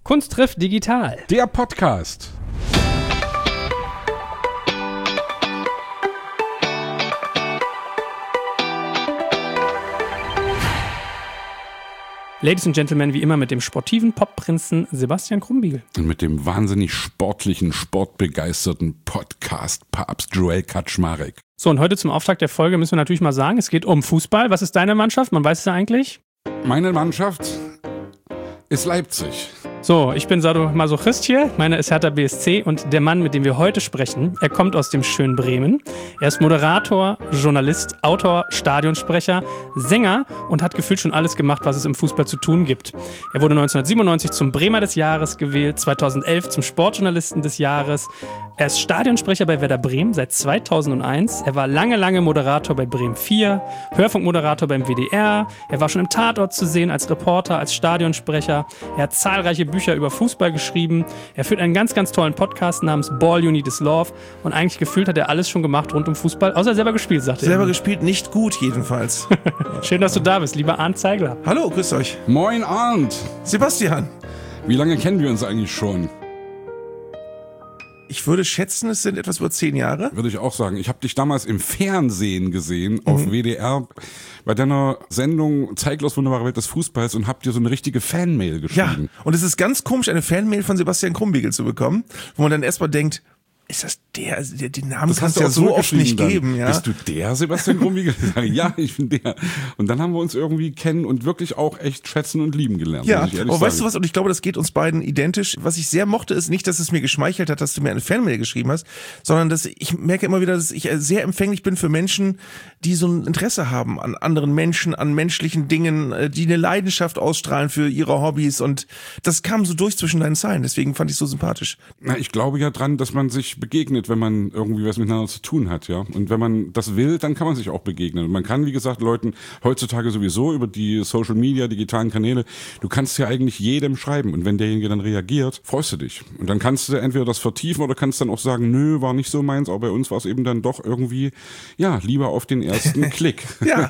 Kunst trifft digital. Der Podcast. Ladies and Gentlemen, wie immer mit dem sportiven Popprinzen Sebastian Krumbiegel. Und mit dem wahnsinnig sportlichen, sportbegeisterten Podcast-Papst Joel Kaczmarek. So, und heute zum Auftakt der Folge müssen wir natürlich mal sagen, es geht um Fußball. Was ist deine Mannschaft? Man weiß es ja eigentlich. Meine Mannschaft ist Leipzig. So, ich bin Sadomasochist hier, meiner ist Hertha BSC und der Mann, mit dem wir heute sprechen, er kommt aus dem schönen Bremen. Er ist Moderator, Journalist, Autor, Stadionsprecher, Sänger und hat gefühlt schon alles gemacht, was es im Fußball zu tun gibt. Er wurde 1997 zum Bremer des Jahres gewählt, 2011 zum Sportjournalisten des Jahres. Er ist Stadionsprecher bei Werder Bremen seit 2001. Er war lange Moderator bei Bremen 4, Hörfunkmoderator beim WDR. Er war schon im Tatort zu sehen als Reporter, als Stadionsprecher. Er hat zahlreiche Bücher über Fußball geschrieben. Er führt einen ganz tollen Podcast namens Ball You Need Is Love. Und eigentlich gefühlt hat er alles schon gemacht rund um Fußball, außer selber gespielt, sagt er. Selber gespielt, nicht gut jedenfalls. Schön, dass du da bist, lieber Arndt Zeigler. Hallo, grüß euch. Moin Arndt. Sebastian. Wie lange kennen wir uns eigentlich schon? Ich würde schätzen, es sind etwas über 10 Jahre. Würde ich auch sagen. Ich habe dich damals im Fernsehen gesehen, auf WDR, bei deiner Sendung Zeiglos wunderbare Welt des Fußballs und hab dir so eine richtige Fanmail geschrieben. Ja, und es ist ganz komisch, eine Fanmail von Sebastian Krumbiegel zu bekommen, wo man dann erstmal denkt, ist das der? Den Namen Das kannst hast du ja auch so oft nicht dann. geben. Ja? Bist du der Sebastian Krumbiegel? Ja, ich bin der. Und dann haben wir uns irgendwie kennen und wirklich auch echt schätzen und lieben gelernt. Ja, muss ich ehrlich aber weißt du sagen. was, und ich glaube, das geht uns beiden identisch. Was ich sehr mochte, ist nicht, dass es mir geschmeichelt hat, dass du mir eine Fanmail geschrieben hast, sondern dass ich merke immer wieder, dass ich sehr empfänglich bin für Menschen, die so ein Interesse haben an anderen Menschen, an menschlichen Dingen, die eine Leidenschaft ausstrahlen für ihre Hobbys, und das kam so durch zwischen deinen Zeilen, deswegen fand ich es so sympathisch. Na, ich glaube ja dran, dass man sich begegnet, wenn man irgendwie was miteinander zu tun hat, ja. Und wenn man das will, dann kann man sich auch begegnen. Und man kann, wie gesagt, Leuten heutzutage sowieso über die Social Media, digitalen Kanäle, du kannst ja eigentlich jedem schreiben. Und wenn derjenige dann reagiert, freust du dich. Und dann kannst du entweder das vertiefen oder kannst dann auch sagen, nö, war nicht so meins, aber bei uns war es eben dann doch irgendwie, ja, lieber auf den ersten Klick. Ja,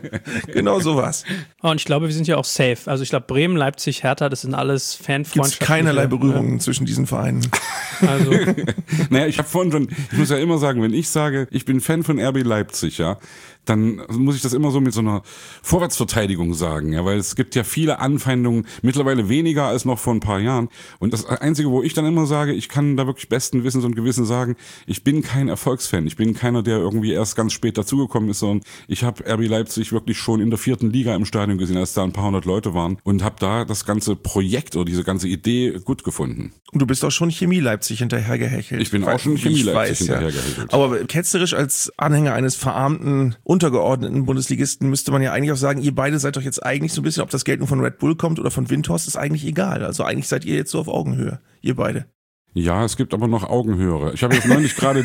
genau so war's. Oh, und ich glaube, wir sind ja auch safe. Also ich glaube, Bremen, Leipzig, Hertha, das sind alles Fanfreundschaften. Gibt's keinerlei Berührungen zwischen diesen Vereinen. Also Naja, ich habe vorhin schon, ich muss ja immer sagen, wenn ich sage, ich bin Fan von RB Leipzig, ja, dann muss ich das immer so mit so einer Vorwärtsverteidigung sagen, ja, weil es gibt ja viele Anfeindungen, mittlerweile weniger als noch vor ein paar Jahren. Und das Einzige, wo ich dann immer sage, ich kann da wirklich besten Wissens und Gewissen sagen, ich bin kein Erfolgsfan. Ich bin keiner, der irgendwie erst ganz spät dazugekommen ist, sondern ich habe RB Leipzig wirklich schon in der 4. Liga im Stadion gesehen, als da ein paar hundert Leute waren, und habe da das ganze Projekt oder diese ganze Idee gut gefunden. Und du bist auch schon Chemie Leipzig hinterhergehechelt. Ich bin auch schon Chemie Leipzig ja. hinterhergehechelt. Aber ketzerisch als Anhänger eines verarmten, untergeordneten Bundesligisten müsste man ja eigentlich auch sagen, ihr beide seid doch jetzt eigentlich so ein bisschen, ob das Geld nun von Red Bull kommt oder von Windhorst, ist eigentlich egal. Also eigentlich seid ihr jetzt so auf Augenhöhe, ihr beide. Ja, es gibt aber noch Augenhöhere. Ich habe jetzt neulich gerade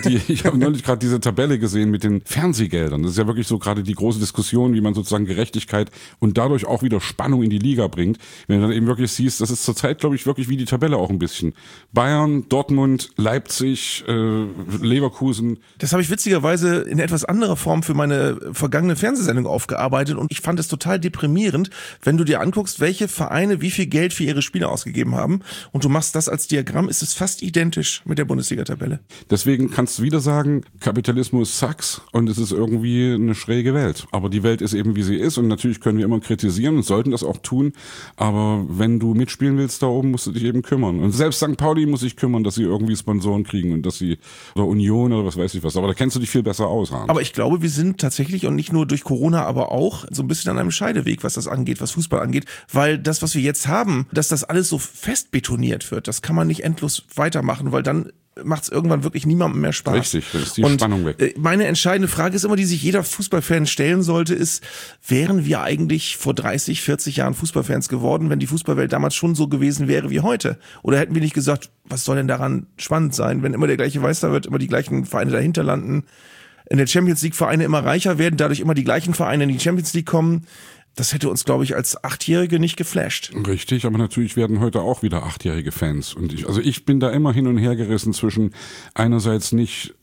diese Tabelle gesehen mit den Fernsehgeldern. Das ist ja wirklich so gerade die große Diskussion, wie man sozusagen Gerechtigkeit und dadurch auch wieder Spannung in die Liga bringt. Wenn du dann eben wirklich siehst, das ist zurzeit, glaube ich, wirklich wie die Tabelle auch ein bisschen. Bayern, Dortmund, Leipzig, Leverkusen. Das habe ich witzigerweise in etwas anderer Form für meine vergangene Fernsehsendung aufgearbeitet, und ich fand es total deprimierend, wenn du dir anguckst, welche Vereine wie viel Geld für ihre Spieler ausgegeben haben, und du machst das als Diagramm, ist es fast identisch mit der Bundesliga-Tabelle. Deswegen kannst du wieder sagen, Kapitalismus sucks und es ist irgendwie eine schräge Welt. Aber die Welt ist eben, wie sie ist, und natürlich können wir immer kritisieren und sollten das auch tun, aber wenn du mitspielen willst da oben, musst du dich eben kümmern. Und selbst St. Pauli muss sich kümmern, dass sie irgendwie Sponsoren kriegen und dass sie, oder Union oder was weiß ich was, aber da kennst du dich viel besser aus, Hans. Aber ich glaube, wir sind tatsächlich, und nicht nur durch Corona, aber auch so ein bisschen an einem Scheideweg, was das angeht, was Fußball angeht, weil das, was wir jetzt haben, dass das alles so fest betoniert wird, das kann man nicht endlos weitermachen, weil dann macht es irgendwann wirklich niemandem mehr Spaß. Richtig, da ist die Spannung weg. Meine entscheidende Frage ist immer, die sich jeder Fußballfan stellen sollte, ist, wären wir eigentlich vor 30, 40 Jahren Fußballfans geworden, wenn die Fußballwelt damals schon so gewesen wäre wie heute? Oder hätten wir nicht gesagt, was soll denn daran spannend sein, wenn immer der gleiche Meister wird, immer die gleichen Vereine dahinter landen, in der Champions League Vereine immer reicher werden, dadurch immer die gleichen Vereine in die Champions League kommen? Das hätte uns, glaube ich, als Achtjährige nicht geflasht. Richtig, aber natürlich werden heute auch wieder achtjährige Fans. Und ich bin da immer hin und her gerissen zwischen einerseits nicht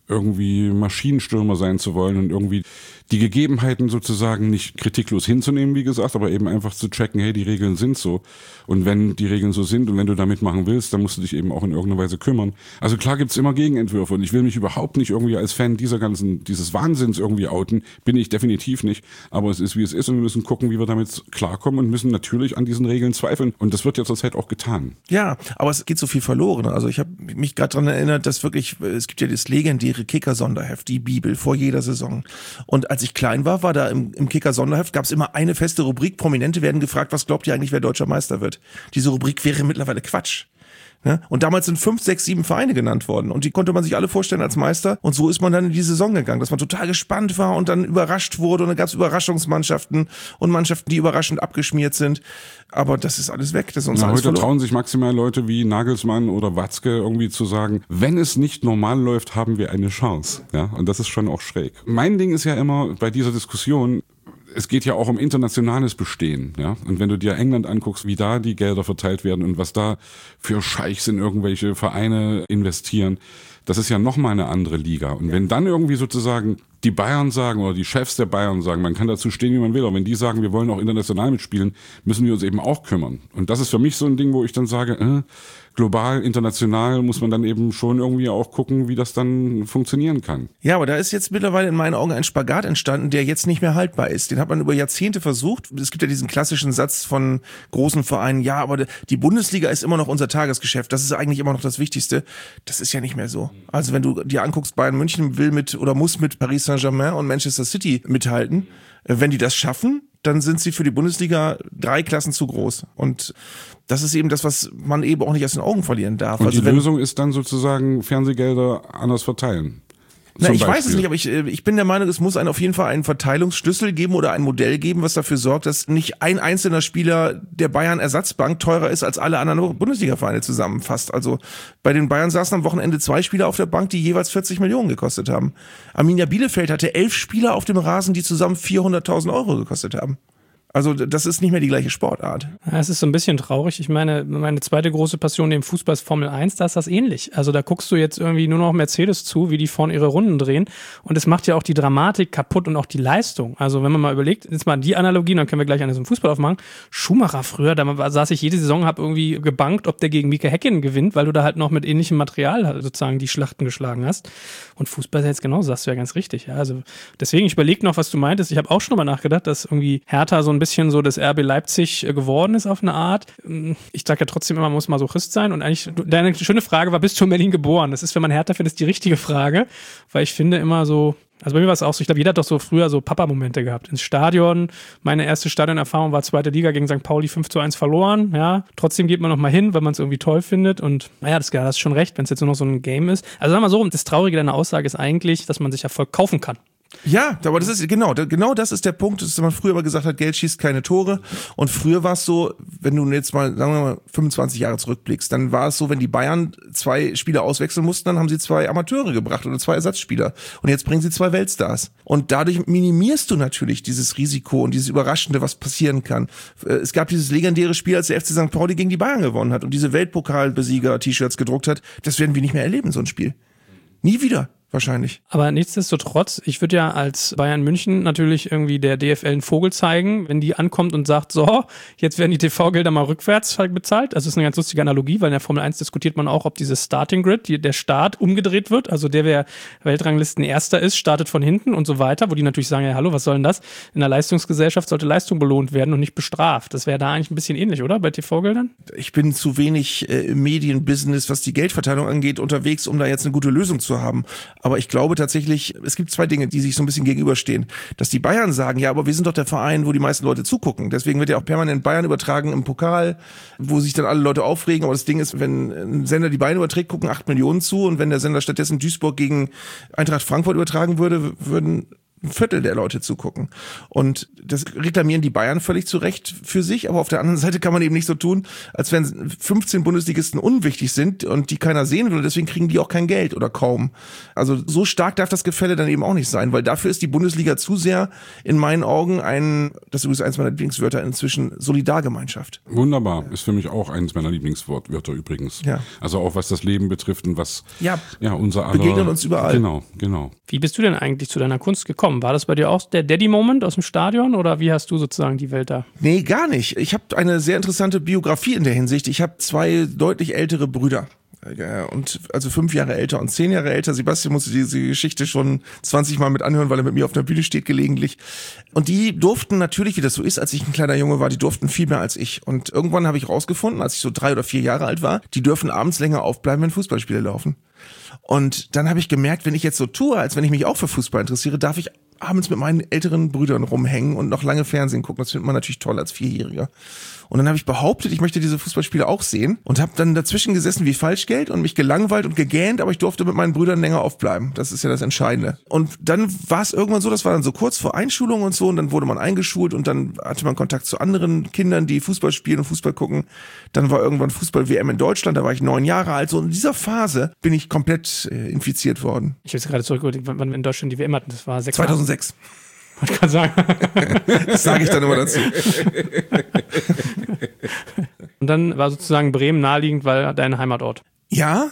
irgendwie Maschinenstürmer sein zu wollen und irgendwie die Gegebenheiten sozusagen nicht kritiklos hinzunehmen, wie gesagt, aber eben einfach zu checken, hey, die Regeln sind so. Und wenn die Regeln so sind und wenn du da mitmachen willst, dann musst du dich eben auch in irgendeiner Weise kümmern. Also klar gibt's immer Gegenentwürfe und ich will mich überhaupt nicht irgendwie als Fan dieses Wahnsinns irgendwie outen. Bin ich definitiv nicht. Aber es ist, wie es ist und wir müssen gucken, wie wir damit klarkommen und müssen natürlich an diesen Regeln zweifeln. Und das wird ja zurzeit auch getan. Ja, aber es geht so viel verloren. Also ich habe mich gerade daran erinnert, dass wirklich, es gibt ja das legendäre Kicker-Sonderheft, die Bibel, vor jeder Saison. Und als ich klein war da im Kicker-Sonderheft gab es immer eine feste Rubrik. Prominente werden gefragt, was glaubt ihr eigentlich, wer deutscher Meister wird? Diese Rubrik wäre mittlerweile Quatsch. Ja? Und damals sind 5, 6, 7 Vereine genannt worden und die konnte man sich alle vorstellen als Meister und so ist man dann in die Saison gegangen, dass man total gespannt war und dann überrascht wurde und dann gab es Überraschungsmannschaften und Mannschaften, die überraschend abgeschmiert sind, aber das ist alles weg, das ist uns alles heute verloren. Trauen sich maximal Leute wie Nagelsmann oder Watzke irgendwie zu sagen, wenn es nicht normal läuft, haben wir eine Chance, ja, und das ist schon auch schräg. Mein Ding ist ja immer bei dieser Diskussion, es geht ja auch um internationales Bestehen, ja. Und wenn du dir England anguckst, wie da die Gelder verteilt werden und was da für Scheichs in irgendwelche Vereine investieren, das ist ja nochmal eine andere Liga. Und wenn dann irgendwie sozusagen die Bayern sagen oder die Chefs der Bayern sagen, man kann dazu stehen, wie man will, aber wenn die sagen, wir wollen auch international mitspielen, müssen wir uns eben auch kümmern. Und das ist für mich so ein Ding, wo ich dann sage, global, international muss man dann eben schon irgendwie auch gucken, wie das dann funktionieren kann. Ja, aber da ist jetzt mittlerweile in meinen Augen ein Spagat entstanden, der jetzt nicht mehr haltbar ist. Den hat man über Jahrzehnte versucht. Es gibt ja diesen klassischen Satz von großen Vereinen, ja, aber die Bundesliga ist immer noch unser Tagesgeschäft. Das ist eigentlich immer noch das Wichtigste. Das ist ja nicht mehr so. Also wenn du dir anguckst, Bayern München will muss mit Paris Saint-Germain und Manchester City mithalten. Wenn die das schaffen, dann sind sie für die Bundesliga 3 Klassen zu groß. Und das ist eben das, was man eben auch nicht aus den Augen verlieren darf. Und also die Lösung ist dann sozusagen Fernsehgelder anders verteilen. Na, ich weiß es nicht, aber ich bin der Meinung, es muss auf jeden Fall einen Verteilungsschlüssel geben oder ein Modell geben, was dafür sorgt, dass nicht ein einzelner Spieler der Bayern Ersatzbank teurer ist als alle anderen Bundesliga-Vereine zusammenfasst. Also bei den Bayern saßen am Wochenende 2 Spieler auf der Bank, die jeweils 40 Millionen gekostet haben. Arminia Bielefeld hatte 11 Spieler auf dem Rasen, die zusammen 400.000 Euro gekostet haben. Also das ist nicht mehr die gleiche Sportart. Ja, es ist so ein bisschen traurig. Ich meine zweite große Passion neben Fußball ist Formel 1, da ist das ähnlich. Also da guckst du jetzt irgendwie nur noch Mercedes zu, wie die vorne ihre Runden drehen. Und es macht ja auch die Dramatik kaputt und auch die Leistung. Also wenn man mal überlegt, jetzt mal die Analogie, dann können wir gleich an diesem Fußball aufmachen. Schumacher früher, da saß ich jede Saison, hab irgendwie gebankt, ob der gegen Mika Häkkinen gewinnt, weil du da halt noch mit ähnlichem Material sozusagen die Schlachten geschlagen hast. Und Fußball ist jetzt genauso, sagst du ja ganz richtig. Ja, also deswegen, ich überlege noch, was du meintest. Ich habe auch schon mal nachgedacht, dass irgendwie Hertha so ein bisschen so das RB Leipzig geworden ist auf eine Art. Ich sage ja trotzdem immer, man muss Masochist sein und eigentlich, deine schöne Frage war, bist du in Berlin geboren? Das ist, wenn man Hertha findet, die richtige Frage, weil ich finde immer so, also bei mir war es auch so, ich glaube, jeder hat doch so früher so Papa-Momente gehabt. Ins Stadion, meine erste Stadionerfahrung war 2. Liga gegen St. Pauli 5:1 verloren, ja. Trotzdem geht man noch mal hin, weil man es irgendwie toll findet und naja, das ist schon recht, wenn es jetzt nur noch so ein Game ist. Also sag mal so, das Traurige deiner Aussage ist eigentlich, dass man sich Erfolg kaufen kann. Ja, aber das ist genau das ist der Punkt, dass man früher immer gesagt hat, Geld schießt keine Tore. Und früher war es so, wenn du jetzt mal, sagen wir mal, 25 Jahre zurückblickst, dann war es so, wenn die Bayern 2 Spieler auswechseln mussten, dann haben sie 2 Amateure gebracht oder 2 Ersatzspieler. Und jetzt bringen sie 2 Weltstars. Und dadurch minimierst du natürlich dieses Risiko und dieses Überraschende, was passieren kann. Es gab dieses legendäre Spiel, als der FC St. Pauli gegen die Bayern gewonnen hat und diese Weltpokalbesieger-T-Shirts gedruckt hat. Das werden wir nicht mehr erleben, so ein Spiel. Nie wieder. Wahrscheinlich. Aber nichtsdestotrotz, ich würde ja als Bayern München natürlich irgendwie der DFL einen Vogel zeigen, wenn die ankommt und sagt, so, jetzt werden die TV-Gelder mal rückwärts bezahlt. Also das ist eine ganz lustige Analogie, weil in der Formel 1 diskutiert man auch, ob dieses Starting Grid, der Start umgedreht wird. Also wer Weltranglisten Erster ist, startet von hinten und so weiter, wo die natürlich sagen, ja hallo, was soll denn das? In der Leistungsgesellschaft sollte Leistung belohnt werden und nicht bestraft. Das wäre da eigentlich ein bisschen ähnlich, oder? Bei TV-Geldern? Ich bin zu wenig im Medienbusiness, was die Geldverteilung angeht, unterwegs, um da jetzt eine gute Lösung zu haben. Aber ich glaube tatsächlich, es gibt 2 Dinge, die sich so ein bisschen gegenüberstehen. Dass die Bayern sagen, ja, aber wir sind doch der Verein, wo die meisten Leute zugucken. Deswegen wird ja auch permanent Bayern übertragen im Pokal, wo sich dann alle Leute aufregen. Aber das Ding ist, wenn ein Sender die Bayern überträgt, gucken 8 Millionen zu. Und wenn der Sender stattdessen Duisburg gegen Eintracht Frankfurt übertragen würde, würden ein Viertel der Leute zugucken. Und das reklamieren die Bayern völlig zu Recht für sich, aber auf der anderen Seite kann man eben nicht so tun, als wenn 15 Bundesligisten unwichtig sind und die keiner sehen will und deswegen kriegen die auch kein Geld oder kaum. Also so stark darf das Gefälle dann eben auch nicht sein, weil dafür ist die Bundesliga zu sehr in meinen Augen das ist übrigens eins meiner Lieblingswörter inzwischen, Solidargemeinschaft. Wunderbar, ist für mich auch eines meiner Lieblingswörter übrigens. Ja. Also auch was das Leben betrifft und was unser aller... Begegnen uns überall. Genau. Wie bist du denn eigentlich zu deiner Kunst gekommen? War das bei dir auch der Daddy-Moment aus dem Stadion oder wie hast du sozusagen die Welt da? Nee, gar nicht. Ich habe eine sehr interessante Biografie in der Hinsicht. Ich habe 2 deutlich ältere Brüder. Und also 5 Jahre älter und 10 Jahre älter. Sebastian musste diese Geschichte schon 20 Mal mit anhören, weil er mit mir auf der Bühne steht gelegentlich. Und die durften natürlich, wie das so ist, als ich ein kleiner Junge war, die durften viel mehr als ich. Und irgendwann habe ich rausgefunden, als ich so 3 oder 4 Jahre alt war, die dürfen abends länger aufbleiben, wenn Fußballspiele laufen. Und dann habe ich gemerkt, wenn ich jetzt so tue, als wenn ich mich auch für Fußball interessiere, darf ich abends mit meinen älteren Brüdern rumhängen und noch lange Fernsehen gucken. Das findet man natürlich toll als 4-Jähriger. Und dann habe ich behauptet, ich möchte diese Fußballspiele auch sehen und habe dann dazwischen gesessen wie Falschgeld und mich gelangweilt und gegähnt, aber ich durfte mit meinen Brüdern länger aufbleiben. Das ist ja das Entscheidende. Und dann war es irgendwann so, das war dann so kurz vor Einschulung und so und dann wurde man eingeschult und dann hatte man Kontakt zu anderen Kindern, die Fußball spielen und Fußball gucken. Dann war irgendwann Fußball-WM in Deutschland, da war ich 9 Jahre alt. So in dieser Phase bin ich komplett infiziert worden. Ich habe jetzt gerade zurückgeholt, wann wir in Deutschland die WM hatten, das war 2006. Ich kann sagen. Das sage ich dann immer dazu. Und dann war sozusagen Bremen naheliegend, weil dein Heimatort. Ja,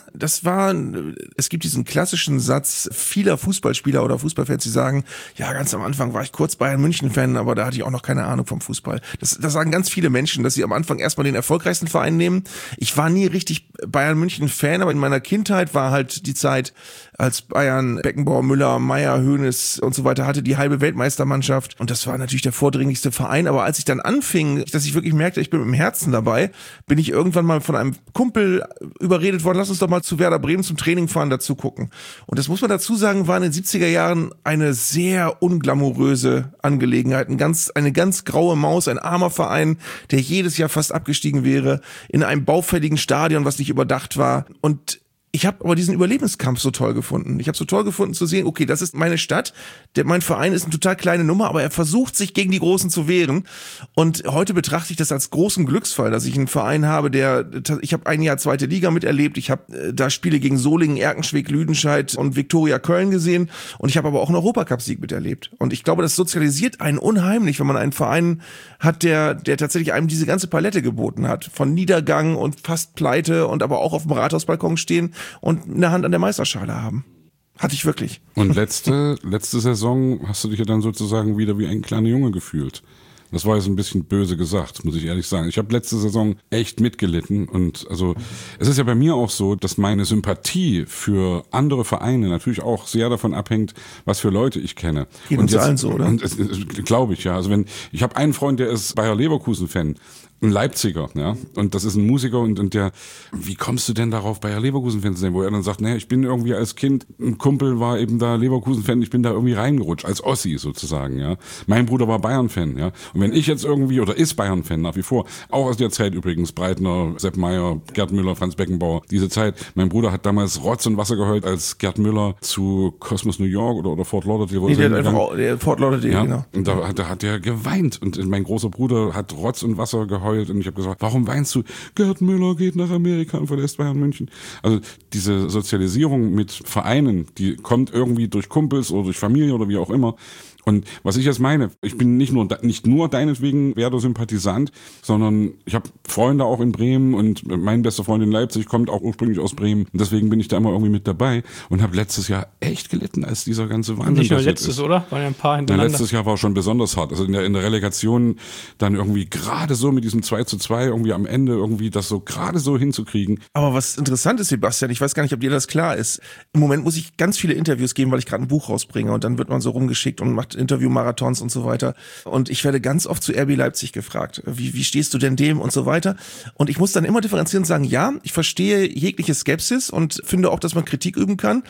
es gibt diesen klassischen Satz vieler Fußballspieler oder Fußballfans, die sagen, ja, ganz am Anfang war ich kurz Bayern München-Fan, aber da hatte ich auch noch keine Ahnung vom Fußball. Das sagen ganz viele Menschen, dass sie am Anfang erstmal den erfolgreichsten Verein nehmen. Ich war nie richtig Bayern München-Fan, aber in meiner Kindheit war halt die Zeit, als Bayern Beckenbauer, Müller, Meier, Hoeneß und so weiter hatte, die halbe Weltmeistermannschaft. Und das war natürlich der vordringlichste Verein. Aber als ich dann anfing, dass ich wirklich merkte, ich bin mit dem Herzen dabei, bin ich irgendwann mal von einem Kumpel überredet worden, lass uns doch mal zu Werder Bremen zum Training fahren, dazu gucken. Und das muss man dazu sagen, war in den 70er Jahren eine sehr unglamouröse Angelegenheit. Eine ganz graue Maus, ein armer Verein, der jedes Jahr fast abgestiegen wäre, in einem baufälligen Stadion, was nicht überdacht war. Und ich habe aber diesen Überlebenskampf so toll gefunden. Ich habe so toll gefunden zu sehen, okay, das ist meine Stadt, mein Verein ist eine total kleine Nummer, aber er versucht sich gegen die Großen zu wehren. Und heute betrachte ich das als großen Glücksfall, dass ich einen Verein habe, ich habe ein Jahr 2. Liga miterlebt, ich habe da Spiele gegen Solingen, Erkenschwick, Lüdenscheid und Viktoria Köln gesehen und ich habe aber auch einen Europacup-Sieg miterlebt. Und ich glaube, das sozialisiert einen unheimlich, wenn man einen Verein hat, der tatsächlich einem diese ganze Palette geboten hat. Von Niedergang und fast Pleite und aber auch auf dem Rathausbalkon stehen und eine Hand an der Meisterschale haben. Hatte ich wirklich. Und letzte Saison hast du dich ja dann sozusagen wieder wie ein kleiner Junge gefühlt. Das war jetzt ein bisschen böse gesagt, muss ich ehrlich sagen. Ich habe letzte Saison echt mitgelitten und also es ist ja bei mir auch so, dass meine Sympathie für andere Vereine natürlich auch sehr davon abhängt, was für Leute ich kenne. Geht uns allen so, oder? Glaube ich, ja. Also ich habe einen Freund, der ist Bayer Leverkusen-Fan. Ein Leipziger, ja, und das ist ein Musiker und der, wie kommst du denn darauf, Bayer Leverkusen-Fan zu sein, wo er dann sagt, naja, ich bin irgendwie als Kind, ein Kumpel war eben da Leverkusen-Fan, ich bin da irgendwie reingerutscht, als Ossi sozusagen, ja. Mein Bruder war Bayern-Fan, ja, und wenn ich jetzt irgendwie, oder ist Bayern-Fan nach wie vor, auch aus der Zeit übrigens, Breitner, Sepp Maier, Gerd Müller, Franz Beckenbauer, diese Zeit, mein Bruder hat damals Rotz und Wasser geheult, als Gerd Müller zu Cosmos New York oder Fort Lauderdale, nee, der hat einfach Fort Lauderdale, ja, genau. Und da hat er geweint und mein großer Bruder hat Rotz und Wasser geheult und ich habe gesagt, warum weinst du? Gerd Müller geht nach Amerika und verlässt Bayern München. Also diese Sozialisierung mit Vereinen, die kommt irgendwie durch Kumpels oder durch Familie oder wie auch immer. Und was ich jetzt meine, ich bin nicht nur deinetwegen Werder-Sympathisant, sondern ich habe Freunde auch in Bremen und mein bester Freund in Leipzig kommt auch ursprünglich aus Bremen. Und deswegen bin ich da immer irgendwie mit dabei und habe letztes Jahr echt gelitten, als dieser ganze Wahnsinn nicht nur letztes, oder? Waren ja ein paar hintereinander. Letztes Jahr war schon besonders hart. Also in der Relegation dann irgendwie gerade so mit diesem 2:2 irgendwie am Ende irgendwie das so gerade so hinzukriegen. Aber was interessant ist, Sebastian, ich weiß gar nicht, ob dir das klar ist. Im Moment muss ich ganz viele Interviews geben, weil ich gerade ein Buch rausbringe und dann wird man so rumgeschickt und macht Interviewmarathons und so weiter. Und ich werde ganz oft zu RB Leipzig gefragt, wie stehst du denn dem und so weiter. Und ich muss dann immer differenzieren und sagen, ja, ich verstehe jegliche Skepsis und finde auch, dass man Kritik üben kann.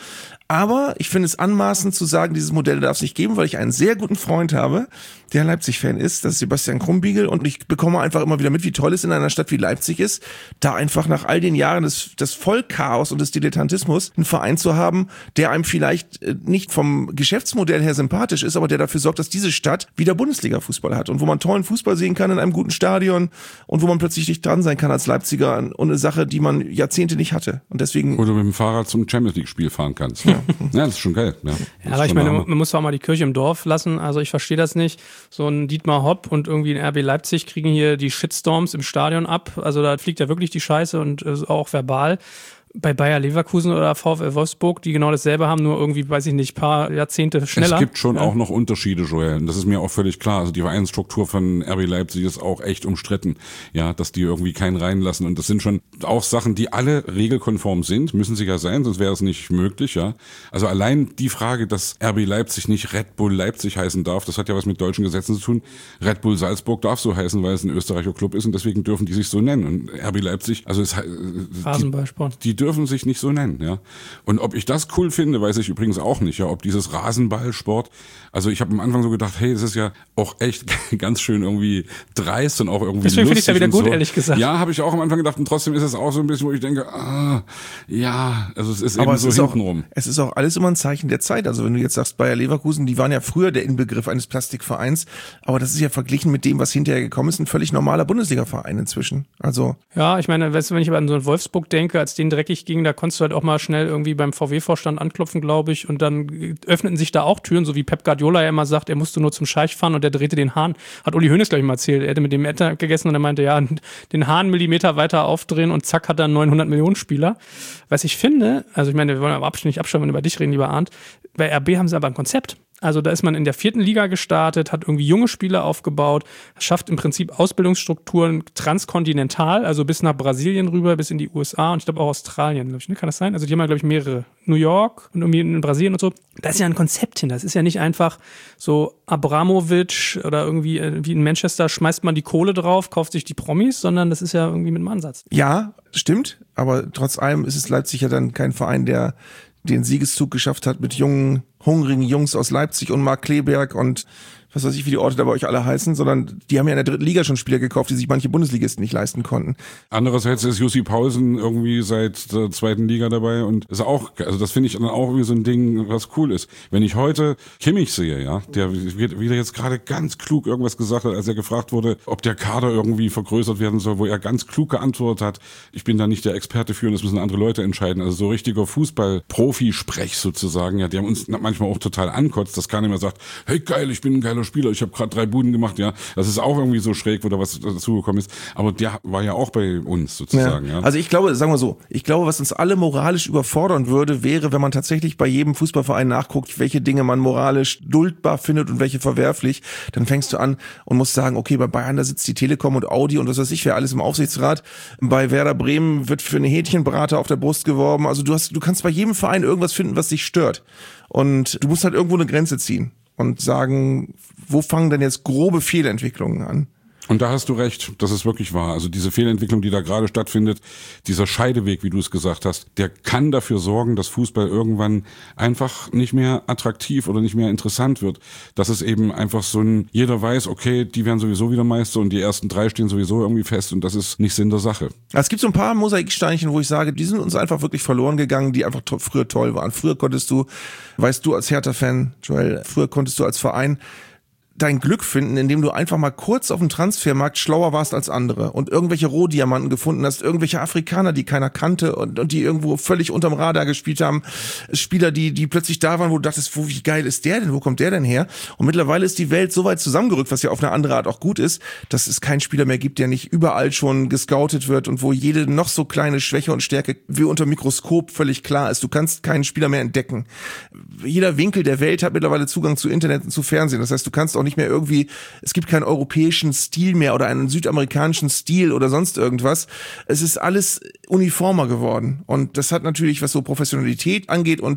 Aber ich finde es anmaßend zu sagen, dieses Modell darf es nicht geben, weil ich einen sehr guten Freund habe, der Leipzig-Fan ist, das ist Sebastian Krumbiegel, und ich bekomme einfach immer wieder mit, wie toll es in einer Stadt wie Leipzig ist, da einfach nach all den Jahren des Vollchaos und des Dilettantismus einen Verein zu haben, der einem vielleicht nicht vom Geschäftsmodell her sympathisch ist, aber der dafür sorgt, dass diese Stadt wieder Bundesliga-Fußball hat und wo man tollen Fußball sehen kann in einem guten Stadion und wo man plötzlich dicht dran sein kann als Leipziger und eine Sache, die man Jahrzehnte nicht hatte. Und deswegen. Oder mit dem Fahrrad zum Champions-League-Spiel fahren kannst. Ja, das ist schon geil. Ja, aber ich meine, man muss auch mal die Kirche im Dorf lassen. Also ich verstehe das nicht. So ein Dietmar Hopp und irgendwie ein RB Leipzig kriegen hier die Shitstorms im Stadion ab. Also da fliegt ja wirklich die Scheiße und auch verbal. Bei Bayer Leverkusen oder VfL Wolfsburg, die genau dasselbe haben, nur irgendwie, weiß ich nicht, paar Jahrzehnte schneller. Es gibt schon auch noch Unterschiede, Joel. Und das ist mir auch völlig klar. Also die Vereinsstruktur von RB Leipzig ist auch echt umstritten. Ja, dass die irgendwie keinen reinlassen. Und das sind schon auch Sachen, die alle regelkonform sind. Müssen sie ja sein, sonst wäre es nicht möglich, ja. Also allein die Frage, dass RB Leipzig nicht Red Bull Leipzig heißen darf, das hat ja was mit deutschen Gesetzen zu tun. Red Bull Salzburg darf so heißen, weil es ein Österreicher Club ist und deswegen dürfen die sich so nennen. Und RB Leipzig, also es Rasenballsport. Die dürfen sich nicht so nennen, ja. Und ob ich das cool finde, weiß ich übrigens auch nicht, ja. Ob dieses Rasenballsport, also ich habe am Anfang so gedacht, hey, das ist ja auch echt ganz schön irgendwie dreist und auch irgendwie deswegen lustig. Deswegen finde ich es ja wieder gut, so. Ehrlich gesagt. Ja, habe ich auch am Anfang gedacht und trotzdem ist es auch so ein bisschen, wo ich denke, ja, also es ist aber eben so hintenrum. Es ist auch alles immer ein Zeichen der Zeit. Also wenn du jetzt sagst, Bayer Leverkusen, die waren ja früher der Inbegriff eines Plastikvereins, aber das ist ja verglichen mit dem, was hinterher gekommen ist, ein völlig normaler Bundesliga-Verein inzwischen. Also ja, ich meine, weißt du, wenn ich aber an so einen Wolfsburg denke, als denen dreckig ging, da konntest du halt auch mal schnell irgendwie beim VW-Vorstand anklopfen, glaube ich, und dann öffneten sich da auch Türen, so wie Pep Guardiola ja immer sagt, er musste nur zum Scheich fahren und der drehte den Hahn. Hat Uli Hoeneß, glaube ich, mal erzählt. Er hätte mit dem Etter gegessen und er meinte, ja, den Hahn Millimeter weiter aufdrehen und zack hat er einen 900 Millionen Spieler. Was ich finde, also ich meine, wir wollen aber nicht abschauen, wenn wir über dich reden, lieber Arndt, bei RB haben sie aber ein Konzept. Also da ist man in der 4. Liga gestartet, hat irgendwie junge Spieler aufgebaut, schafft im Prinzip Ausbildungsstrukturen transkontinental, also bis nach Brasilien rüber, bis in die USA und ich glaube auch Australien, glaube ich, ne? Kann das sein? Also die haben ja, glaube ich, mehrere. New York und irgendwie in Brasilien und so. Da ist ja ein Konzept hin. Das ist ja nicht einfach so Abramovic oder irgendwie wie in Manchester schmeißt man die Kohle drauf, kauft sich die Promis, sondern das ist ja irgendwie mit einem Ansatz. Ja, stimmt, aber trotz allem ist es Leipzig ja dann kein Verein, der den Siegeszug geschafft hat mit jungen, hungrigen Jungs aus Leipzig und Mark Kleberg und was weiß ich, wie die Orte da bei euch alle heißen, sondern die haben ja in der 3. Liga schon Spieler gekauft, die sich manche Bundesligisten nicht leisten konnten. Andererseits ist Jussi Paulsen irgendwie seit der 2. Liga dabei und ist auch, also das finde ich dann auch wie so ein Ding, was cool ist. Wenn ich heute Kimmich sehe, ja, der wird wieder jetzt gerade ganz klug irgendwas gesagt hat, als er gefragt wurde, ob der Kader irgendwie vergrößert werden soll, wo er ganz klug geantwortet hat, ich bin da nicht der Experte für und das müssen andere Leute entscheiden. Also so richtiger Fußball-Profi-Sprech sozusagen, ja, die haben uns manchmal auch total ankotzt, dass keiner mehr sagt, hey geil, ich bin ein geiler Spieler, ich habe gerade 3 Buden gemacht, ja. Das ist auch irgendwie so schräg, wo da was dazugekommen ist. Aber der war ja auch bei uns sozusagen, ja. Also ich glaube, sagen wir so, was uns alle moralisch überfordern würde, wäre, wenn man tatsächlich bei jedem Fußballverein nachguckt, welche Dinge man moralisch duldbar findet und welche verwerflich. Dann fängst du an und musst sagen, okay, bei Bayern, da sitzt die Telekom und Audi und was weiß ich, wer alles im Aufsichtsrat. Bei Werder Bremen wird für eine Hähnchenbrater auf der Brust geworben. Also du kannst bei jedem Verein irgendwas finden, was dich stört. Und du musst halt irgendwo eine Grenze ziehen und sagen, wo fangen denn jetzt grobe Fehlentwicklungen an? Und da hast du recht, das ist wirklich wahr. Also diese Fehlentwicklung, die da gerade stattfindet, dieser Scheideweg, wie du es gesagt hast, der kann dafür sorgen, dass Fußball irgendwann einfach nicht mehr attraktiv oder nicht mehr interessant wird. Dass es eben einfach so ein, jeder weiß, okay, die werden sowieso wieder Meister und die ersten 3 stehen sowieso irgendwie fest und das ist nicht Sinn der Sache. Es gibt so ein paar Mosaiksteinchen, wo ich sage, die sind uns einfach wirklich verloren gegangen, die einfach früher toll waren. Früher konntest du, weißt du als Hertha-Fan, Joel, früher konntest du als Verein dein Glück finden, indem du einfach mal kurz auf dem Transfermarkt schlauer warst als andere und irgendwelche Rohdiamanten gefunden hast, irgendwelche Afrikaner, die keiner kannte und die irgendwo völlig unterm Radar gespielt haben, Spieler, die plötzlich da waren, wo du dachtest, wie geil ist der denn, wo kommt der denn her? Und mittlerweile ist die Welt so weit zusammengerückt, was ja auf eine andere Art auch gut ist, dass es keinen Spieler mehr gibt, der nicht überall schon gescoutet wird und wo jede noch so kleine Schwäche und Stärke wie unter Mikroskop völlig klar ist. Du kannst keinen Spieler mehr entdecken. Jeder Winkel der Welt hat mittlerweile Zugang zu Internet und zu Fernsehen. Das heißt, du kannst auch nicht mehr irgendwie, es gibt keinen europäischen Stil mehr oder einen südamerikanischen Stil oder sonst irgendwas. Es ist alles uniformer geworden und das hat natürlich, was so Professionalität angeht und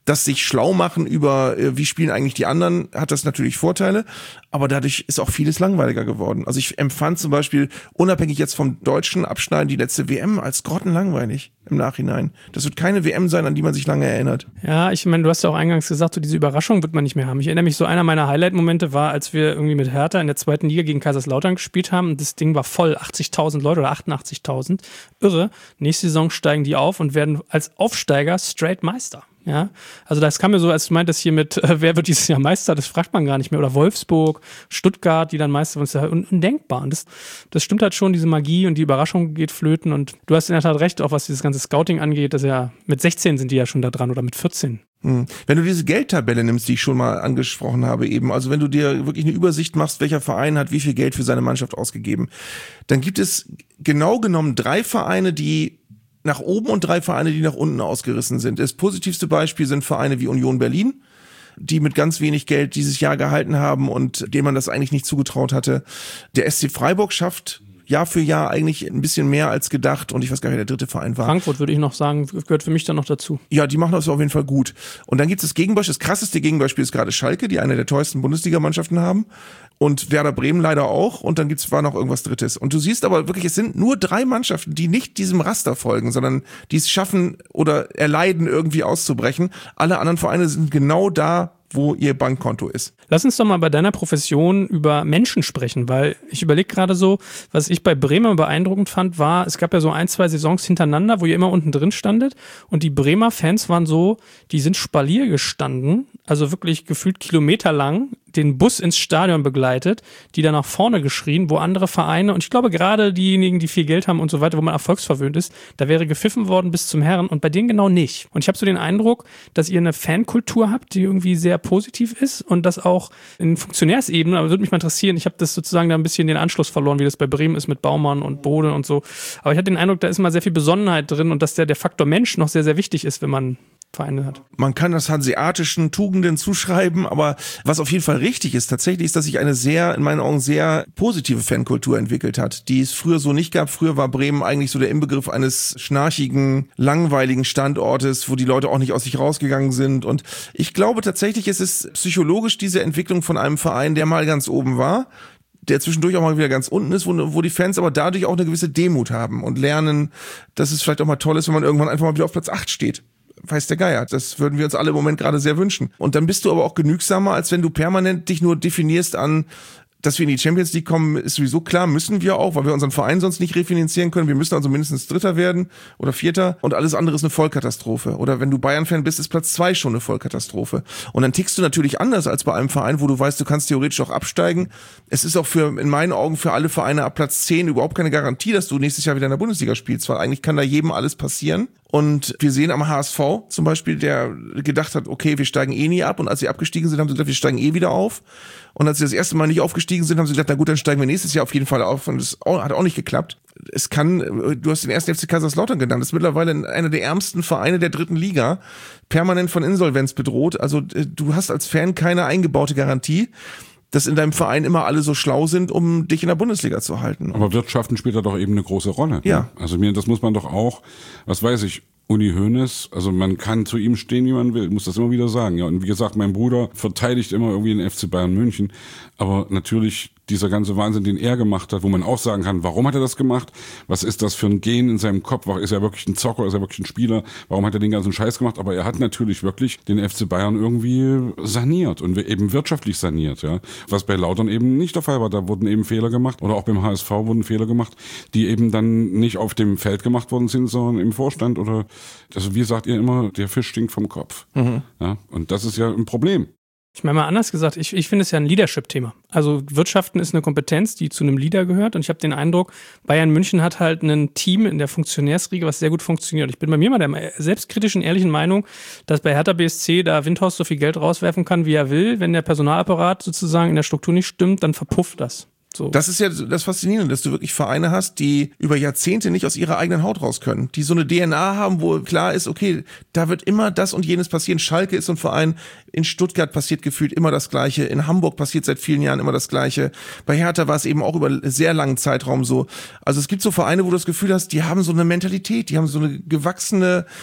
Das sich schlau machen über, wie spielen eigentlich die anderen, hat das natürlich Vorteile, aber dadurch ist auch vieles langweiliger geworden. Also ich empfand zum Beispiel, unabhängig jetzt vom deutschen Abschneiden, die letzte WM als grottenlangweilig im Nachhinein. Das wird keine WM sein, an die man sich lange erinnert. Ja, ich meine, du hast ja auch eingangs gesagt, so diese Überraschung wird man nicht mehr haben. Ich erinnere mich, so einer meiner Highlight-Momente war, als wir irgendwie mit Hertha in der 2. Liga gegen Kaiserslautern gespielt haben und das Ding war voll, 80.000 Leute oder 88.000. Irre. Nächste Saison steigen die auf und werden als Aufsteiger straight Meister. Ja, also das kam mir so, als du meintest hier mit, wer wird dieses Jahr Meister, das fragt man gar nicht mehr. Oder Wolfsburg, Stuttgart, die dann Meister waren, das ist ja undenkbar. Und das stimmt halt schon, diese Magie und die Überraschung geht flöten. Und du hast in der Tat recht, auch was dieses ganze Scouting angeht, dass ja mit 16 sind die ja schon da dran oder mit 14. Wenn du diese Geldtabelle nimmst, die ich schon mal angesprochen habe eben, also wenn du dir wirklich eine Übersicht machst, welcher Verein hat wie viel Geld für seine Mannschaft ausgegeben, dann gibt es genau genommen 3 Vereine, die nach oben und 3 Vereine, die nach unten ausgerissen sind. Das positivste Beispiel sind Vereine wie Union Berlin, die mit ganz wenig Geld dieses Jahr gehalten haben und denen man das eigentlich nicht zugetraut hatte. Der SC Freiburg schafft Jahr für Jahr eigentlich ein bisschen mehr als gedacht und ich weiß gar nicht, wer der dritte Verein war. Frankfurt würde ich noch sagen, gehört für mich dann noch dazu. Ja, die machen das auf jeden Fall gut. Und dann gibt es das Gegenbeispiel, das krasseste Gegenbeispiel ist gerade Schalke, die eine der teuersten Bundesligamannschaften haben und Werder Bremen leider auch und dann war noch irgendwas Drittes. Und du siehst aber wirklich, es sind nur 3 Mannschaften, die nicht diesem Raster folgen, sondern die es schaffen oder erleiden, irgendwie auszubrechen. Alle anderen Vereine sind genau da, wo ihr Bankkonto ist. Lass uns doch mal bei deiner Profession über Menschen sprechen, weil ich überlege gerade so, was ich bei Bremer beeindruckend fand, war, es gab ja so 1, 2 Saisons hintereinander, wo ihr immer unten drin standet und die Bremer Fans waren so, die sind Spalier gestanden, also wirklich gefühlt kilometerlang, den Bus ins Stadion begleitet, die dann nach vorne geschrien, wo andere Vereine, und ich glaube gerade diejenigen, die viel Geld haben und so weiter, wo man erfolgsverwöhnt ist, da wäre gepfiffen worden bis zum Herren und bei denen genau nicht. Und ich habe so den Eindruck, dass ihr eine Fankultur habt, die irgendwie sehr positiv ist und das auch in Funktionärsebene, aber würde mich mal interessieren, ich habe das sozusagen da ein bisschen den Anschluss verloren, wie das bei Bremen ist mit Baumann und Bode und so. Aber ich hatte den Eindruck, da ist mal sehr viel Besonnenheit drin und dass der Faktor Mensch noch sehr, sehr wichtig ist, wenn man Vereine hat. Man kann das hanseatischen Tugenden zuschreiben, aber was auf jeden Fall richtig ist, tatsächlich ist, dass sich eine sehr, in meinen Augen sehr positive Fankultur entwickelt hat, die es früher so nicht gab. Früher war Bremen eigentlich so der Inbegriff eines schnarchigen, langweiligen Standortes, wo die Leute auch nicht aus sich rausgegangen sind. Und ich glaube tatsächlich, es ist psychologisch diese Entwicklung von einem Verein, der mal ganz oben war, der zwischendurch auch mal wieder ganz unten ist, wo die Fans aber dadurch auch eine gewisse Demut haben und lernen, dass es vielleicht auch mal toll ist, wenn man irgendwann einfach mal wieder auf Platz 8 steht. Weiß der Geier. Das würden wir uns alle im Moment gerade sehr wünschen. Und dann bist du aber auch genügsamer, als wenn du permanent dich nur definierst an, dass wir in die Champions League kommen, ist sowieso klar, müssen wir auch, weil wir unseren Verein sonst nicht refinanzieren können. Wir müssen also mindestens Dritter werden oder Vierter und alles andere ist eine Vollkatastrophe. Oder wenn du Bayern-Fan bist, ist Platz 2 schon eine Vollkatastrophe. Und dann tickst du natürlich anders als bei einem Verein, wo du weißt, du kannst theoretisch auch absteigen. Es ist auch in meinen Augen für alle Vereine ab Platz 10 überhaupt keine Garantie, dass du nächstes Jahr wieder in der Bundesliga spielst, weil eigentlich kann da jedem alles passieren. Und wir sehen am HSV zum Beispiel, der gedacht hat, okay, wir steigen eh nie ab. Und als sie abgestiegen sind, haben sie gesagt, wir steigen eh wieder auf. Und als sie das erste Mal nicht aufgestiegen sind, haben sie gesagt, na gut, dann steigen wir nächstes Jahr auf jeden Fall auf. Und das hat auch nicht geklappt. Du hast den ersten FC Kaiserslautern genannt. Das ist mittlerweile einer der ärmsten Vereine der 3. Liga. Permanent von Insolvenz bedroht. Also du hast als Fan keine eingebaute Garantie, dass in deinem Verein immer alle so schlau sind, um dich in der Bundesliga zu halten. Aber Wirtschaften spielt da doch eben eine große Rolle. Ja. Ne? Also das muss man doch auch, was weiß ich, Uli Hoeneß, also man kann zu ihm stehen, wie man will, muss das immer wieder sagen. Ja, und wie gesagt, mein Bruder verteidigt immer irgendwie den FC Bayern München, aber natürlich dieser ganze Wahnsinn, den er gemacht hat, wo man auch sagen kann, warum hat er das gemacht? Was ist das für ein Gen in seinem Kopf? Ist er wirklich ein Zocker? Ist er wirklich ein Spieler? Warum hat er den ganzen Scheiß gemacht? Aber er hat natürlich wirklich den FC Bayern irgendwie saniert und eben wirtschaftlich saniert, ja. Was bei Lautern eben nicht der Fall war. Da wurden eben Fehler gemacht oder auch beim HSV wurden Fehler gemacht, die eben dann nicht auf dem Feld gemacht worden sind, sondern im Vorstand oder, also wie sagt ihr immer, der Fisch stinkt vom Kopf. Ja. Und das ist ja ein Problem. Ich meine mal anders gesagt, ich finde es ja ein Leadership-Thema. Also Wirtschaften ist eine Kompetenz, die zu einem Leader gehört und ich habe den Eindruck, Bayern München hat halt ein Team in der Funktionärsriege, was sehr gut funktioniert. Ich bin bei mir mal der selbstkritischen, ehrlichen Meinung, dass bei Hertha BSC da Windhorst so viel Geld rauswerfen kann, wie er will. Wenn der Personalapparat sozusagen in der Struktur nicht stimmt, dann verpufft das. So. Das ist ja das Faszinierende, dass du wirklich Vereine hast, die über Jahrzehnte nicht aus ihrer eigenen Haut raus können, die so eine DNA haben, wo klar ist, okay, da wird immer das und jenes passieren. Schalke ist so ein Verein, in Stuttgart passiert gefühlt immer das Gleiche, in Hamburg passiert seit vielen Jahren immer das Gleiche. Bei Hertha war es eben auch über einen sehr langen Zeitraum so. Also es gibt so Vereine, wo du das Gefühl hast, die haben so eine Mentalität, die haben so eine gewachsene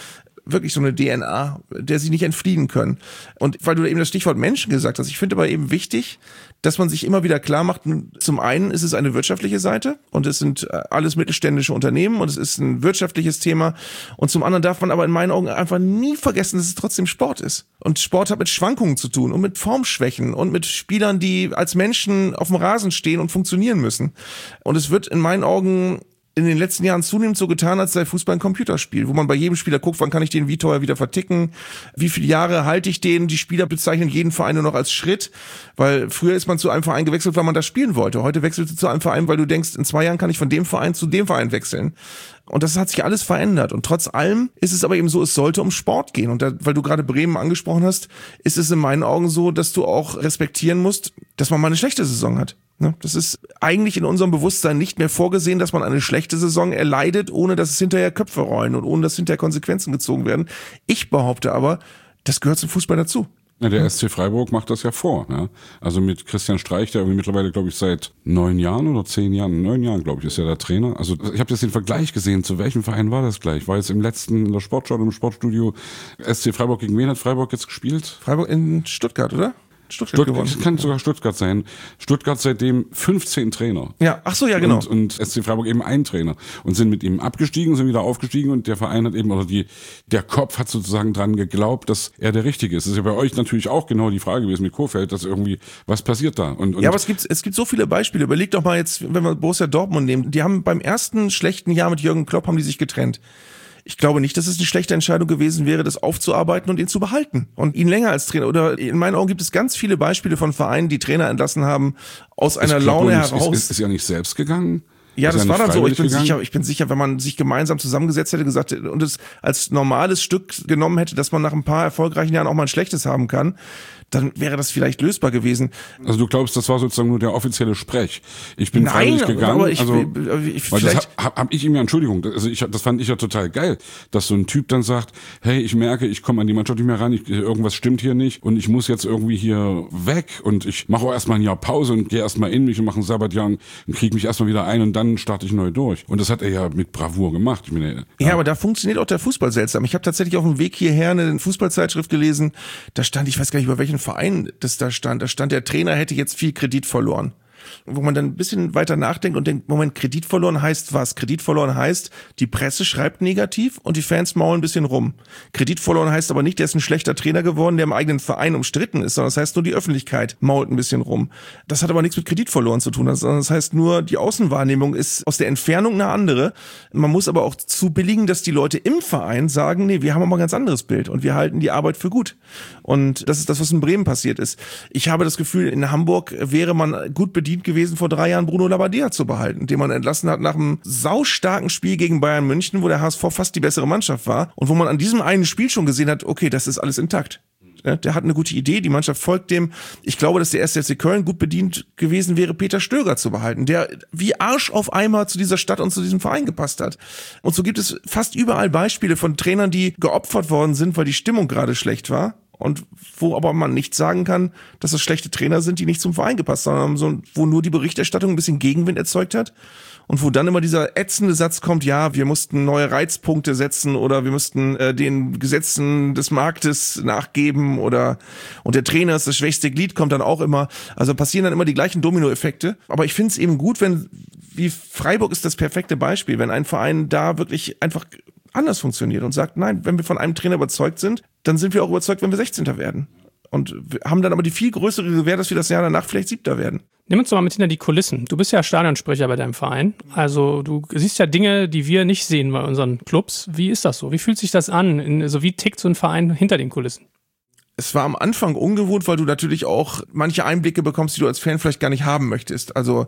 wirklich so eine DNA, der sie nicht entfliehen können. Und weil du eben das Stichwort Menschen gesagt hast, ich finde aber eben wichtig, dass man sich immer wieder klar macht, zum einen ist es eine wirtschaftliche Seite und es sind alles mittelständische Unternehmen und es ist ein wirtschaftliches Thema und zum anderen darf man aber in meinen Augen einfach nie vergessen, dass es trotzdem Sport ist. Und Sport hat mit Schwankungen zu tun und mit Formschwächen und mit Spielern, die als Menschen auf dem Rasen stehen und funktionieren müssen. Und es wird in meinen Augen in den letzten Jahren zunehmend so getan, als sei Fußball ein Computerspiel, wo man bei jedem Spieler guckt, wann kann ich den wie teuer wieder verticken, wie viele Jahre halte ich den, die Spieler bezeichnen jeden Verein nur noch als Schritt, weil früher ist man zu einem Verein gewechselt, weil man da spielen wollte, heute wechselst du zu einem Verein, weil du denkst, in 2 Jahren kann ich von dem Verein zu dem Verein wechseln. Und das hat sich alles verändert. Und trotz allem ist es aber eben so, es sollte um Sport gehen. Und da, weil du gerade Bremen angesprochen hast, ist es in meinen Augen so, dass du auch respektieren musst, dass man mal eine schlechte Saison hat. Das ist eigentlich in unserem Bewusstsein nicht mehr vorgesehen, dass man eine schlechte Saison erleidet, ohne dass es hinterher Köpfe rollen und ohne dass hinterher Konsequenzen gezogen werden. Ich behaupte aber, das gehört zum Fußball dazu. Ja, der SC Freiburg macht das ja vor. Ne? Also mit Christian Streich, der irgendwie mittlerweile, glaube ich, seit 9 Jahren oder 10 Jahren, 9 Jahren, glaube ich, ist ja der Trainer. Also ich habe jetzt den Vergleich gesehen, zu welchem Verein war das gleich? War jetzt im letzten, in der Sportschau, im Sportstudio, SC Freiburg, gegen wen hat Freiburg jetzt gespielt? Freiburg in Stuttgart, oder? Stuttgart gewonnen. Das kann sogar Stuttgart sein. Stuttgart seitdem 15 Trainer. Ja, ach so, ja, genau. Und SC Freiburg eben ein Trainer. Und sind mit ihm abgestiegen, sind wieder aufgestiegen und der Verein hat eben, oder der Kopf hat sozusagen dran geglaubt, dass er der Richtige ist. Das ist ja bei euch natürlich auch genau die Frage gewesen mit Kohfeldt, dass irgendwie, was passiert da? Ja, aber es gibt so viele Beispiele. Überleg doch mal jetzt, wenn wir Borussia Dortmund nehmen, die haben beim ersten schlechten Jahr mit Jürgen Klopp haben die sich getrennt. Ich glaube nicht, dass es eine schlechte Entscheidung gewesen wäre, das aufzuarbeiten und ihn zu behalten und ihn länger als Trainer. Oder in meinen Augen gibt es ganz viele Beispiele von Vereinen, die Trainer entlassen haben aus einer Laune heraus. Ist ja nicht selbst gegangen? Ja, das war dann so. Ich bin sicher, wenn man sich gemeinsam zusammengesetzt hätte, gesagt und es als normales Stück genommen hätte, dass man nach ein paar erfolgreichen Jahren auch mal ein schlechtes haben kann, dann wäre das vielleicht lösbar gewesen. Also du glaubst, das war sozusagen nur der offizielle Sprech. Ich bin freiwillig gegangen. Aber weil das hab ich ihm ja, Entschuldigung, das fand ich ja total geil, dass so ein Typ dann sagt, hey, ich merke, ich komme an die Mannschaft nicht mehr ran, irgendwas stimmt hier nicht und ich muss jetzt irgendwie hier weg und ich mache auch erstmal ein Jahr Pause und gehe erstmal in mich und mache ein Sabbatjahr und kriege mich erstmal wieder ein und dann starte ich neu durch. Und das hat er ja mit Bravour gemacht. Ich meine, ja, aber da funktioniert auch der Fußball seltsam. Ich habe tatsächlich auf dem Weg hierher eine Fußballzeitschrift gelesen, da stand, ich weiß gar nicht, über welchen Verein das da stand, der Trainer hätte jetzt viel Kredit verloren. Wo man dann ein bisschen weiter nachdenkt und denkt, Moment, Kredit verloren heißt was? Kredit verloren heißt, die Presse schreibt negativ und die Fans maulen ein bisschen rum. Kredit verloren heißt aber nicht, der ist ein schlechter Trainer geworden, der im eigenen Verein umstritten ist, sondern das heißt nur, die Öffentlichkeit mault ein bisschen rum. Das hat aber nichts mit Kredit verloren zu tun, sondern das heißt nur, die Außenwahrnehmung ist aus der Entfernung eine andere. Man muss aber auch zubilligen, dass die Leute im Verein sagen, nee, wir haben aber ein ganz anderes Bild und wir halten die Arbeit für gut. Und das ist das, was in Bremen passiert ist. Ich habe das Gefühl, in Hamburg wäre man gut bedient gewesen, vor 3 Jahren Bruno Labbadia zu behalten, den man entlassen hat nach einem saustarken Spiel gegen Bayern München, wo der HSV fast die bessere Mannschaft war und wo man an diesem einen Spiel schon gesehen hat, okay, das ist alles intakt. Der hat eine gute Idee, die Mannschaft folgt dem. Ich glaube, dass der 1. FC Köln gut bedient gewesen wäre, Peter Stöger zu behalten, der wie Arsch auf Eimer zu dieser Stadt und zu diesem Verein gepasst hat. Und so gibt es fast überall Beispiele von Trainern, die geopfert worden sind, weil die Stimmung gerade schlecht war. Und wo aber man nicht sagen kann, dass das schlechte Trainer sind, die nicht zum Verein gepasst haben, sondern wo nur die Berichterstattung ein bisschen Gegenwind erzeugt hat. Und wo dann immer dieser ätzende Satz kommt, ja, wir mussten neue Reizpunkte setzen oder wir mussten den Gesetzen des Marktes nachgeben und der Trainer ist das schwächste Glied, kommt dann auch immer. Also passieren dann immer die gleichen Dominoeffekte. Aber ich finde es eben gut, wie Freiburg ist das perfekte Beispiel, wenn ein Verein da wirklich einfach anders funktioniert und sagt, nein, wenn wir von einem Trainer überzeugt sind, dann sind wir auch überzeugt, wenn wir 16. werden. Und wir haben dann aber die viel größere Gewähr, dass wir das Jahr danach vielleicht 7. werden. Nimm uns doch mal mit hinter die Kulissen. Du bist ja Stadionsprecher bei deinem Verein. Also du siehst ja Dinge, die wir nicht sehen bei unseren Clubs. Wie ist das so? Wie fühlt sich das an? Wie tickt so ein Verein hinter den Kulissen? Es war am Anfang ungewohnt, weil du natürlich auch manche Einblicke bekommst, die du als Fan vielleicht gar nicht haben möchtest. Also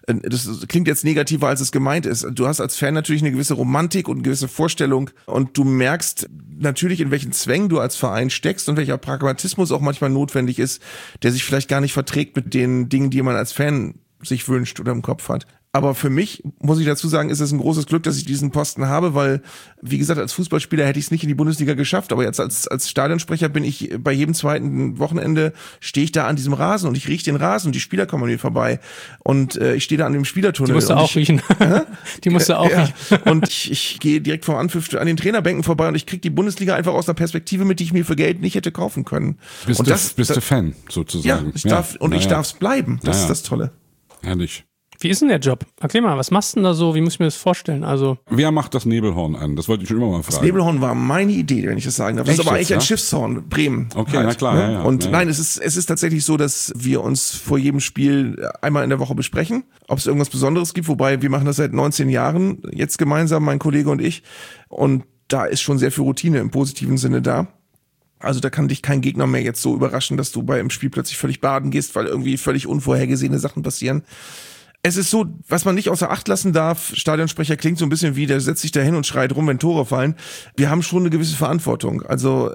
das klingt jetzt negativer, als es gemeint ist. Du hast als Fan natürlich eine gewisse Romantik und eine gewisse Vorstellung und du merkst natürlich, in welchen Zwängen du als Verein steckst und welcher Pragmatismus auch manchmal notwendig ist, der sich vielleicht gar nicht verträgt mit den Dingen, die man als Fan sich wünscht oder im Kopf hat. Aber für mich, muss ich dazu sagen, ist es ein großes Glück, dass ich diesen Posten habe, weil, wie gesagt, als Fußballspieler hätte ich es nicht in die Bundesliga geschafft, aber jetzt als Stadionsprecher bin ich bei jedem zweiten Wochenende, stehe ich da an diesem Rasen und ich rieche den Rasen und die Spieler kommen an mir vorbei und ich stehe da an dem Spielertunnel. Die musst du auch riechen. Die musst du auch riechen. Und ich gehe direkt vom Anpfiff an den Trainerbänken vorbei und ich kriege die Bundesliga einfach aus einer Perspektive mit, die ich mir für Geld nicht hätte kaufen können. Bist du Fan, sozusagen. Ja, ich darf es bleiben. Das ist das Tolle. Herrlich. Wie ist denn der Job? Erklär mal, was machst du denn da so? Wie muss ich mir das vorstellen? Also Wer macht das Nebelhorn an? Das wollte ich schon immer mal fragen. Das Nebelhorn war meine Idee, wenn ich das sagen darf. Das ist aber eigentlich ein Schiffshorn, Bremen. Okay, halt, na klar. ne? Ja. Und nein, es ist tatsächlich so, dass wir uns vor jedem Spiel einmal in der Woche besprechen, ob es irgendwas Besonderes gibt. Wobei, wir machen das seit 19 Jahren jetzt gemeinsam, mein Kollege und ich. Und da ist schon sehr viel Routine im positiven Sinne da. Also da kann dich kein Gegner mehr jetzt so überraschen, dass du beim Spiel plötzlich völlig baden gehst, weil irgendwie völlig unvorhergesehene Sachen passieren. Es ist so, was man nicht außer Acht lassen darf, Stadionsprecher klingt so ein bisschen wie, der setzt sich da hin und schreit rum, wenn Tore fallen. Wir haben schon eine gewisse Verantwortung. Also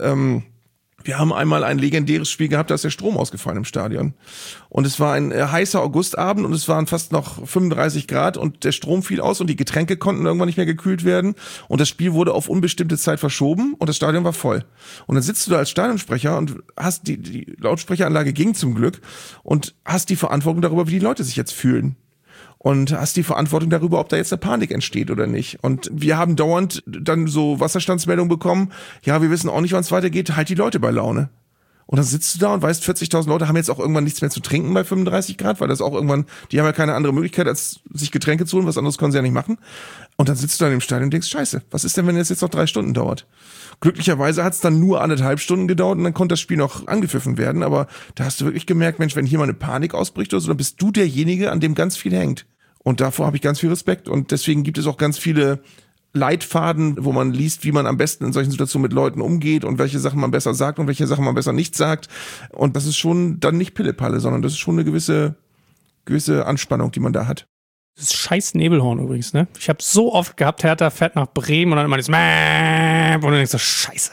wir haben einmal ein legendäres Spiel gehabt, da ist der Strom ausgefallen im Stadion. Und es war ein heißer Augustabend und es waren fast noch 35 Grad und der Strom fiel aus und die Getränke konnten irgendwann nicht mehr gekühlt werden. Und das Spiel wurde auf unbestimmte Zeit verschoben und das Stadion war voll. Und dann sitzt du da als Stadionsprecher und hast die Lautsprecheranlage ging zum Glück und hast die Verantwortung darüber, wie die Leute sich jetzt fühlen. Und hast die Verantwortung darüber, ob da jetzt eine Panik entsteht oder nicht. Und wir haben dauernd dann so Wasserstandsmeldungen bekommen, ja, wir wissen auch nicht, wann es weitergeht, halt die Leute bei Laune. Und dann sitzt du da und weißt, 40.000 Leute haben jetzt auch irgendwann nichts mehr zu trinken bei 35 Grad, weil das auch irgendwann, die haben ja keine andere Möglichkeit, als sich Getränke zu holen, was anderes können sie ja nicht machen. Und dann sitzt du da im Stadion und denkst, scheiße, was ist denn, wenn es jetzt noch 3 Stunden dauert? Glücklicherweise hat es dann nur 1,5 Stunden gedauert und dann konnte das Spiel noch angepfiffen werden, aber da hast du wirklich gemerkt, Mensch, wenn hier mal eine Panik ausbricht oder so, dann bist du derjenige, an dem ganz viel hängt. Und davor habe ich ganz viel Respekt und deswegen gibt es auch ganz viele Leitfaden, wo man liest, wie man am besten in solchen Situationen mit Leuten umgeht und welche Sachen man besser sagt und welche Sachen man besser nicht sagt. Und das ist schon dann nicht Pillepalle, sondern das ist schon eine gewisse Anspannung, die man da hat. das ist scheiß Nebelhorn übrigens, ne? Ich habe so oft gehabt, Hertha fährt nach Bremen und dann immer das Mäh, und dann denkst du, scheiße.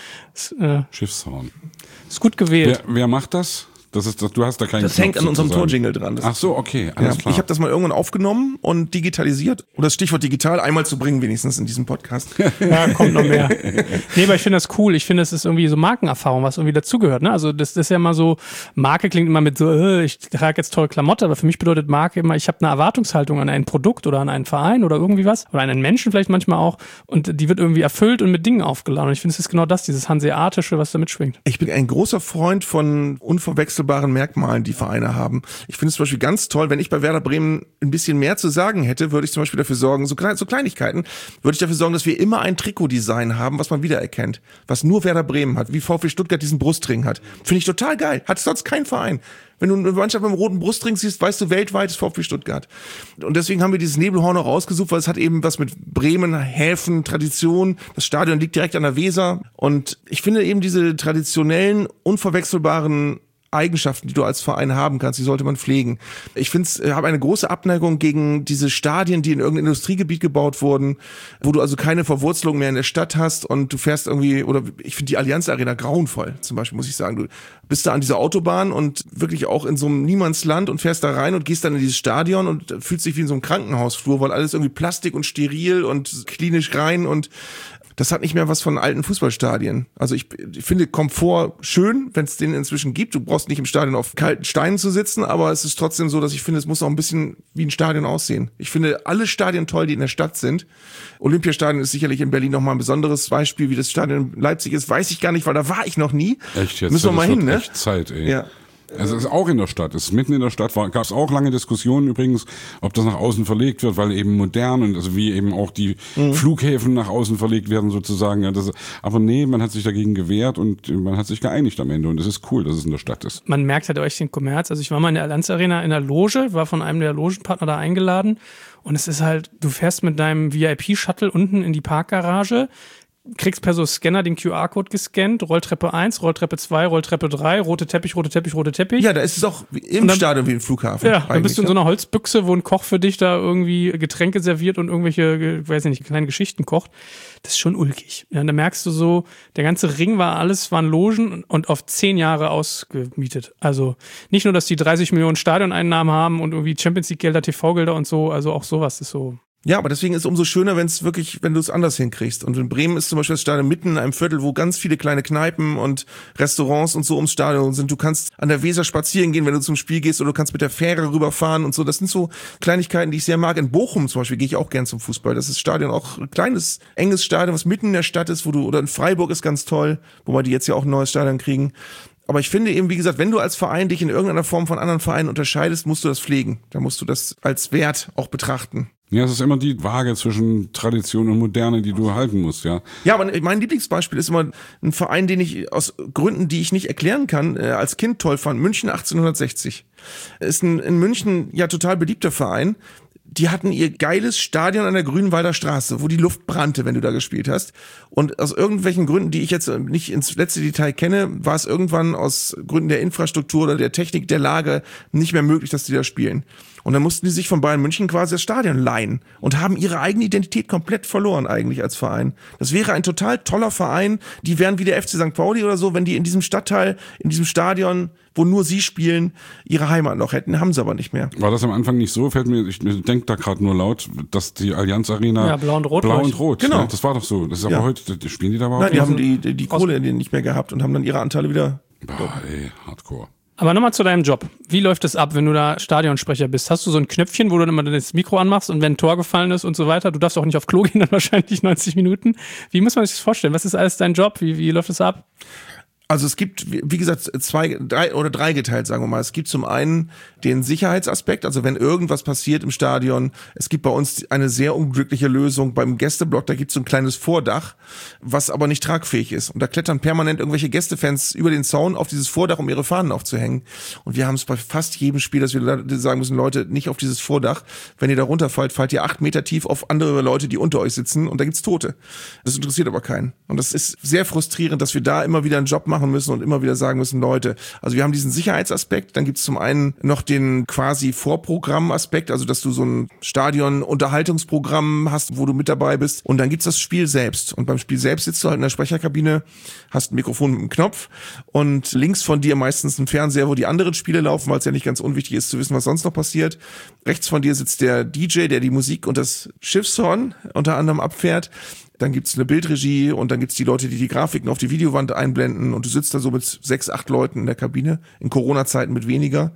Schiffshorn. Ist gut gewählt. Wer macht das? Du hast da keinen Das Knopf hängt an unserem sozusagen. Torjingle dran. Ach so, okay, alles klar. Ich habe das mal irgendwann aufgenommen und digitalisiert. Und das Stichwort digital einmal zu bringen, wenigstens in diesem Podcast. Ja, kommt noch mehr. Nee, aber ich finde das cool. Ich finde, das ist irgendwie so Markenerfahrung, was irgendwie dazugehört. Ne? Also das ist ja immer so, Marke klingt immer mit so, ich trage jetzt tolle Klamotte, aber für mich bedeutet Marke immer, ich habe eine Erwartungshaltung an ein Produkt oder an einen Verein oder irgendwie was. Oder an einen Menschen vielleicht manchmal auch. Und die wird irgendwie erfüllt und mit Dingen aufgeladen. Und ich finde, es ist genau das, dieses Hanseatische, was da mitschwingt. Ich bin ein großer Freund von unverwechselbaren Merkmalen, die Vereine haben. Ich finde es zum Beispiel ganz toll, wenn ich bei Werder Bremen ein bisschen mehr zu sagen hätte, würde ich zum Beispiel dafür sorgen, so Kleinigkeiten, würde ich dafür sorgen, dass wir immer ein Trikotdesign haben, was man wiedererkennt, was nur Werder Bremen hat, wie VfB Stuttgart diesen Brustring hat. Finde ich total geil. Hat sonst kein Verein. Wenn du eine Mannschaft mit einem roten Brustring siehst, weißt du weltweit ist VfB Stuttgart. Und deswegen haben wir dieses Nebelhorn auch rausgesucht, weil es hat eben was mit Bremen, Häfen, Tradition. Das Stadion liegt direkt an der Weser. Und ich finde eben diese traditionellen, unverwechselbaren Eigenschaften, die du als Verein haben kannst, die sollte man pflegen. Ich habe eine große Abneigung gegen diese Stadien, die in irgendeinem Industriegebiet gebaut wurden, wo du also keine Verwurzelung mehr in der Stadt hast und du fährst irgendwie, oder ich finde die Allianz Arena grauenvoll, zum Beispiel, muss ich sagen. Du bist da an dieser Autobahn und wirklich auch in so einem Niemandsland und fährst da rein und gehst dann in dieses Stadion und fühlst dich wie in so einem Krankenhausflur, weil alles irgendwie Plastik und steril und klinisch rein und das hat nicht mehr was von alten Fußballstadien. Also ich finde Komfort schön, wenn es den inzwischen gibt. Du brauchst nicht im Stadion auf kalten Steinen zu sitzen, aber es ist trotzdem so, dass ich finde, es muss auch ein bisschen wie ein Stadion aussehen. Ich finde alle Stadien toll, die in der Stadt sind. Olympiastadion ist sicherlich in Berlin nochmal ein besonderes Beispiel, wie das Stadion in Leipzig ist. Weiß ich gar nicht, weil da war ich noch nie. Echt jetzt? Müssen wir mal hin, ne? Echt Zeit, ey. Ja. Also es ist auch in der Stadt, es ist mitten in der Stadt, gab es auch lange Diskussionen übrigens, ob das nach außen verlegt wird, weil eben modern und also wie eben auch die Flughäfen nach außen verlegt werden sozusagen. Ja, aber nee, man hat sich dagegen gewehrt und man hat sich geeinigt am Ende und es ist cool, dass es in der Stadt ist. Man merkt halt euch den Kommerz. Also ich war mal in der Allianz Arena in der Loge, war von einem der Logenpartner da eingeladen und es ist halt, du fährst mit deinem VIP-Shuttle unten in die Parkgarage, kriegst per so Scanner den QR-Code gescannt, Rolltreppe 1, Rolltreppe 2, Rolltreppe 3, rote Teppich, rote Teppich, rote Teppich. Ja, da ist es auch im Stadion wie im Flughafen. Ja, dann bist du in so einer Holzbüchse, wo ein Koch für dich da irgendwie Getränke serviert und irgendwelche, weiß ich nicht, kleine Geschichten kocht. Das ist schon ulkig. Ja, und da merkst du so, der ganze Ring waren Logen und auf 10 Jahre ausgemietet. Also nicht nur, dass die 30 Millionen Stadioneinnahmen haben und irgendwie Champions League Gelder, TV-Gelder und so, also auch sowas ist so. Ja, aber deswegen ist es umso schöner, wenn du es anders hinkriegst. Und in Bremen ist zum Beispiel das Stadion mitten in einem Viertel, wo ganz viele kleine Kneipen und Restaurants und so ums Stadion sind. Du kannst an der Weser spazieren gehen, wenn du zum Spiel gehst, oder du kannst mit der Fähre rüberfahren und so. Das sind so Kleinigkeiten, die ich sehr mag. In Bochum zum Beispiel gehe ich auch gern zum Fußball. Das ist Stadion auch ein kleines, enges Stadion, was mitten in der Stadt ist, oder in Freiburg ist ganz toll, wobei die jetzt ja auch ein neues Stadion kriegen. Aber ich finde eben, wie gesagt, wenn du als Verein dich in irgendeiner Form von anderen Vereinen unterscheidest, musst du das pflegen. Da musst du das als Wert auch betrachten. Ja, es ist immer die Waage zwischen Tradition und Moderne, die du halten musst, ja. Ja, aber mein Lieblingsbeispiel ist immer ein Verein, den ich aus Gründen, die ich nicht erklären kann, als Kind toll fand. München 1860. Ist in München ja total beliebter Verein. Die hatten ihr geiles Stadion an der Grünwalder Straße, wo die Luft brannte, wenn du da gespielt hast. Und aus irgendwelchen Gründen, die ich jetzt nicht ins letzte Detail kenne, war es irgendwann aus Gründen der Infrastruktur oder der Technik der Lage nicht mehr möglich, dass die da spielen. Und dann mussten die sich von Bayern München quasi das Stadion leihen und haben ihre eigene Identität komplett verloren eigentlich als Verein. Das wäre ein total toller Verein. Die wären wie der FC St. Pauli oder so, wenn die in diesem Stadtteil, in diesem Stadion, wo nur sie spielen, ihre Heimat noch hätten. Haben sie aber nicht mehr. War das am Anfang nicht so? Ich denke da gerade nur laut, dass die Allianz Arena ja, blau und rot. Genau. Ja, das war doch so. Das ist aber heute, spielen die da überhaupt? Nein, die haben die Kohle nicht mehr gehabt und haben dann ihre Anteile wieder. Boah, ey, Hardcore. Aber nochmal zu deinem Job. Wie läuft es ab, wenn du da Stadionsprecher bist? Hast du so ein Knöpfchen, wo du dann immer das Mikro anmachst und wenn ein Tor gefallen ist und so weiter? Du darfst auch nicht auf Klo gehen, dann wahrscheinlich 90 Minuten. Wie muss man sich das vorstellen? Was ist alles dein Job? Wie läuft es ab? Also es gibt, wie gesagt, drei geteilt, sagen wir mal. Es gibt zum einen den Sicherheitsaspekt, also wenn irgendwas passiert im Stadion. Es gibt bei uns eine sehr unglückliche Lösung beim Gästeblock, da gibt es so ein kleines Vordach, was aber nicht tragfähig ist. Und da klettern permanent irgendwelche Gästefans über den Zaun auf dieses Vordach, um ihre Fahnen aufzuhängen. Und wir haben es bei fast jedem Spiel, dass wir sagen müssen, Leute, nicht auf dieses Vordach. Wenn ihr da runterfallt, fallt ihr 8 Meter tief auf andere Leute, die unter euch sitzen und da gibt's Tote. Das interessiert aber keinen. Und das ist sehr frustrierend, dass wir da immer wieder einen Job machen müssen und immer wieder sagen müssen, Leute, also wir haben diesen Sicherheitsaspekt, dann gibt's zum einen noch den quasi Vorprogrammaspekt, also dass du so ein Stadion-Unterhaltungsprogramm hast, wo du mit dabei bist, und dann gibt's das Spiel selbst, und beim Spiel selbst sitzt du halt in der Sprecherkabine, hast ein Mikrofon mit einem Knopf und links von dir meistens ein Fernseher, wo die anderen Spiele laufen, weil es ja nicht ganz unwichtig ist zu wissen, was sonst noch passiert. Rechts von dir sitzt der DJ, der die Musik und das Schiffshorn unter anderem abfährt. Dann gibt's eine Bildregie und dann gibt's die Leute, die die Grafiken auf die Videowand einblenden, und du sitzt da so mit 6, 8 Leuten in der Kabine, in Corona-Zeiten mit weniger.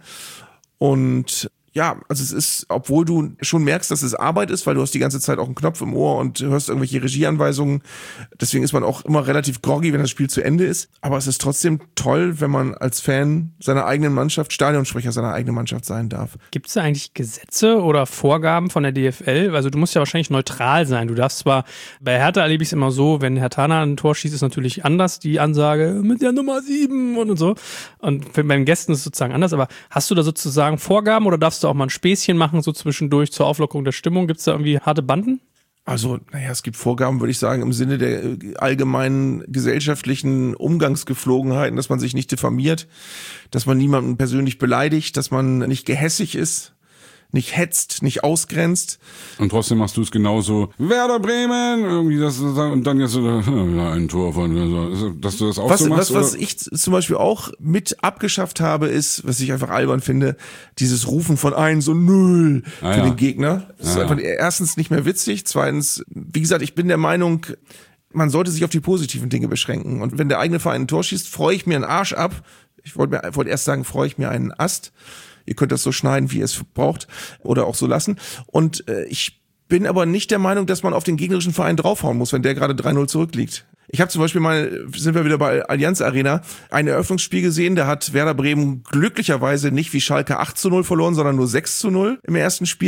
Und ja, also es ist, obwohl du schon merkst, dass es Arbeit ist, weil du hast die ganze Zeit auch einen Knopf im Ohr und hörst irgendwelche Regieanweisungen. Deswegen ist man auch immer relativ groggy, wenn das Spiel zu Ende ist. Aber es ist trotzdem toll, wenn man als Fan seiner eigenen Mannschaft, Stadionsprecher seiner eigenen Mannschaft sein darf. Gibt es da eigentlich Gesetze oder Vorgaben von der DFL? Also du musst ja wahrscheinlich neutral sein. Du darfst zwar, bei Hertha erlebe ich es immer so, wenn Herr Tana ein Tor schießt, ist natürlich anders, die Ansage mit der Nummer 7 und so. Und bei den Gästen ist es sozusagen anders. Aber hast du da sozusagen Vorgaben oder darfst du auch mal ein Späßchen machen, so zwischendurch zur Auflockerung der Stimmung? Gibt es da irgendwie harte Banden? Also, es gibt Vorgaben, würde ich sagen, im Sinne der allgemeinen gesellschaftlichen Umgangsgeflogenheiten, dass man sich nicht diffamiert, dass man niemanden persönlich beleidigt, dass man nicht gehässig ist, nicht hetzt, nicht ausgrenzt. Und trotzdem machst du es genauso. Werder Bremen! Irgendwie das, und dann jetzt ein Tor von, dass du das auch so machst. Was ich zum Beispiel auch mit abgeschafft habe, ist, was ich einfach albern finde, dieses Rufen von 1 und 0 für den Gegner. Das ist einfach erstens nicht mehr witzig. Zweitens, wie gesagt, ich bin der Meinung, man sollte sich auf die positiven Dinge beschränken. Und wenn der eigene Verein ein Tor schießt, freue ich mir einen Arsch ab. Ich wollte erst sagen, freue ich mir einen Ast. Ihr könnt das so schneiden, wie ihr es braucht, oder auch so lassen. Und ich bin aber nicht der Meinung, dass man auf den gegnerischen Verein draufhauen muss, wenn der gerade 3-0 zurückliegt. Ich habe zum Beispiel sind wir wieder bei Allianz Arena, ein Eröffnungsspiel gesehen, da hat Werder Bremen glücklicherweise nicht wie Schalke 8-0 verloren, sondern nur 6-0 im ersten Spiel.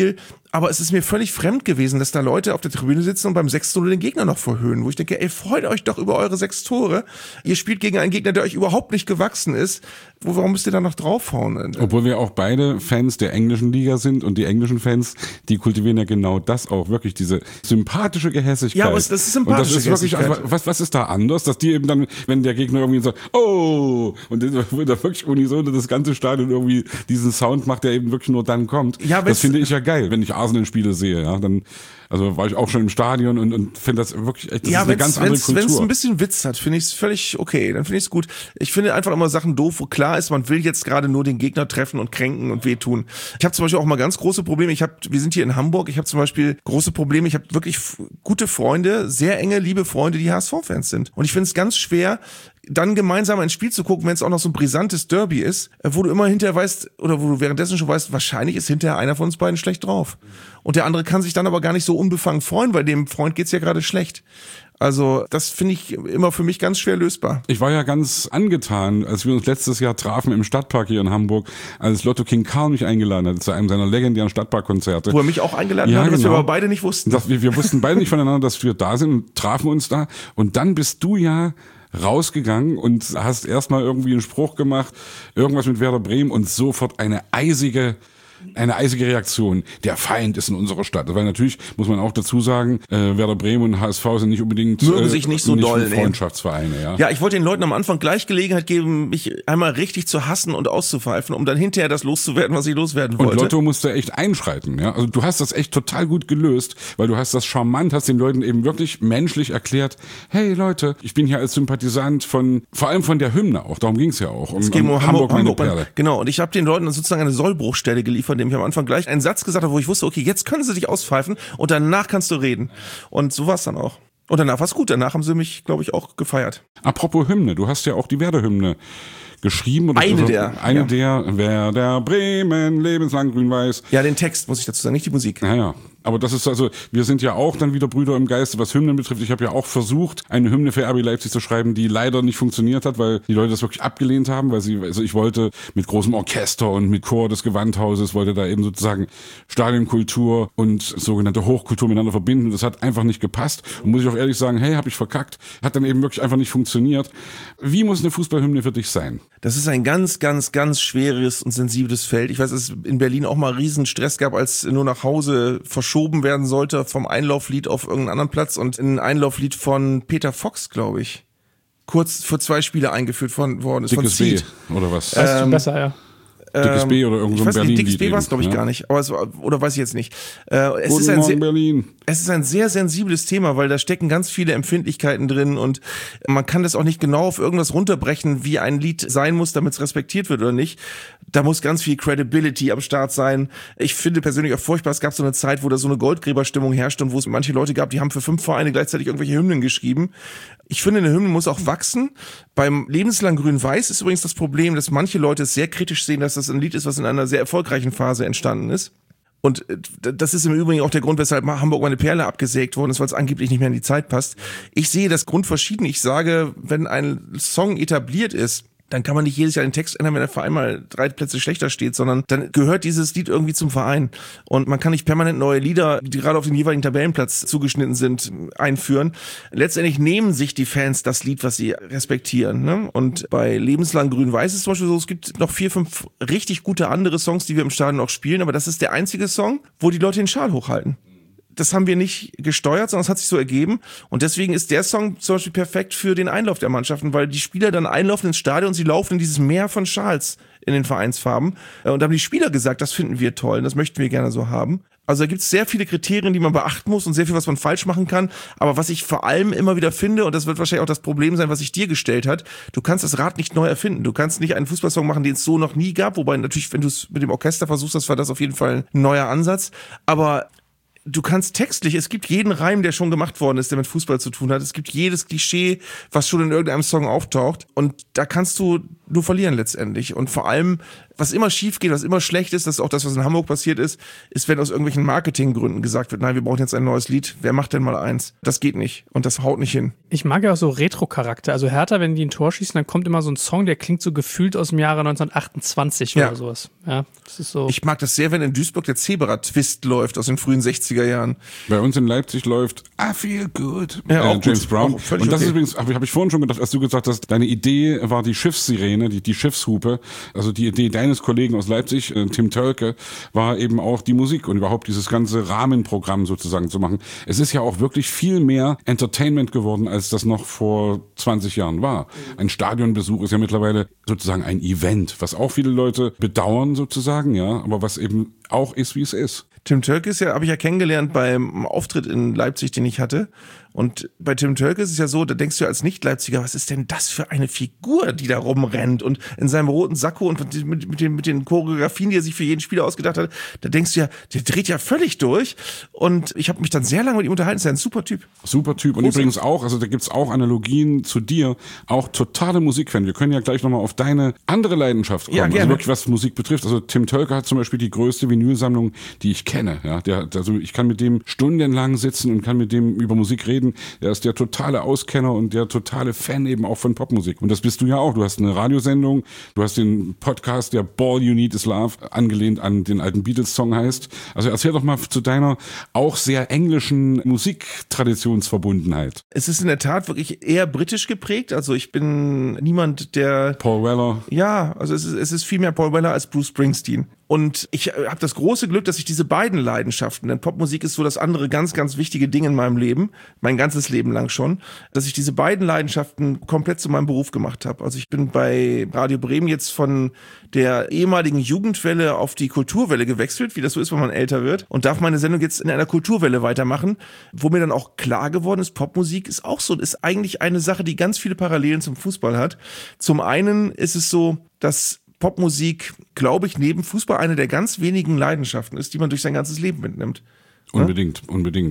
Aber es ist mir völlig fremd gewesen, dass da Leute auf der Tribüne sitzen und beim 6-0 den Gegner noch verhöhnen, wo ich denke, ey, freut euch doch über eure 6 Tore. Ihr spielt gegen einen Gegner, der euch überhaupt nicht gewachsen ist. Warum müsst ihr da noch draufhauen? Obwohl wir auch beide Fans der englischen Liga sind und die englischen Fans, die kultivieren ja genau das auch, wirklich diese sympathische Gehässigkeit. Ja, aber das ist sympathische und das ist wirklich, Gehässigkeit. also, was ist da anders, dass die eben dann, wenn der Gegner irgendwie sagt, oh, und dann wird da wirklich unisono das ganze Stadion irgendwie diesen Sound macht, der eben wirklich nur dann kommt. Ja, das finde ich ja geil, wenn ich Arsenal-Spiele sehe, ja, dann, also war ich auch schon im Stadion und finde das wirklich echt, das ist eine ganz andere Kultur. Wenn es ein bisschen Witz hat, finde ich es völlig okay, dann finde ich es gut. Ich finde einfach immer Sachen doof, wo klar ist, man will jetzt gerade nur den Gegner treffen und kränken und wehtun. Ich habe zum Beispiel auch mal ganz große Probleme, wir sind hier in Hamburg, ich habe zum Beispiel große Probleme, ich habe wirklich gute Freunde, sehr enge, liebe Freunde, die HSV-Fans sind. Und ich finde es ganz schwer, dann gemeinsam ein Spiel zu gucken, wenn es auch noch so ein brisantes Derby ist, wo du immer hinterher weißt, oder wo du währenddessen schon weißt, wahrscheinlich ist hinterher einer von uns beiden schlecht drauf. Und der andere kann sich dann aber gar nicht so unbefangen freuen, weil dem Freund geht's ja gerade schlecht. Also das finde ich immer für mich ganz schwer lösbar. Ich war ja ganz angetan, als wir uns letztes Jahr trafen im Stadtpark hier in Hamburg, als Lotto King Karl mich eingeladen hat zu einem seiner legendären Stadtparkkonzerte. Wo er mich auch eingeladen hat, was wir aber beide nicht wussten. Wir wussten beide nicht voneinander, dass wir da sind und trafen uns da. Und dann bist du ja rausgegangen und hast erstmal irgendwie einen Spruch gemacht, irgendwas mit Werder Bremen und sofort eine eisige Reaktion. Der Feind ist in unserer Stadt. Weil natürlich, muss man auch dazu sagen, Werder Bremen und HSV sind nicht unbedingt mögen sich nicht so doll, Freundschaftsvereine. Ja. Ja, ich wollte den Leuten am Anfang gleich Gelegenheit geben, mich einmal richtig zu hassen und auszupfeifen, um dann hinterher das loszuwerden, was ich loswerden wollte. Und Lotto musste echt einschreiten. Ja? Also du hast das echt total gut gelöst, weil du hast das charmant, hast den Leuten eben wirklich menschlich erklärt, hey Leute, ich bin hier als Sympathisant vor allem von der Hymne auch, darum ging es ja auch. Es ging um Hamburg, meine Perle. Genau, und ich habe den Leuten sozusagen eine Sollbruchstelle geliefert, indem ich am Anfang gleich einen Satz gesagt habe, wo ich wusste, okay, jetzt können sie dich auspfeifen und danach kannst du reden. Und so war es dann auch. Und danach war es gut. Danach haben sie mich, glaube ich, auch gefeiert. Apropos Hymne, du hast ja auch die Werder-Hymne geschrieben. Oder eine der Werder Bremen, lebenslang grün-weiß. Ja, den Text muss ich dazu sagen, nicht die Musik. Ja. Aber das ist also, wir sind ja auch dann wieder Brüder im Geiste, was Hymnen betrifft. Ich habe ja auch versucht, eine Hymne für RB Leipzig zu schreiben, die leider nicht funktioniert hat, weil die Leute das wirklich abgelehnt haben, also ich wollte mit großem Orchester und mit Chor des Gewandhauses, wollte da eben sozusagen Stadionkultur und sogenannte Hochkultur miteinander verbinden. Das hat einfach nicht gepasst. Und muss ich auch ehrlich sagen, hey, habe ich verkackt. Hat dann eben wirklich einfach nicht funktioniert. Wie muss eine Fußballhymne für dich sein? Das ist ein ganz, ganz, ganz schweres und sensibles Feld. Ich weiß, dass es in Berlin auch mal riesen Stress gab, als nur nach Hause verschoben werden sollte vom Einlauflied auf irgendeinen anderen Platz und ein Einlauflied von Peter Fox, glaube ich, kurz vor 2 Spiele eingeführt worden ist. Dickes von B Seed. oder was? Das ist schon besser, ja. Dickes B oder irgend so ein Berlin-Lied. Dickes B war es, glaube ich, ja? gar nicht. Aber oder weiß ich jetzt nicht. Guten Morgen, Berlin. Es ist ein sehr sensibles Thema, weil da stecken ganz viele Empfindlichkeiten drin und man kann das auch nicht genau auf irgendwas runterbrechen, wie ein Lied sein muss, damit es respektiert wird oder nicht. Da muss ganz viel Credibility am Start sein. Ich finde persönlich auch furchtbar, es gab so eine Zeit, wo da so eine Goldgräberstimmung herrschte und wo es manche Leute gab, die haben für 5 Vereine gleichzeitig irgendwelche Hymnen geschrieben. Ich finde, eine Hymne muss auch wachsen. Beim lebenslang grün-weiß ist übrigens das Problem, dass manche Leute es sehr kritisch sehen, dass das ein Lied ist, was in einer sehr erfolgreichen Phase entstanden ist. Und das ist im Übrigen auch der Grund, weshalb Hamburg meine Perle abgesägt worden ist, weil es angeblich nicht mehr in die Zeit passt. Ich sehe das grundverschieden. Ich sage, wenn ein Song etabliert ist, dann kann man nicht jedes Jahr den Text ändern, wenn der Verein mal 3 Plätze schlechter steht, sondern dann gehört dieses Lied irgendwie zum Verein. Und man kann nicht permanent neue Lieder, die gerade auf den jeweiligen Tabellenplatz zugeschnitten sind, einführen. Letztendlich nehmen sich die Fans das Lied, was sie respektieren. Ne? Und bei Lebenslang grün-weiß ist zum Beispiel so, es gibt noch 4, 5 richtig gute andere Songs, die wir im Stadion auch spielen, aber das ist der einzige Song, wo die Leute den Schal hochhalten. Das haben wir nicht gesteuert, sondern es hat sich so ergeben. Und deswegen ist der Song zum Beispiel perfekt für den Einlauf der Mannschaften, weil die Spieler dann einlaufen ins Stadion und sie laufen in dieses Meer von Schals in den Vereinsfarben. Und da haben die Spieler gesagt, das finden wir toll, das möchten wir gerne so haben. Also da gibt es sehr viele Kriterien, die man beachten muss und sehr viel, was man falsch machen kann. Aber was ich vor allem immer wieder finde, und das wird wahrscheinlich auch das Problem sein, was sich dir gestellt hat, du kannst das Rad nicht neu erfinden. Du kannst nicht einen Fußballsong machen, den es so noch nie gab. Wobei natürlich, wenn du es mit dem Orchester versuchst, das war das auf jeden Fall ein neuer Ansatz. Aber du kannst textlich, es gibt jeden Reim, der schon gemacht worden ist, der mit Fußball zu tun hat. Es gibt jedes Klischee, was schon in irgendeinem Song auftaucht. Und da kannst du nur verlieren letztendlich. Und vor allem, was immer schief geht, was immer schlecht ist, das ist auch das, was in Hamburg passiert ist, wenn aus irgendwelchen Marketinggründen gesagt wird, nein, wir brauchen jetzt ein neues Lied, wer macht denn mal eins? Das geht nicht und das haut nicht hin. Ich mag ja auch so Retro-Charakter. Also Hertha, wenn die ein Tor schießen, dann kommt immer so ein Song, der klingt so gefühlt aus dem Jahre 1928 oder sowas. Ja, das ist so. Ich mag das sehr, wenn in Duisburg der Zebra-Twist läuft aus den frühen 60er Jahren. Bei uns in Leipzig läuft I Feel Good. Ja, auch James gut. Brown. Auch völlig und das okay. ist übrigens, habe ich vorhin schon gedacht, als du gesagt hast, deine Idee war die Schiffssirene, die Schiffshupe. Also die Idee deines Kollegen aus Leipzig, Tim Tölke, war eben auch die Musik und überhaupt dieses ganze Rahmenprogramm sozusagen zu machen. Es ist ja auch wirklich viel mehr Entertainment geworden, als das noch vor 20 Jahren war. Ein Stadionbesuch ist ja mittlerweile sozusagen ein Event, was auch viele Leute bedauern sozusagen, ja, aber was eben auch ist, wie es ist. Tim Tölke habe ich ja kennengelernt beim Auftritt in Leipzig, den ich hatte. Und bei Tim Tölke ist es ja so, da denkst du als Nicht-Leipziger, was ist denn das für eine Figur, die da rumrennt und in seinem roten Sakko und mit den Choreografien, die er sich für jeden Spieler ausgedacht hat, da denkst du ja, der dreht ja völlig durch. Und ich habe mich dann sehr lange mit ihm unterhalten, ist ja ein super Typ. Super Typ. Und übrigens auch, also da gibt's auch Analogien zu dir, auch totale Musikfan. Wir können ja gleich nochmal auf deine andere Leidenschaft kommen, Ja, gerne. also wirklich was Musik betrifft. Also Tim Tölke hat zum Beispiel die größte Vinylsammlung, die ich kenne. Ja, also ich kann mit dem stundenlang sitzen und kann mit dem über Musik reden. Der ist der totale Auskenner und der totale Fan eben auch von Popmusik. Und das bist du ja auch. Du hast eine Radiosendung, du hast den Podcast, der All You Need Is Love, angelehnt an den alten Beatles-Song heißt. Also erzähl doch mal zu deiner auch sehr englischen Musiktraditionsverbundenheit. Es ist in der Tat wirklich eher britisch geprägt. Also ich bin niemand, der... Paul Weller. Ja, also es ist viel mehr Paul Weller als Bruce Springsteen. Und ich habe das große Glück, dass ich diese beiden Leidenschaften, denn Popmusik ist so das andere ganz, ganz wichtige Ding in meinem Leben, mein ganzes Leben lang schon, dass ich diese beiden Leidenschaften komplett zu meinem Beruf gemacht habe. Also ich bin bei Radio Bremen jetzt von der ehemaligen Jugendwelle auf die Kulturwelle gewechselt, wie das so ist, wenn man älter wird, und darf meine Sendung jetzt in einer Kulturwelle weitermachen, wo mir dann auch klar geworden ist, Popmusik ist auch so, ist eigentlich eine Sache, die ganz viele Parallelen zum Fußball hat. Zum einen ist es so, dass Popmusik, glaube ich, neben Fußball eine der ganz wenigen Leidenschaften ist, die man durch sein ganzes Leben mitnimmt. Unbedingt.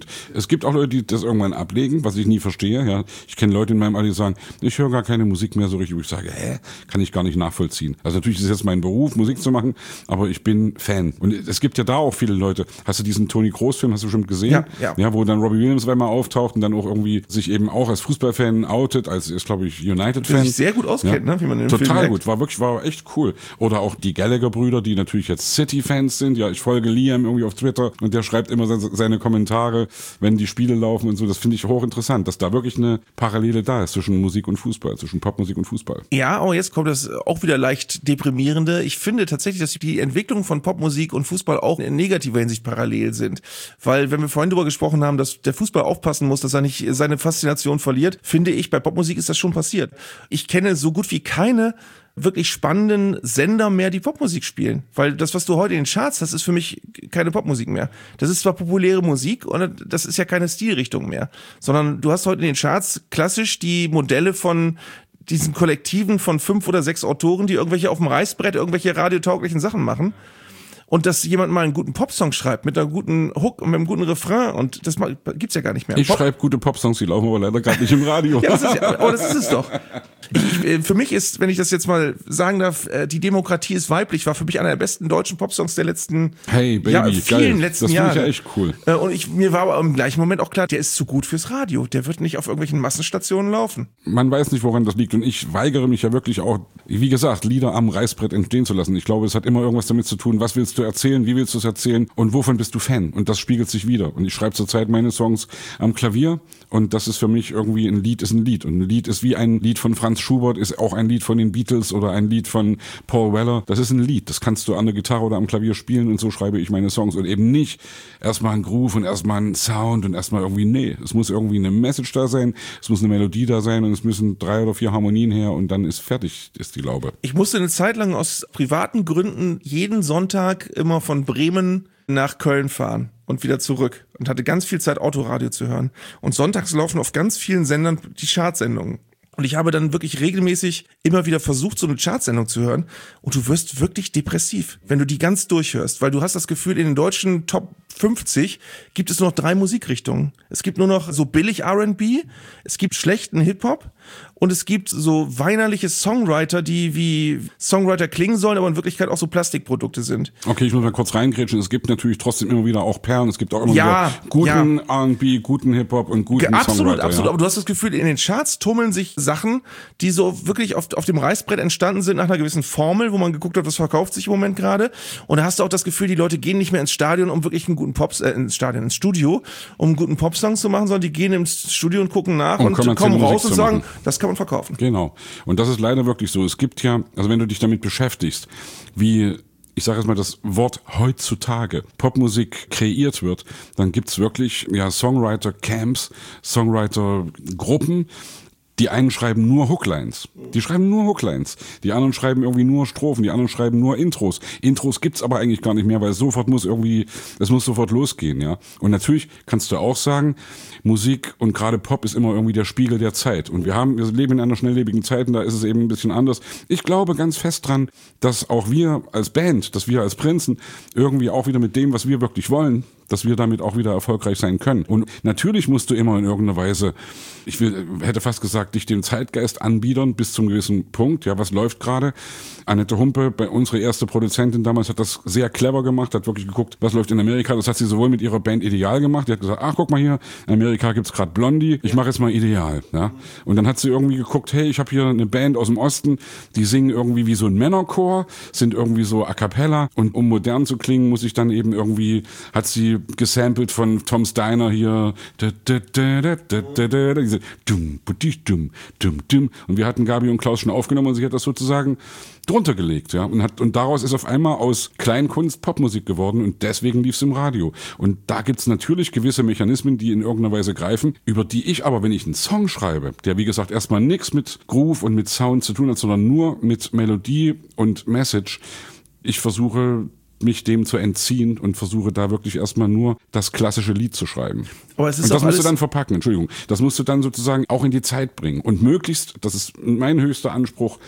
Es gibt auch Leute, die das irgendwann ablegen, was ich nie verstehe. Ja, ich kenne Leute in meinem Alter, die sagen, ich höre gar keine Musik mehr so richtig, wo ich sage, kann ich gar nicht nachvollziehen. Also natürlich ist es jetzt mein Beruf, Musik zu machen, aber ich bin Fan. Und es gibt ja da auch viele Leute. Hast du diesen Toni Kroos-Film, hast du bestimmt gesehen? Ja, wo dann Robbie Williams einmal auftaucht und dann auch irgendwie sich eben auch als Fußballfan outet, als ist, glaube ich, United-Fan. Der sich sehr gut auskennt, ja, ne? Wie man in dem total Film gut, war echt cool. Oder auch die Gallagher-Brüder, die natürlich jetzt City-Fans sind. Ja, ich folge Liam irgendwie auf Twitter und der schreibt immer seine Kommentare, wenn die Spiele laufen und so. Das finde ich hochinteressant, dass da wirklich eine Parallele da ist zwischen Musik und Fußball, zwischen Popmusik und Fußball. Ja, aber jetzt kommt das auch wieder leicht Deprimierende. Ich finde tatsächlich, dass die Entwicklung von Popmusik und Fußball auch in negativer Hinsicht parallel sind. Weil, wenn wir vorhin darüber gesprochen haben, dass der Fußball aufpassen muss, dass er nicht seine Faszination verliert, finde ich, bei Popmusik ist das schon passiert. Ich kenne so gut wie keine wirklich spannenden Sender mehr, die Popmusik spielen. Weil das, was du heute in den Charts hast, ist für mich keine Popmusik mehr. Das ist zwar populäre Musik, und das ist ja keine Stilrichtung mehr. Sondern du hast heute in den Charts klassisch die Modelle von diesen Kollektiven von 5 oder 6 Autoren, die irgendwelche auf dem Reißbrett irgendwelche radiotauglichen Sachen machen. Und dass jemand mal einen guten Popsong schreibt, mit einer guten Hook und mit einem guten Refrain, und das gibt's ja gar nicht mehr. Ich schreibe gute Popsongs, die laufen aber leider gerade nicht im Radio. Ja, aber das ist es doch. Für mich ist, wenn ich das jetzt mal sagen darf, die Demokratie ist weiblich, war für mich einer der besten deutschen Popsongs der letzten Baby, vielen letzten Jahre. Das finde ich ja echt cool. Und mir war aber im gleichen Moment auch klar, der ist zu gut fürs Radio. Der wird nicht auf irgendwelchen Massenstationen laufen. Man weiß nicht, woran das liegt. Und ich weigere mich ja wirklich auch, wie gesagt, Lieder am Reißbrett entstehen zu lassen. Ich glaube, es hat immer irgendwas damit zu tun, was willst du erzählen, wie willst du es erzählen und wovon bist du Fan? Und das spiegelt sich wieder. Und ich schreibe zurzeit meine Songs am Klavier, und das ist für mich irgendwie, ein Lied ist ein Lied. Und ein Lied ist wie ein Lied von Franz Schubert, ist auch ein Lied von den Beatles oder ein Lied von Paul Weller. Das ist ein Lied. Das kannst du an der Gitarre oder am Klavier spielen, und so schreibe ich meine Songs. Und eben nicht erstmal ein Groove und erstmal ein Sound und erstmal irgendwie, nee. Es muss irgendwie eine Message da sein, es muss eine Melodie da sein, und es müssen 3 oder 4 Harmonien her, und dann ist fertig, ist die Laube. Ich musste eine Zeit lang aus privaten Gründen jeden Sonntag immer von Bremen nach Köln fahren und wieder zurück und hatte ganz viel Zeit, Autoradio zu hören. Und sonntags laufen auf ganz vielen Sendern die Chartsendungen. Und ich habe dann wirklich regelmäßig immer wieder versucht, so eine Chartsendung zu hören. Und du wirst wirklich depressiv, wenn du die ganz durchhörst. Weil du hast das Gefühl, in den deutschen Top 50 gibt es nur noch 3 Musikrichtungen. Es gibt nur noch so billig R&B, es gibt schlechten Hip-Hop und es gibt so weinerliche Songwriter, die wie Songwriter klingen sollen, aber in Wirklichkeit auch so Plastikprodukte sind. Okay, ich muss mal kurz reingrätschen. Es gibt natürlich trotzdem immer wieder auch Perlen. Es gibt auch immer wieder guten R&B, guten Hip-Hop und guten Songwriter. Absolut. Ja. Aber du hast das Gefühl, in den Charts tummeln sich Sachen, die so wirklich auf dem Reißbrett entstanden sind nach einer gewissen Formel, wo man geguckt hat, was verkauft sich im Moment gerade. Und da hast du auch das Gefühl, die Leute gehen nicht mehr ins Stadion, um wirklich einen guten ins Studio, um einen guten Popsong zu machen, sondern die gehen ins Studio und gucken nach und kommen raus und sagen, das kann man verkaufen. Genau. Und das ist leider wirklich so. Es gibt ja, also wenn du dich damit beschäftigst, wie, ich sage jetzt mal das Wort heutzutage, Popmusik kreiert wird, dann gibt's wirklich Songwriter-Camps, Songwriter-Gruppen. Die einen schreiben nur Hooklines. Die schreiben nur Hooklines. Die anderen schreiben irgendwie nur Strophen. Die anderen schreiben nur Intros. Intros gibt's aber eigentlich gar nicht mehr, weil es muss sofort losgehen, ja. Und natürlich kannst du auch sagen, Musik und gerade Pop ist immer irgendwie der Spiegel der Zeit. Und wir leben in einer schnelllebigen Zeit und da ist es eben ein bisschen anders. Ich glaube ganz fest dran, dass auch wir als Band, dass wir als Prinzen irgendwie auch wieder mit dem, was wir wirklich wollen, dass wir damit auch wieder erfolgreich sein können. Und natürlich musst du immer in irgendeiner Weise, hätte fast gesagt, dich dem Zeitgeist anbiedern bis zum gewissen Punkt. Ja, was läuft gerade? Annette Humpe, unsere erste Produzentin damals, hat das sehr clever gemacht, hat wirklich geguckt, was läuft in Amerika. Das hat sie sowohl mit ihrer Band Ideal gemacht. Die hat gesagt, ach, guck mal hier, in Amerika gibt's gerade Blondie, ich mache jetzt mal Ideal. Ja? Und dann hat sie irgendwie geguckt, hey, ich habe hier eine Band aus dem Osten, die singen irgendwie wie so ein Männerchor, sind irgendwie so a cappella. Und um modern zu klingen, muss ich dann eben irgendwie, hat sie gesampelt von Tom Steiner hier, diese dum, dum, dum, dum. Und wir hatten Gabi und Klaus schon aufgenommen und sie hat das sozusagen drunter gelegt, ja. Und daraus ist auf einmal aus Kleinkunst Popmusik geworden und deswegen lief's im Radio. Und da gibt's natürlich gewisse Mechanismen, die in irgendeiner Weise greifen, über die ich aber, wenn ich einen Song schreibe, der wie gesagt erstmal nichts mit Groove und mit Sound zu tun hat, sondern nur mit Melodie und Message, ich versuche mich dem zu entziehen und versuche da wirklich erstmal nur das klassische Lied zu schreiben. Aber es ist und das auch musst du dann verpacken, Entschuldigung. Das musst du dann sozusagen auch in die Zeit bringen. Und möglichst, das ist mein höchster Anspruch,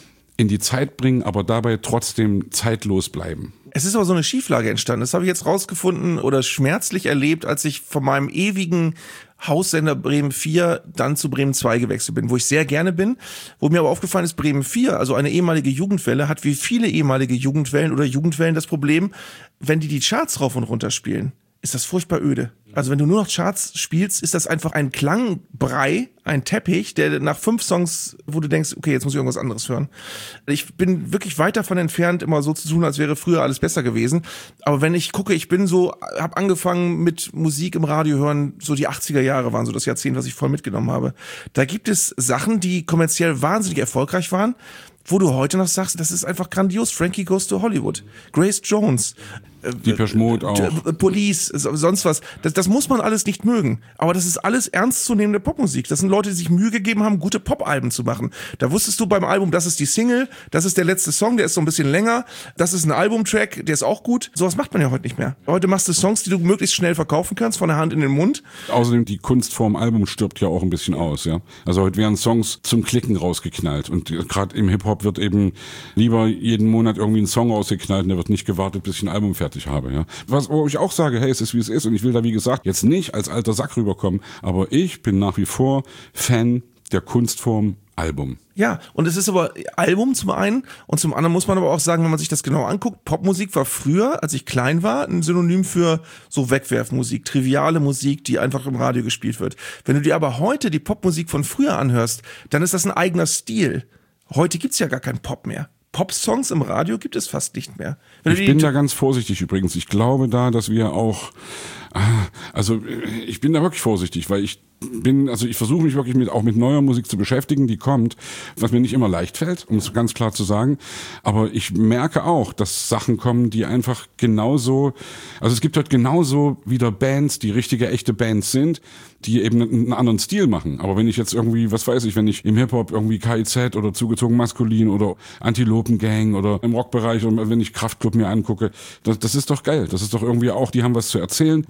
in die Zeit bringen, aber dabei trotzdem zeitlos bleiben. Es ist aber so eine Schieflage entstanden. Das habe ich jetzt rausgefunden oder schmerzlich erlebt, als ich von meinem ewigen Haussender Bremen 4 dann zu Bremen 2 gewechselt bin, wo ich sehr gerne bin. Wo mir aber aufgefallen ist, Bremen 4, also eine ehemalige Jugendwelle, hat wie viele ehemalige Jugendwellen oder Jugendwellen das Problem, wenn die Charts rauf und runter spielen, ist das furchtbar öde. Also wenn du nur noch Charts spielst, ist das einfach ein Klangbrei, ein Teppich, der nach 5 Songs, wo du denkst, okay, jetzt muss ich irgendwas anderes hören. Ich bin wirklich weit davon entfernt, immer so zu tun, als wäre früher alles besser gewesen. Aber wenn ich gucke, habe angefangen mit Musik im Radio hören, so die 80er Jahre waren so das Jahrzehnt, was ich voll mitgenommen habe. Da gibt es Sachen, die kommerziell wahnsinnig erfolgreich waren, wo du heute noch sagst, das ist einfach grandios. Frankie Goes to Hollywood, Grace Jones, Depeche Mode auch. Police, sonst was. Das muss man alles nicht mögen. Aber das ist alles ernstzunehmende Popmusik. Das sind Leute, die sich Mühe gegeben haben, gute Pop-Alben zu machen. Da wusstest du beim Album, das ist die Single, das ist der letzte Song, der ist so ein bisschen länger, das ist ein Albumtrack, der ist auch gut. Sowas macht man ja heute nicht mehr. Heute machst du Songs, die du möglichst schnell verkaufen kannst, von der Hand in den Mund. Außerdem, die Kunstform Album stirbt ja auch ein bisschen aus, ja. Also heute werden Songs zum Klicken rausgeknallt. Und gerade im Hip-Hop wird eben lieber jeden Monat irgendwie ein Song rausgeknallt und der wird nicht gewartet, bis ich ein Album fertig habe, ja. Wo ich auch sage, hey, es ist wie es ist und ich will da, wie gesagt, jetzt nicht als alter Sack rüberkommen, aber ich bin nach wie vor Fan der Kunstform Album. Ja, und es ist aber Album zum einen und zum anderen muss man aber auch sagen, wenn man sich das genau anguckt, Popmusik war früher, als ich klein war, ein Synonym für so Wegwerfmusik, triviale Musik, die einfach im Radio gespielt wird. Wenn du dir aber heute die Popmusik von früher anhörst, dann ist das ein eigener Stil. Heute gibt's ja gar keinen Pop mehr. Pop-Songs im Radio gibt es fast nicht mehr. Ich bin da ganz vorsichtig übrigens. Ich glaube da, dass wir auch, ich bin da wirklich vorsichtig, weil ich versuche mich wirklich auch mit neuer Musik zu beschäftigen, die kommt, was mir nicht immer leicht fällt, um es ganz klar zu sagen. Aber ich merke auch, dass Sachen kommen, die einfach genauso, also es gibt halt genauso wieder Bands, die richtige, echte Bands sind, die eben einen anderen Stil machen. Aber wenn ich jetzt irgendwie, wenn ich im Hip-Hop irgendwie KIZ oder Zugezogen Maskulin oder Antilopen-Gang oder im Rockbereich oder wenn ich Kraftklub mir angucke, das ist doch geil. Das ist doch irgendwie auch, die haben was zu erzählen und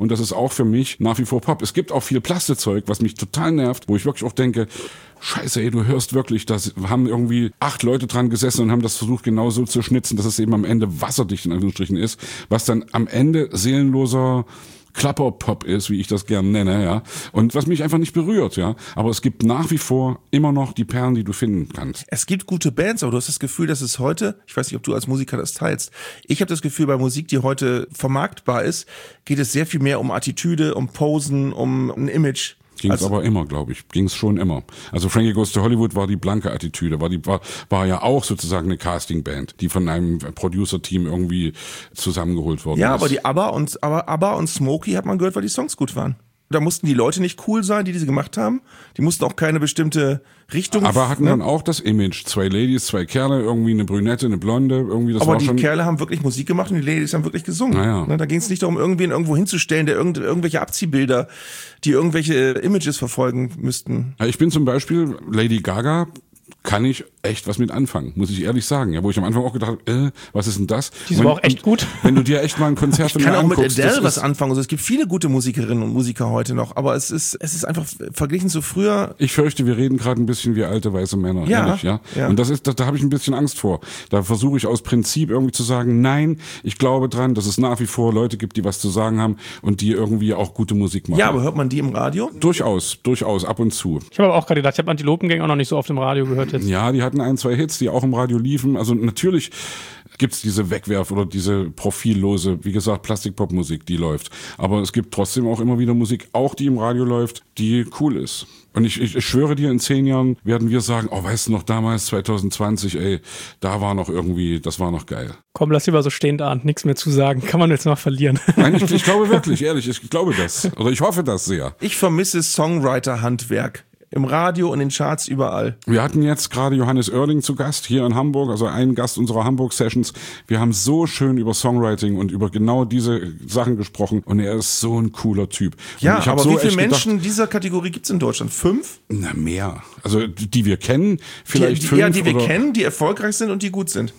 und das ist auch für mich nach wie vor Pop. Es gibt auch viel Plastezeug, was mich total nervt, wo ich wirklich auch denke, Scheiße, ey, du hörst wirklich, da haben irgendwie 8 Leute dran gesessen und haben das versucht genau so zu schnitzen, dass es eben am Ende wasserdicht in Anführungsstrichen ist, was dann am Ende seelenloser Klapperpop ist, wie ich das gern nenne, ja. Und was mich einfach nicht berührt, ja. Aber es gibt nach wie vor immer noch die Perlen, die du finden kannst. Es gibt gute Bands, aber du hast das Gefühl, dass es heute, ich weiß nicht, ob du als Musiker das teilst, ich habe das Gefühl, bei Musik, die heute vermarktbar ist, geht es sehr viel mehr um Attitüde, um Posen, um ein Image. Ging's aber immer, glaube ich. Ging's schon immer. Also Frankie Goes to Hollywood war die blanke Attitüde, war ja auch sozusagen eine Castingband, die von einem Producer-Team irgendwie zusammengeholt worden ist. Ja, aber ABBA und Smokey hat man gehört, weil die Songs gut waren. Da mussten die Leute nicht cool sein, die diese gemacht haben. Die mussten auch keine bestimmte Richtung. Aber hatten dann auch das Image. 2 Ladies, 2 Kerle, irgendwie eine Brünette, eine Blonde, irgendwie das aber war die schon. Kerle haben wirklich Musik gemacht und die Ladies haben wirklich gesungen. Naja. Da ging es nicht darum, irgendwen irgendwo hinzustellen, der irgendwelche Abziehbilder, die irgendwelche Images verfolgen müssten. Ja, ich bin zum Beispiel Lady Gaga. Kann ich echt was mit anfangen, muss ich ehrlich sagen. Ja, wo ich am Anfang auch gedacht habe, was ist denn das? Die ist aber auch echt gut. Wenn du dir echt mal ein Konzert von Ich mir kann auch mit anguckst, Adele was anfangen. Also es gibt viele gute Musikerinnen und Musiker heute noch, aber es ist einfach verglichen zu früher. Ich fürchte, wir reden gerade ein bisschen wie alte weiße Männer, Ja, ehrlich, ja. ja. Und da habe ich ein bisschen Angst vor. Da versuche ich aus Prinzip irgendwie zu sagen, nein, ich glaube dran, dass es nach wie vor Leute gibt, die was zu sagen haben und die irgendwie auch gute Musik machen. Ja, aber hört man die im Radio? Durchaus, ab und zu. Ich habe aber auch gerade gedacht, ich habe Antilopengang auch noch nicht so oft im Radio gehört jetzt. Ja, die hatten 1, 2 Hits, die auch im Radio liefen. Also natürlich gibt's diese Wegwerf- oder diese profillose, wie gesagt, Plastikpop-Musik, die läuft. Aber es gibt trotzdem auch immer wieder Musik, auch die im Radio läuft, die cool ist. Und ich schwöre dir, in 10 Jahren werden wir sagen, oh, weißt du noch, damals 2020, ey, das war noch geil. Komm, lass lieber so stehen da und nichts mehr zu sagen. Kann man jetzt noch verlieren. Nein, ich glaube wirklich, ehrlich, ich glaube das. Oder ich hoffe das sehr. Ich vermisse Songwriter-Handwerk. Im Radio und in den Charts überall. Wir hatten jetzt gerade Johannes Oerding zu Gast hier in Hamburg, also ein Gast unserer Hamburg-Sessions. Wir haben so schön über Songwriting und über genau diese Sachen gesprochen und er ist so ein cooler Typ. Und Ja, ich hab aber so wie viele echt Menschen gedacht, dieser Kategorie gibt's in Deutschland? 5? Na, mehr. Also die wir kennen, vielleicht 5. Ja, die wir oder kennen, die erfolgreich sind und die gut sind.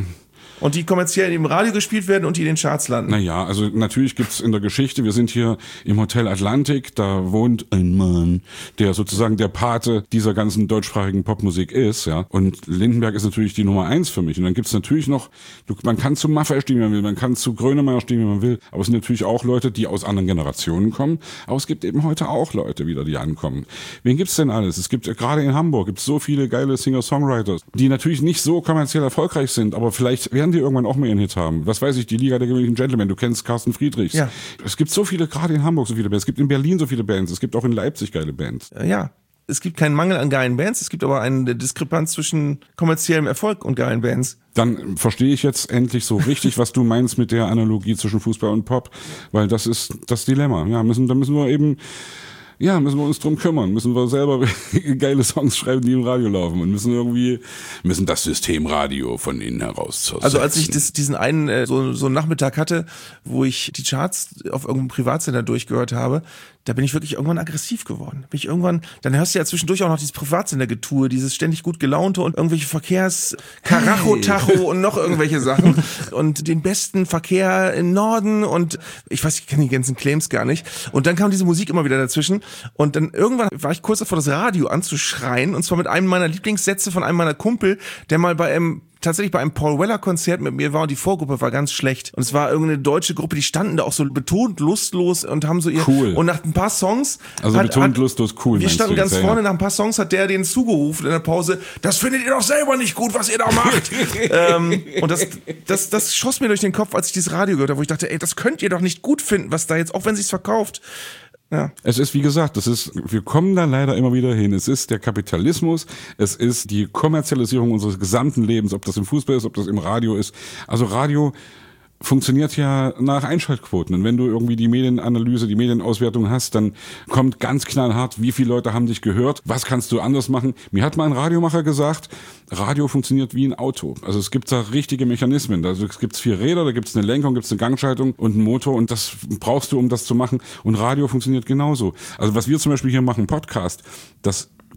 Und die kommerziell im Radio gespielt werden und die in den Charts landen. Naja, also natürlich gibt's in der Geschichte, wir sind hier im Hotel Atlantik, da wohnt ein Mann, der sozusagen der Pate dieser ganzen deutschsprachigen Popmusik ist, ja. Und Lindenberg ist natürlich die Nummer 1 für mich. Und dann gibt's natürlich noch, man kann zu Maffay stehen, wie man will, man kann zu Grönemeyer stehen, wie man will, aber es sind natürlich auch Leute, die aus anderen Generationen kommen. Aber es gibt eben heute auch Leute wieder, die ankommen. Wen gibt's denn alles? Es gibt gerade in Hamburg gibt's so viele geile Singer-Songwriters, die natürlich nicht so kommerziell erfolgreich sind, aber vielleicht werden die irgendwann auch mal ihren Hit haben. Was weiß ich, die Liga der gewöhnlichen Gentlemen, du kennst Carsten Friedrichs. Ja. Es gibt so viele, gerade in Hamburg so viele Bands, es gibt in Berlin so viele Bands, es gibt auch in Leipzig geile Bands. Ja, es gibt keinen Mangel an geilen Bands, es gibt aber eine Diskrepanz zwischen kommerziellem Erfolg und geilen Bands. Dann verstehe ich jetzt endlich so richtig, was du meinst mit der Analogie zwischen Fußball und Pop, weil das ist das Dilemma. Ja, da müssen wir uns drum kümmern, müssen wir selber geile Songs schreiben, die im Radio laufen und müssen das Systemradio von innen heraus zersetzen. Also als ich diesen einen so einen Nachmittag hatte, wo ich die Charts auf irgendeinem Privatsender durchgehört habe, da bin ich wirklich irgendwann aggressiv geworden. Dann hörst du ja zwischendurch auch noch dieses Privatsendergetue, dieses ständig gut gelaunte und irgendwelche Karacho-Tacho und noch irgendwelche Sachen und den besten Verkehr im Norden und ich kenne die ganzen Claims gar nicht. Und dann kam diese Musik immer wieder dazwischen und dann irgendwann war ich kurz davor, das Radio anzuschreien und zwar mit einem meiner Lieblingssätze von einem meiner Kumpel, der mal tatsächlich bei einem Paul Weller Konzert mit mir war und die Vorgruppe war ganz schlecht. Und es war irgendeine deutsche Gruppe, die standen da auch so betont lustlos und haben so cool. Und nach ein paar Songs. Betont lustlos cool. Wir standen ganz vorne, nach ein paar Songs hat der denen zugerufen in der Pause, das findet ihr doch selber nicht gut, was ihr da macht. Und das schoss mir durch den Kopf, als ich dieses Radio gehört habe, wo ich dachte, ey, das könnt ihr doch nicht gut finden, was da jetzt, auch wenn sich's verkauft. Ja. Es ist, wie gesagt, wir kommen da leider immer wieder hin. Es ist der Kapitalismus, es ist die Kommerzialisierung unseres gesamten Lebens, ob das im Fußball ist, ob das im Radio ist. Also Radio funktioniert ja nach Einschaltquoten. Und wenn du irgendwie die Medienanalyse, die Medienauswertung hast, dann kommt ganz knallhart, wie viele Leute haben dich gehört, was kannst du anders machen. Mir hat mal ein Radiomacher gesagt, Radio funktioniert wie ein Auto. Also es gibt da richtige Mechanismen. Also es gibt 4 Räder, da gibt es eine Lenkung, gibt es eine Gangschaltung und einen Motor und das brauchst du, um das zu machen. Und Radio funktioniert genauso. Also was wir zum Beispiel hier machen, Podcast, das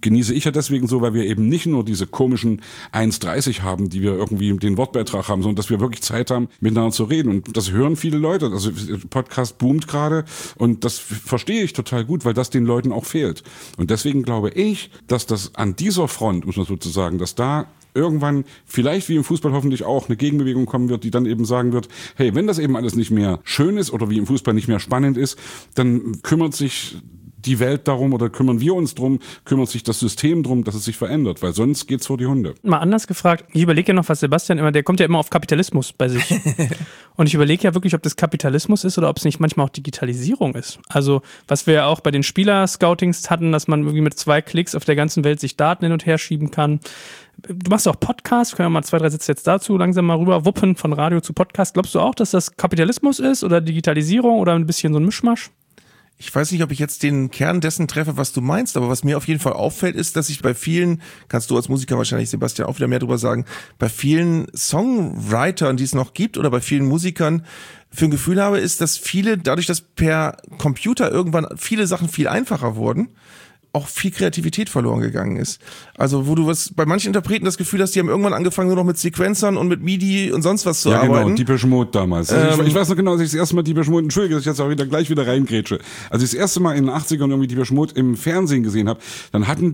genieße ich ja deswegen so, weil wir eben nicht nur diese komischen 1,30 haben, die wir irgendwie den Wortbeitrag haben, sondern dass wir wirklich Zeit haben, miteinander zu reden. Und das hören viele Leute. Also Podcast boomt gerade und das verstehe ich total gut, weil das den Leuten auch fehlt. Und deswegen glaube ich, dass das an dieser Front, muss man sozusagen, dass da irgendwann vielleicht wie im Fußball hoffentlich auch eine Gegenbewegung kommen wird, die dann eben sagen wird, hey, wenn das eben alles nicht mehr schön ist oder wie im Fußball nicht mehr spannend ist, dann kümmert sich die Welt darum oder kümmern wir uns drum, kümmert sich das System drum, dass es sich verändert, weil sonst geht's vor die Hunde. Mal anders gefragt, ich überlege ja noch, was Sebastian immer, der kommt ja immer auf Kapitalismus bei sich. Und ich überlege ja wirklich, ob das Kapitalismus ist oder ob es nicht manchmal auch Digitalisierung ist. Also, was wir ja auch bei den Spieler-Scoutings hatten, dass man irgendwie mit 2 Klicks auf der ganzen Welt sich Daten hin und her schieben kann. Du machst auch Podcasts, können wir mal 2, 3 Sätze jetzt dazu langsam mal rüber wuppen von Radio zu Podcast. Glaubst du auch, dass das Kapitalismus ist oder Digitalisierung oder ein bisschen so ein Mischmasch? Ich weiß nicht, ob ich jetzt den Kern dessen treffe, was du meinst, aber was mir auf jeden Fall auffällt, ist, dass ich bei vielen, kannst du als Musiker wahrscheinlich, Sebastian, auch wieder mehr drüber sagen, bei vielen Songwritern, die es noch gibt, oder bei vielen Musikern für ein Gefühl habe, ist, dass viele, dadurch, dass per Computer irgendwann viele Sachen viel einfacher wurden, auch viel Kreativität verloren gegangen ist. Also wo du bei manchen Interpreten das Gefühl hast, die haben irgendwann angefangen nur noch mit Sequenzern und mit MIDI und sonst was zu arbeiten. Ja genau, Depeche Mode damals. Also ich weiß noch genau, als ich das erste Mal Depeche Mode, entschuldige, dass ich jetzt auch gleich wieder reingrätsche. Als ich das erste Mal in den 80ern irgendwie Depeche Mode im Fernsehen gesehen habe, dann hatten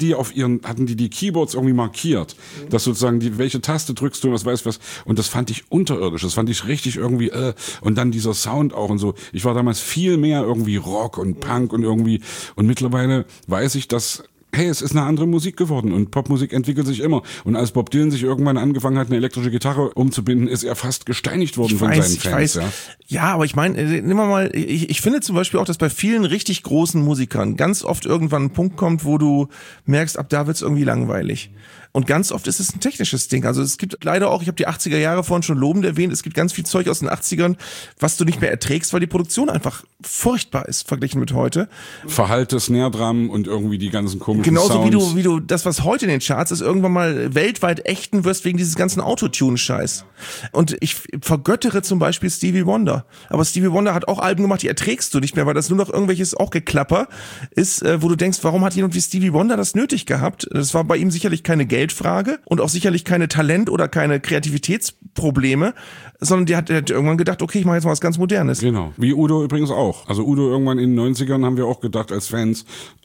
die Keyboards irgendwie markiert, dass sozusagen welche Taste drückst du und was weiß was. Und das fand ich unterirdisch, das fand ich richtig irgendwie, und dann dieser Sound auch und so. Ich war damals viel mehr irgendwie Rock und Punk und irgendwie, und mittlerweile weiß ich, dass, hey, es ist eine andere Musik geworden und Popmusik entwickelt sich immer. Und als Bob Dylan sich irgendwann angefangen hat, eine elektrische Gitarre umzubinden, ist er fast gesteinigt worden von seinen Fans. Ja, aber ich meine, nehmen wir mal, ich finde zum Beispiel auch, dass bei vielen richtig großen Musikern ganz oft irgendwann ein Punkt kommt, wo du merkst, ab da wird's irgendwie langweilig. Und ganz oft ist es ein technisches Ding. Also es gibt leider auch, ich habe die 80er Jahre vorhin schon lobend erwähnt, es gibt ganz viel Zeug aus den 80ern, was du nicht mehr erträgst, weil die Produktion einfach furchtbar ist, verglichen mit heute. Verhallte Snare-Drum und irgendwie die ganzen komischen Genauso Sounds. wie du das, was heute in den Charts ist, irgendwann mal weltweit ächten wirst wegen dieses ganzen Autotune-Scheiß. Und ich vergöttere zum Beispiel Stevie Wonder. Aber Stevie Wonder hat auch Alben gemacht, die erträgst du nicht mehr, weil das nur noch irgendwelches auch Geklapper ist, wo du denkst, warum hat jemand wie Stevie Wonder das nötig gehabt? Das war bei ihm sicherlich keine Geldfrage und auch sicherlich keine Talent- oder keine Kreativitätsprobleme, sondern der hat irgendwann gedacht, okay, ich mache jetzt mal was ganz Modernes. Genau, wie Udo übrigens auch. Also Udo irgendwann in den 90ern haben wir auch gedacht als Fans,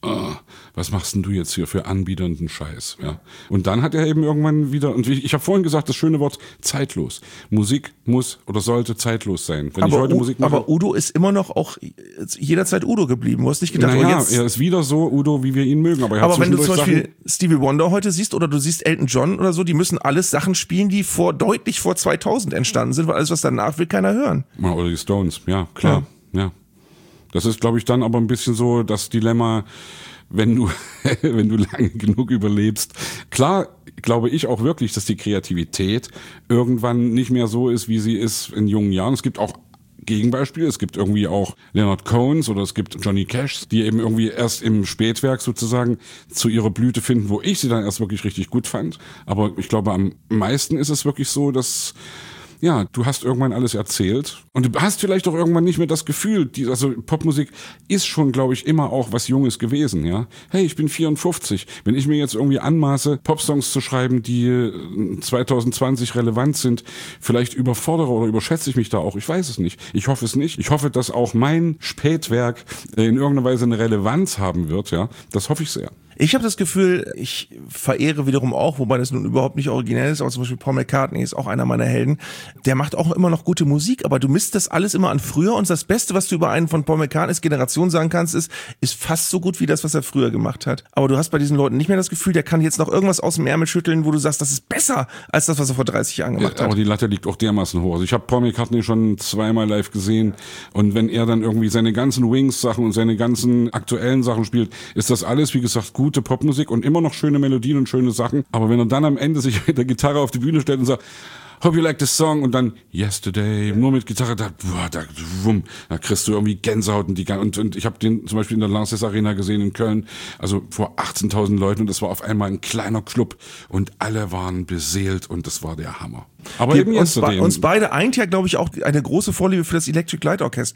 was machst denn du jetzt hier für anbiedernden Scheiß? Ja. Und dann hat er eben irgendwann wieder, und ich habe vorhin gesagt, das schöne Wort zeitlos. Musik muss oder sollte zeitlos sein. Wenn ich heute Musik mache, aber Udo ist immer noch auch jederzeit Udo geblieben. Du hast nicht gedacht, naja, er ist wieder so Udo, wie wir ihn mögen. Aber wenn du zum Beispiel Stevie Wonder heute siehst oder du siehst Elton John oder so, die müssen alles Sachen spielen, die deutlich vor 2000 entstanden sind, weil alles, was danach will, keiner hören. Oder die Stones, ja, klar, ja. Das ist, glaube ich, dann aber ein bisschen so das Dilemma, wenn du lange genug überlebst. Klar, glaube ich auch wirklich, dass die Kreativität irgendwann nicht mehr so ist, wie sie ist in jungen Jahren. Es gibt auch Gegenbeispiele. Es gibt irgendwie auch Leonard Cohens oder es gibt Johnny Cash, die eben irgendwie erst im Spätwerk sozusagen zu ihrer Blüte finden, wo ich sie dann erst wirklich richtig gut fand. Aber ich glaube, am meisten ist es wirklich so, dass ja, du hast irgendwann alles erzählt und du hast vielleicht auch irgendwann nicht mehr das Gefühl, also Popmusik ist schon, glaube ich, immer auch was Junges gewesen, ja. Hey, ich bin 54. Wenn ich mir jetzt irgendwie anmaße, Popsongs zu schreiben, die 2020 relevant sind, vielleicht überfordere oder überschätze ich mich da auch. Ich weiß es nicht. Ich hoffe es nicht. Ich hoffe, dass auch mein Spätwerk in irgendeiner Weise eine Relevanz haben wird, ja. Das hoffe ich sehr. Ich habe das Gefühl, ich verehre wiederum auch, wobei das nun überhaupt nicht originell ist, aber zum Beispiel Paul McCartney ist auch einer meiner Helden. Der macht auch immer noch gute Musik, aber du misst das alles immer an früher und das Beste, was du über einen von Paul McCartneys Generation sagen kannst, ist fast so gut wie das, was er früher gemacht hat. Aber du hast bei diesen Leuten nicht mehr das Gefühl, der kann jetzt noch irgendwas aus dem Ärmel schütteln, wo du sagst, das ist besser als das, was er vor 30 Jahren gemacht hat. Aber die Latte liegt auch dermaßen hoch. Also ich habe Paul McCartney schon zweimal live gesehen und wenn er dann irgendwie seine ganzen Wings-Sachen und seine ganzen aktuellen Sachen spielt, ist das alles, wie gesagt, gute Popmusik und immer noch schöne Melodien und schöne Sachen. Aber wenn er dann am Ende sich mit der Gitarre auf die Bühne stellt und sagt, hope you like this song und dann Yesterday, nur mit Gitarre, da kriegst du irgendwie Gänsehaut und ich habe den zum Beispiel in der Lanxess Arena gesehen in Köln, also vor 18.000 Leuten und das war auf einmal ein kleiner Club und alle waren beseelt und das war der Hammer. Aber eben uns beide eint ja, glaube ich, auch eine große Vorliebe für das Electric Light Orchestra.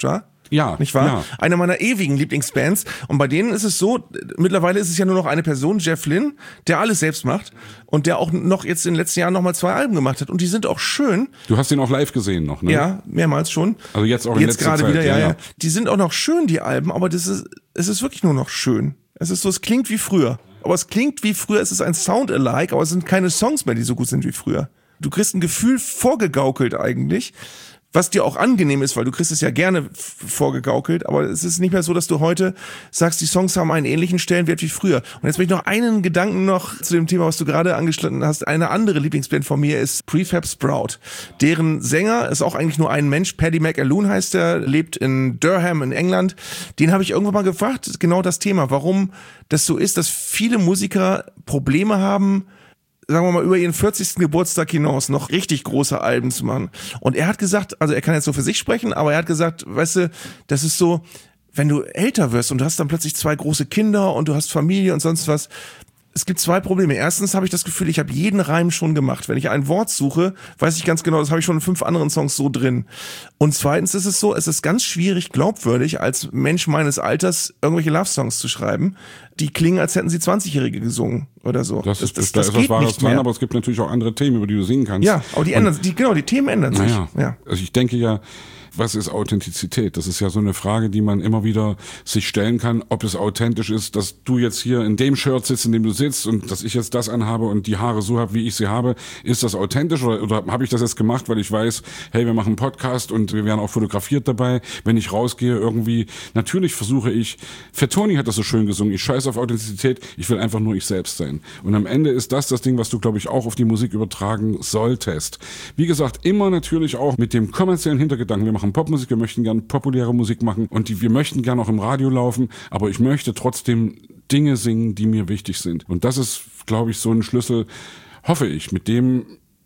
Ja, nicht wahr? ja. Eine meiner ewigen Lieblingsbands. Und bei denen ist es so, mittlerweile ist es ja nur noch eine Person, Jeff Lynne, der alles selbst macht und der auch noch jetzt in den letzten Jahren nochmal 2 Alben gemacht hat. Und die sind auch schön. Du hast ihn auch live gesehen noch, ne? Ja, mehrmals schon. Also jetzt auch in jetzt letzter gerade Zeit. wieder, ja. Die sind auch noch schön, die Alben, aber es ist wirklich nur noch schön. Es ist so, es klingt wie früher. Aber es klingt wie früher, es ist ein Sound-alike, aber es sind keine Songs mehr, die so gut sind wie früher. Du kriegst ein Gefühl vorgegaukelt eigentlich, was dir auch angenehm ist, weil du kriegst es ja gerne vorgegaukelt, aber es ist nicht mehr so, dass du heute sagst, die Songs haben einen ähnlichen Stellenwert wie früher. Und jetzt möchte ich noch einen Gedanken noch zu dem Thema, was du gerade angeschnitten hast. Eine andere Lieblingsband von mir ist Prefab Sprout. Deren Sänger ist auch eigentlich nur ein Mensch, Paddy McAloon heißt er, lebt in Durham in England. Den habe ich irgendwann mal gefragt, genau das Thema, warum das so ist, dass viele Musiker Probleme haben, sagen wir mal, über ihren 40. Geburtstag hinaus noch richtig große Alben zu machen. Und er hat gesagt, also er kann jetzt so für sich sprechen, aber er hat gesagt, weißt du, das ist so, wenn du älter wirst und du hast dann plötzlich 2 große Kinder und du hast Familie und sonst was, es gibt 2 Probleme. Erstens habe ich das Gefühl, ich habe jeden Reim schon gemacht. Wenn ich ein Wort suche, weiß ich ganz genau, das habe ich schon in 5 anderen Songs so drin. Und zweitens ist es so, es ist ganz schwierig, glaubwürdig als Mensch meines Alters irgendwelche Love-Songs zu schreiben, die klingen, als hätten sie 20-Jährige gesungen oder so. Da ist was geht Wahres nicht dran, mehr. aber es gibt natürlich auch andere Themen, über die du singen kannst. Ja, aber die Themen ändern sich. Naja, Ja. also ich denke ja, was ist Authentizität? Das ist ja so eine Frage, die man immer wieder sich stellen kann, ob es authentisch ist, dass du jetzt hier in dem Shirt sitzt, in dem du sitzt und dass ich jetzt das anhabe und die Haare so habe, wie ich sie habe. Ist das authentisch oder habe ich das jetzt gemacht, weil ich weiß, hey, wir machen einen Podcast und wir werden auch fotografiert dabei, wenn ich rausgehe irgendwie. Natürlich versuche ich, Fettoni hat das so schön gesungen, ich scheiße auf Authentizität, ich will einfach nur ich selbst sein. Und am Ende ist das Ding, was du, glaube ich, auch auf die Musik übertragen solltest. Wie gesagt, immer natürlich auch mit dem kommerziellen Hintergedanken. Wir machen Popmusik, wir möchten gerne populäre Musik machen und wir möchten gerne auch im Radio laufen, aber ich möchte trotzdem Dinge singen, die mir wichtig sind. Und das ist, glaube ich, so ein Schlüssel, hoffe ich, mit dem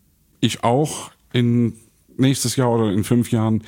ich auch in nächstes Jahr oder in 5 Jahren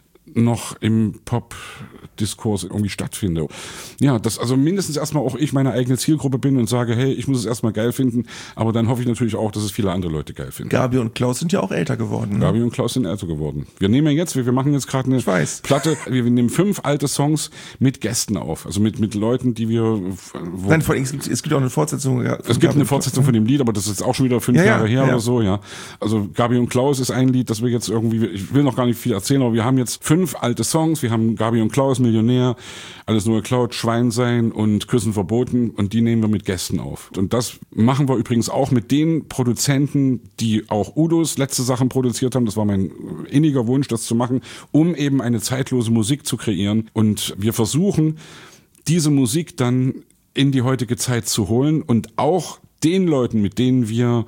noch im Pop-Diskurs irgendwie stattfinde. Ja, dass also mindestens erstmal auch ich meine eigene Zielgruppe bin und sage, hey, ich muss es erstmal geil finden, aber dann hoffe ich natürlich auch, dass es viele andere Leute geil finden. Gabi und Klaus sind ja auch älter geworden. Ne? Gabi und Klaus sind älter geworden. Wir nehmen ja jetzt, wir machen jetzt gerade eine Platte, wir nehmen 5 alte Songs mit Gästen auf, also mit Leuten, die wir... Nein, vor allem, es gibt auch eine Fortsetzung. Es gibt eine Fortsetzung von dem Lied, aber das ist jetzt auch schon wieder 5 Jahre her oder so, ja. Also Gabi und Klaus ist ein Lied, das wir jetzt irgendwie, ich will noch gar nicht viel erzählen, aber wir haben jetzt 5 alte Songs, wir haben Gabi und Klaus, Millionär, Alles nur geklaut, Schwein sein und Küssen verboten und die nehmen wir mit Gästen auf. Und das machen wir übrigens auch mit den Produzenten, die auch Udos letzte Sachen produziert haben. Das war mein inniger Wunsch, das zu machen, um eben eine zeitlose Musik zu kreieren. Und wir versuchen, diese Musik dann in die heutige Zeit zu holen und auch den Leuten, mit denen wir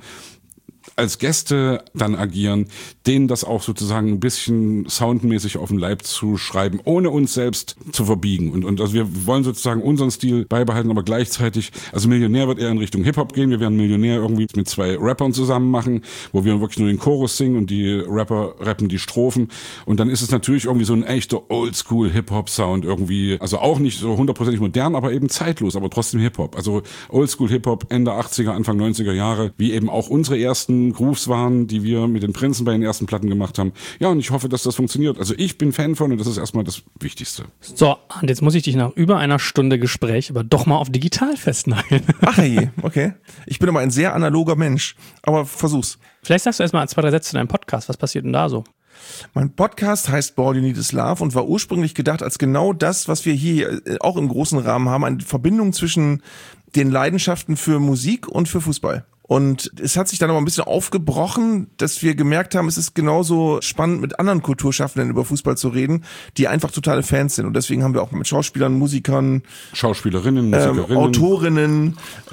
als Gäste dann agieren, denen das auch sozusagen ein bisschen soundmäßig auf den Leib zu schreiben, ohne uns selbst zu verbiegen. Und also wir wollen sozusagen unseren Stil beibehalten, aber gleichzeitig, also Millionär wird eher in Richtung Hip-Hop gehen. Wir werden Millionär irgendwie mit 2 Rappern zusammen machen, wo wir wirklich nur den Chorus singen und die Rapper rappen die Strophen. Und dann ist es natürlich irgendwie so ein echter Oldschool-Hip-Hop-Sound irgendwie, also auch nicht so 100% modern, aber eben zeitlos, aber trotzdem Hip-Hop. Also Oldschool-Hip-Hop Ende 80er, Anfang 90er Jahre, wie eben auch unsere ersten Grooves waren, die wir mit den Prinzen bei den ersten Platten gemacht haben. Ja, und ich hoffe, dass das funktioniert. Also ich bin Fan von und das ist erstmal das Wichtigste. So, und jetzt muss ich dich nach über einer Stunde Gespräch aber doch mal auf digital festnageln. Ach je, okay. Ich bin aber ein sehr analoger Mensch, aber versuch's. Vielleicht sagst du erstmal 2, 3 Sätze zu deinem Podcast. Was passiert denn da so? Mein Podcast heißt All You Need Is Love und war ursprünglich gedacht als genau das, was wir hier auch im großen Rahmen haben, eine Verbindung zwischen den Leidenschaften für Musik und für Fußball. Und es hat sich dann aber ein bisschen aufgebrochen, dass wir gemerkt haben, es ist genauso spannend, mit anderen Kulturschaffenden über Fußball zu reden, die einfach totale Fans sind. Und deswegen haben wir auch mit Schauspielern, Musikern, Schauspielerinnen, Musikerinnen, Autorinnen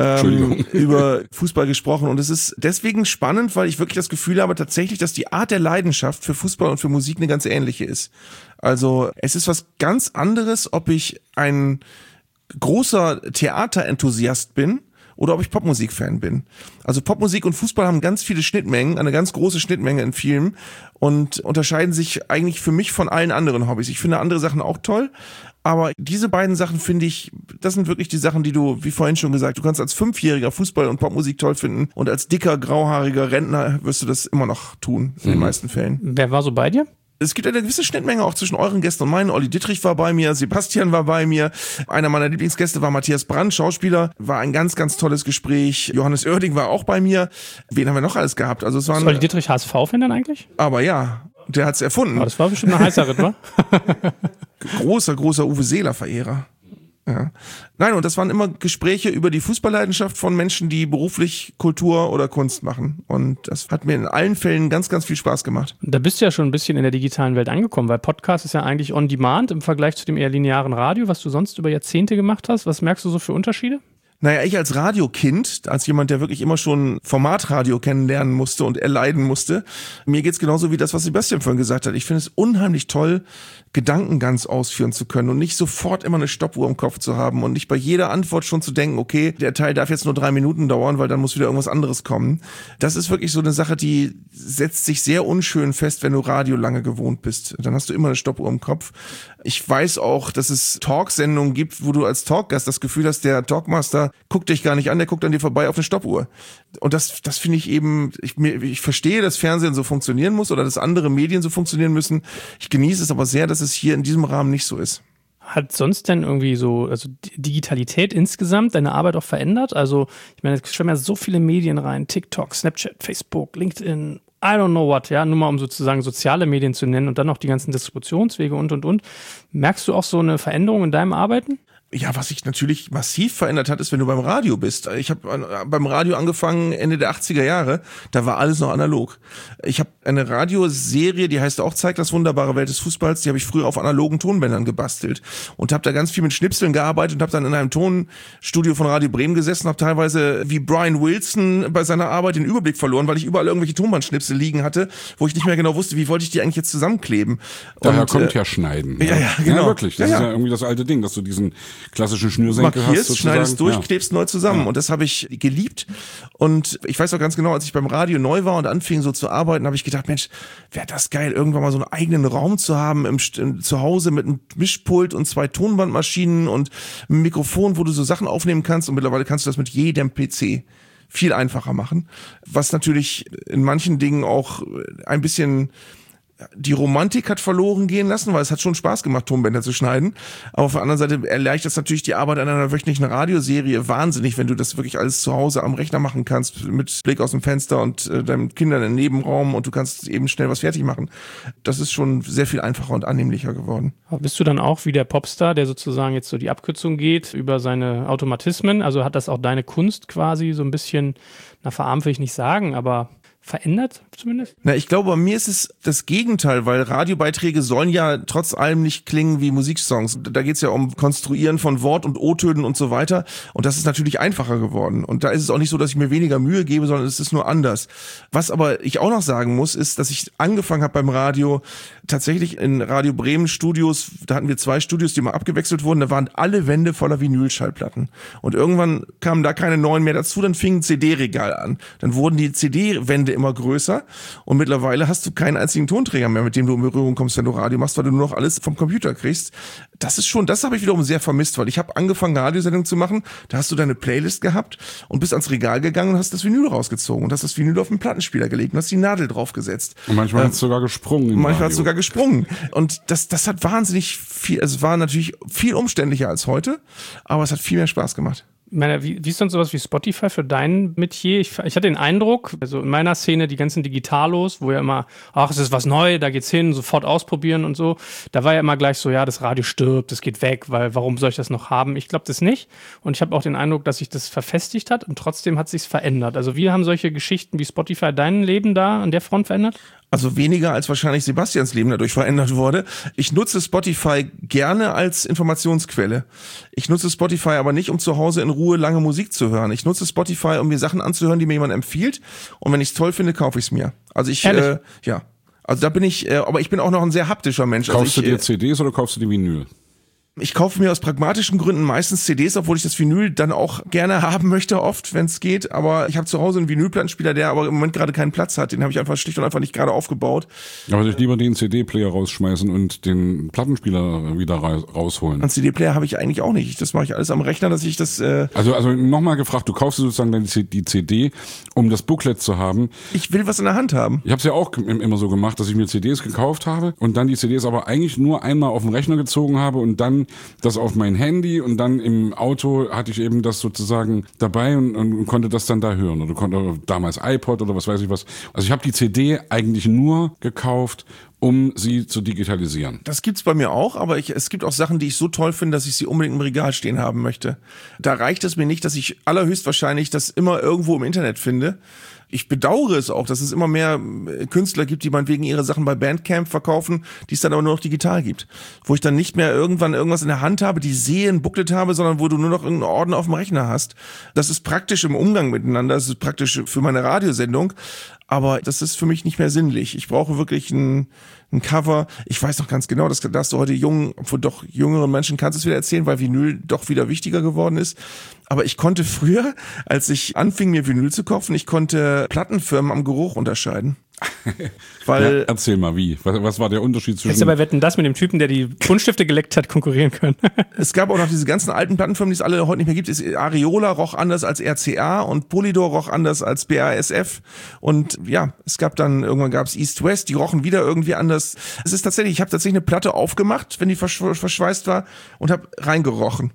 über Fußball gesprochen. Und es ist deswegen spannend, weil ich wirklich das Gefühl habe tatsächlich, dass die Art der Leidenschaft für Fußball und für Musik eine ganz ähnliche ist. Also es ist was ganz anderes, ob ich ein großer Theaterenthusiast bin oder ob ich Popmusik-Fan bin. Also Popmusik und Fußball haben ganz viele Schnittmengen, eine ganz große Schnittmenge in vielen und unterscheiden sich eigentlich für mich von allen anderen Hobbys. Ich finde andere Sachen auch toll, aber diese beiden Sachen finde ich, das sind wirklich die Sachen, die du, wie vorhin schon gesagt, du kannst als 5-Jähriger Fußball und Popmusik toll finden und als dicker, grauhaariger Rentner wirst du das immer noch tun, in den meisten Fällen. Wer war so bei dir? Es gibt eine gewisse Schnittmenge auch zwischen euren Gästen und meinen. Olli Dittrich war bei mir, Sebastian war bei mir. Einer meiner Lieblingsgäste war Matthias Brandt, Schauspieler. War ein ganz, ganz tolles Gespräch. Johannes Oerding war auch bei mir. Wen haben wir noch alles gehabt? Also es waren. Ist Olli Dittrich HSV-Fan dann eigentlich? Aber ja, der hat's erfunden. Aber das war bestimmt ein heißer Ritt, wa? Großer Uwe Seeler-Verehrer. Ja. Nein, und das waren immer Gespräche über die Fußballleidenschaft von Menschen, die beruflich Kultur oder Kunst machen. Und das hat mir in allen Fällen ganz, ganz viel Spaß gemacht. Da bist du ja schon ein bisschen in der digitalen Welt angekommen, weil Podcast ist ja eigentlich on demand im Vergleich zu dem eher linearen Radio, was du sonst über Jahrzehnte gemacht hast. Was merkst du so für Unterschiede? Naja, ich als Radiokind, als jemand, der wirklich immer schon Formatradio kennenlernen musste und erleiden musste, mir geht's genauso wie das, was Sebastian vorhin gesagt hat. Ich finde es unheimlich toll, Gedanken ganz ausführen zu können und nicht sofort immer eine Stoppuhr im Kopf zu haben und nicht bei jeder Antwort schon zu denken, okay, der Teil darf jetzt nur 3 Minuten dauern, weil dann muss wieder irgendwas anderes kommen. Das ist wirklich so eine Sache, die setzt sich sehr unschön fest, wenn du Radio lange gewohnt bist. Dann hast du immer eine Stoppuhr im Kopf. Ich weiß auch, dass es Talksendungen gibt, wo du als Talkgast das Gefühl hast, der Talkmaster guckt dich gar nicht an, der guckt an dir vorbei auf eine Stoppuhr. Und das finde ich eben, ich verstehe, dass Fernsehen so funktionieren muss oder dass andere Medien so funktionieren müssen. Ich genieße es aber sehr, dass es hier in diesem Rahmen nicht so ist. Hat sonst denn irgendwie so, also Digitalität insgesamt deine Arbeit auch verändert? Also, ich meine, es schwimmen ja so viele Medien rein, TikTok, Snapchat, Facebook, LinkedIn, I don't know what, ja, nur mal um sozusagen soziale Medien zu nennen und dann noch die ganzen Distributionswege und. Merkst du auch so eine Veränderung in deinem Arbeiten? Ja, was sich natürlich massiv verändert hat, ist, wenn du beim Radio bist. Ich habe beim Radio angefangen Ende der 80er Jahre, da war alles noch analog. Ich habe eine Radioserie, die heißt auch Zeigt das wunderbare Welt des Fußballs, die habe ich früher auf analogen Tonbändern gebastelt und habe da ganz viel mit Schnipseln gearbeitet und habe dann in einem Tonstudio von Radio Bremen gesessen, habe teilweise wie Brian Wilson bei seiner Arbeit den Überblick verloren, weil ich überall irgendwelche Tonbandschnipsel liegen hatte, wo ich nicht mehr genau wusste, wie wollte ich die eigentlich jetzt zusammenkleben. Daher kommt ja Schneiden. Ja, genau. Ja, wirklich. Das ist ja irgendwie das alte Ding, dass du diesen klassischen Schnürsenkel markierst, hast, schneidest durch, klebst neu zusammen. Ja. Und das habe ich geliebt. Und ich weiß auch ganz genau, als ich beim Radio neu war und anfing so zu arbeiten, habe ich gedacht, Mensch, wäre das geil, irgendwann mal so einen eigenen Raum zu haben zu Hause mit einem Mischpult und 2 Tonbandmaschinen und einem Mikrofon, wo du so Sachen aufnehmen kannst. Und mittlerweile kannst du das mit jedem PC viel einfacher machen. Was natürlich in manchen Dingen auch ein bisschen die Romantik hat verloren gehen lassen, weil es hat schon Spaß gemacht, Tonbänder zu schneiden. Aber auf der anderen Seite erleichtert es natürlich die Arbeit an einer wöchentlichen Radioserie wahnsinnig, wenn du das wirklich alles zu Hause am Rechner machen kannst, mit Blick aus dem Fenster und deinen Kindern im Nebenraum und du kannst eben schnell was fertig machen. Das ist schon sehr viel einfacher und annehmlicher geworden. Aber bist du dann auch wie der Popstar, der sozusagen jetzt so die Abkürzung geht über seine Automatismen? Also hat das auch deine Kunst quasi so ein bisschen, verarmt will ich nicht sagen, aber verändert zumindest? Na, ich glaube, bei mir ist es das Gegenteil, weil Radiobeiträge sollen ja trotz allem nicht klingen wie Musiksongs. Da geht's ja um Konstruieren von Wort- und O-Tönen und so weiter. Und das ist natürlich einfacher geworden. Und da ist es auch nicht so, dass ich mir weniger Mühe gebe, sondern es ist nur anders. Was aber ich auch noch sagen muss, ist, dass ich angefangen habe beim Radio, tatsächlich in Radio Bremen Studios, da hatten wir 2 Studios, die mal abgewechselt wurden, da waren alle Wände voller Vinylschallplatten. Und irgendwann kamen da keine neuen mehr dazu, dann fing ein CD-Regal an. Dann wurden die CD-Wände immer größer und mittlerweile hast du keinen einzigen Tonträger mehr, mit dem du in Berührung kommst, wenn du Radio machst, weil du nur noch alles vom Computer kriegst. Das habe ich wiederum sehr vermisst, weil ich habe angefangen, Radiosendungen zu machen, da hast du deine Playlist gehabt und bist ans Regal gegangen und hast das Vinyl rausgezogen und hast das Vinyl auf den Plattenspieler gelegt und hast die Nadel draufgesetzt. Und manchmal hat es sogar gesprungen. Manchmal hat es sogar gesprungen. Und das hat wahnsinnig viel, also es war natürlich viel umständlicher als heute, aber es hat viel mehr Spaß gemacht. Ich meine, wie ist denn sowas wie Spotify für dein Metier? Ich hatte den Eindruck, also in meiner Szene, die ganzen Digitalos, wo ja immer, es ist was Neues, da geht's hin, sofort ausprobieren und so. Da war ja immer gleich so, ja, das Radio stirbt, das geht weg, weil warum soll ich das noch haben? Ich glaube das nicht. Und ich habe auch den Eindruck, dass sich das verfestigt hat und trotzdem hat sich's verändert. Also wie haben solche Geschichten wie Spotify dein Leben da an der Front verändert? Also weniger als wahrscheinlich Sebastians Leben dadurch verändert wurde. Ich nutze Spotify gerne als Informationsquelle. Ich nutze Spotify aber nicht, um zu Hause in Ruhe lange Musik zu hören. Ich nutze Spotify, um mir Sachen anzuhören, die mir jemand empfiehlt. Und wenn ich es toll finde, kaufe ich es mir. Also ja. Also da bin ich, aber ich bin auch noch ein sehr haptischer Mensch. Kaufst du dir CDs oder kaufst du die Vinyl? Ich kaufe mir aus pragmatischen Gründen meistens CDs, obwohl ich das Vinyl dann auch gerne haben möchte, oft, wenn es geht. Aber ich habe zu Hause einen Vinylplattenspieler, der aber im Moment gerade keinen Platz hat. Den habe ich einfach schlicht und einfach nicht gerade aufgebaut. Aber würde ich lieber den CD-Player rausschmeißen und den Plattenspieler wieder rausholen. Einen CD-Player habe ich eigentlich auch nicht. Das mache ich alles am Rechner, dass ich das... Also nochmal gefragt, du kaufst sozusagen dann die CD, um das Booklet zu haben. Ich will was in der Hand haben. Ich habe es ja auch immer so gemacht, dass ich mir CDs gekauft habe und dann die CDs aber eigentlich nur einmal auf den Rechner gezogen habe und dann das auf mein Handy und dann im Auto hatte ich eben das sozusagen dabei und konnte das dann da hören. Oder konnte damals iPod oder was weiß ich was. Also ich habe die CD eigentlich nur gekauft, um sie zu digitalisieren. Das gibt's bei mir auch, aber es gibt auch Sachen, die ich so toll finde, dass ich sie unbedingt im Regal stehen haben möchte. Da reicht es mir nicht, dass ich allerhöchstwahrscheinlich das immer irgendwo im Internet finde. Ich bedauere es auch, dass es immer mehr Künstler gibt, die meinetwegen ihre Sachen bei Bandcamp verkaufen, die es dann aber nur noch digital gibt. Wo ich dann nicht mehr irgendwann irgendwas in der Hand habe, die sehe, ein Booklet habe, sondern wo du nur noch irgendeinen Orden auf dem Rechner hast. Das ist praktisch im Umgang miteinander, das ist praktisch für meine Radiosendung, aber das ist für mich nicht mehr sinnlich. Ich brauche wirklich ein Cover. Ich weiß noch ganz genau, dass du heute jüngeren Menschen kannst es wieder erzählen, weil Vinyl doch wieder wichtiger geworden ist. Aber ich konnte früher, als ich anfing, mir Vinyl zu kaufen, ich konnte Plattenfirmen am Geruch unterscheiden. Weil, ja, erzähl mal, wie? Was war der Unterschied zwischen... Hättest du bei Wetten, das mit dem Typen, der die Buntstifte geleckt hat, konkurrieren können? Es gab auch noch diese ganzen alten Plattenfirmen, die es alle heute nicht mehr gibt. Areola roch anders als RCA und Polydor roch anders als BASF. Und ja, irgendwann gab es East West, die rochen wieder irgendwie anders. Ich habe tatsächlich eine Platte aufgemacht, wenn die verschweißt war, und habe reingerochen.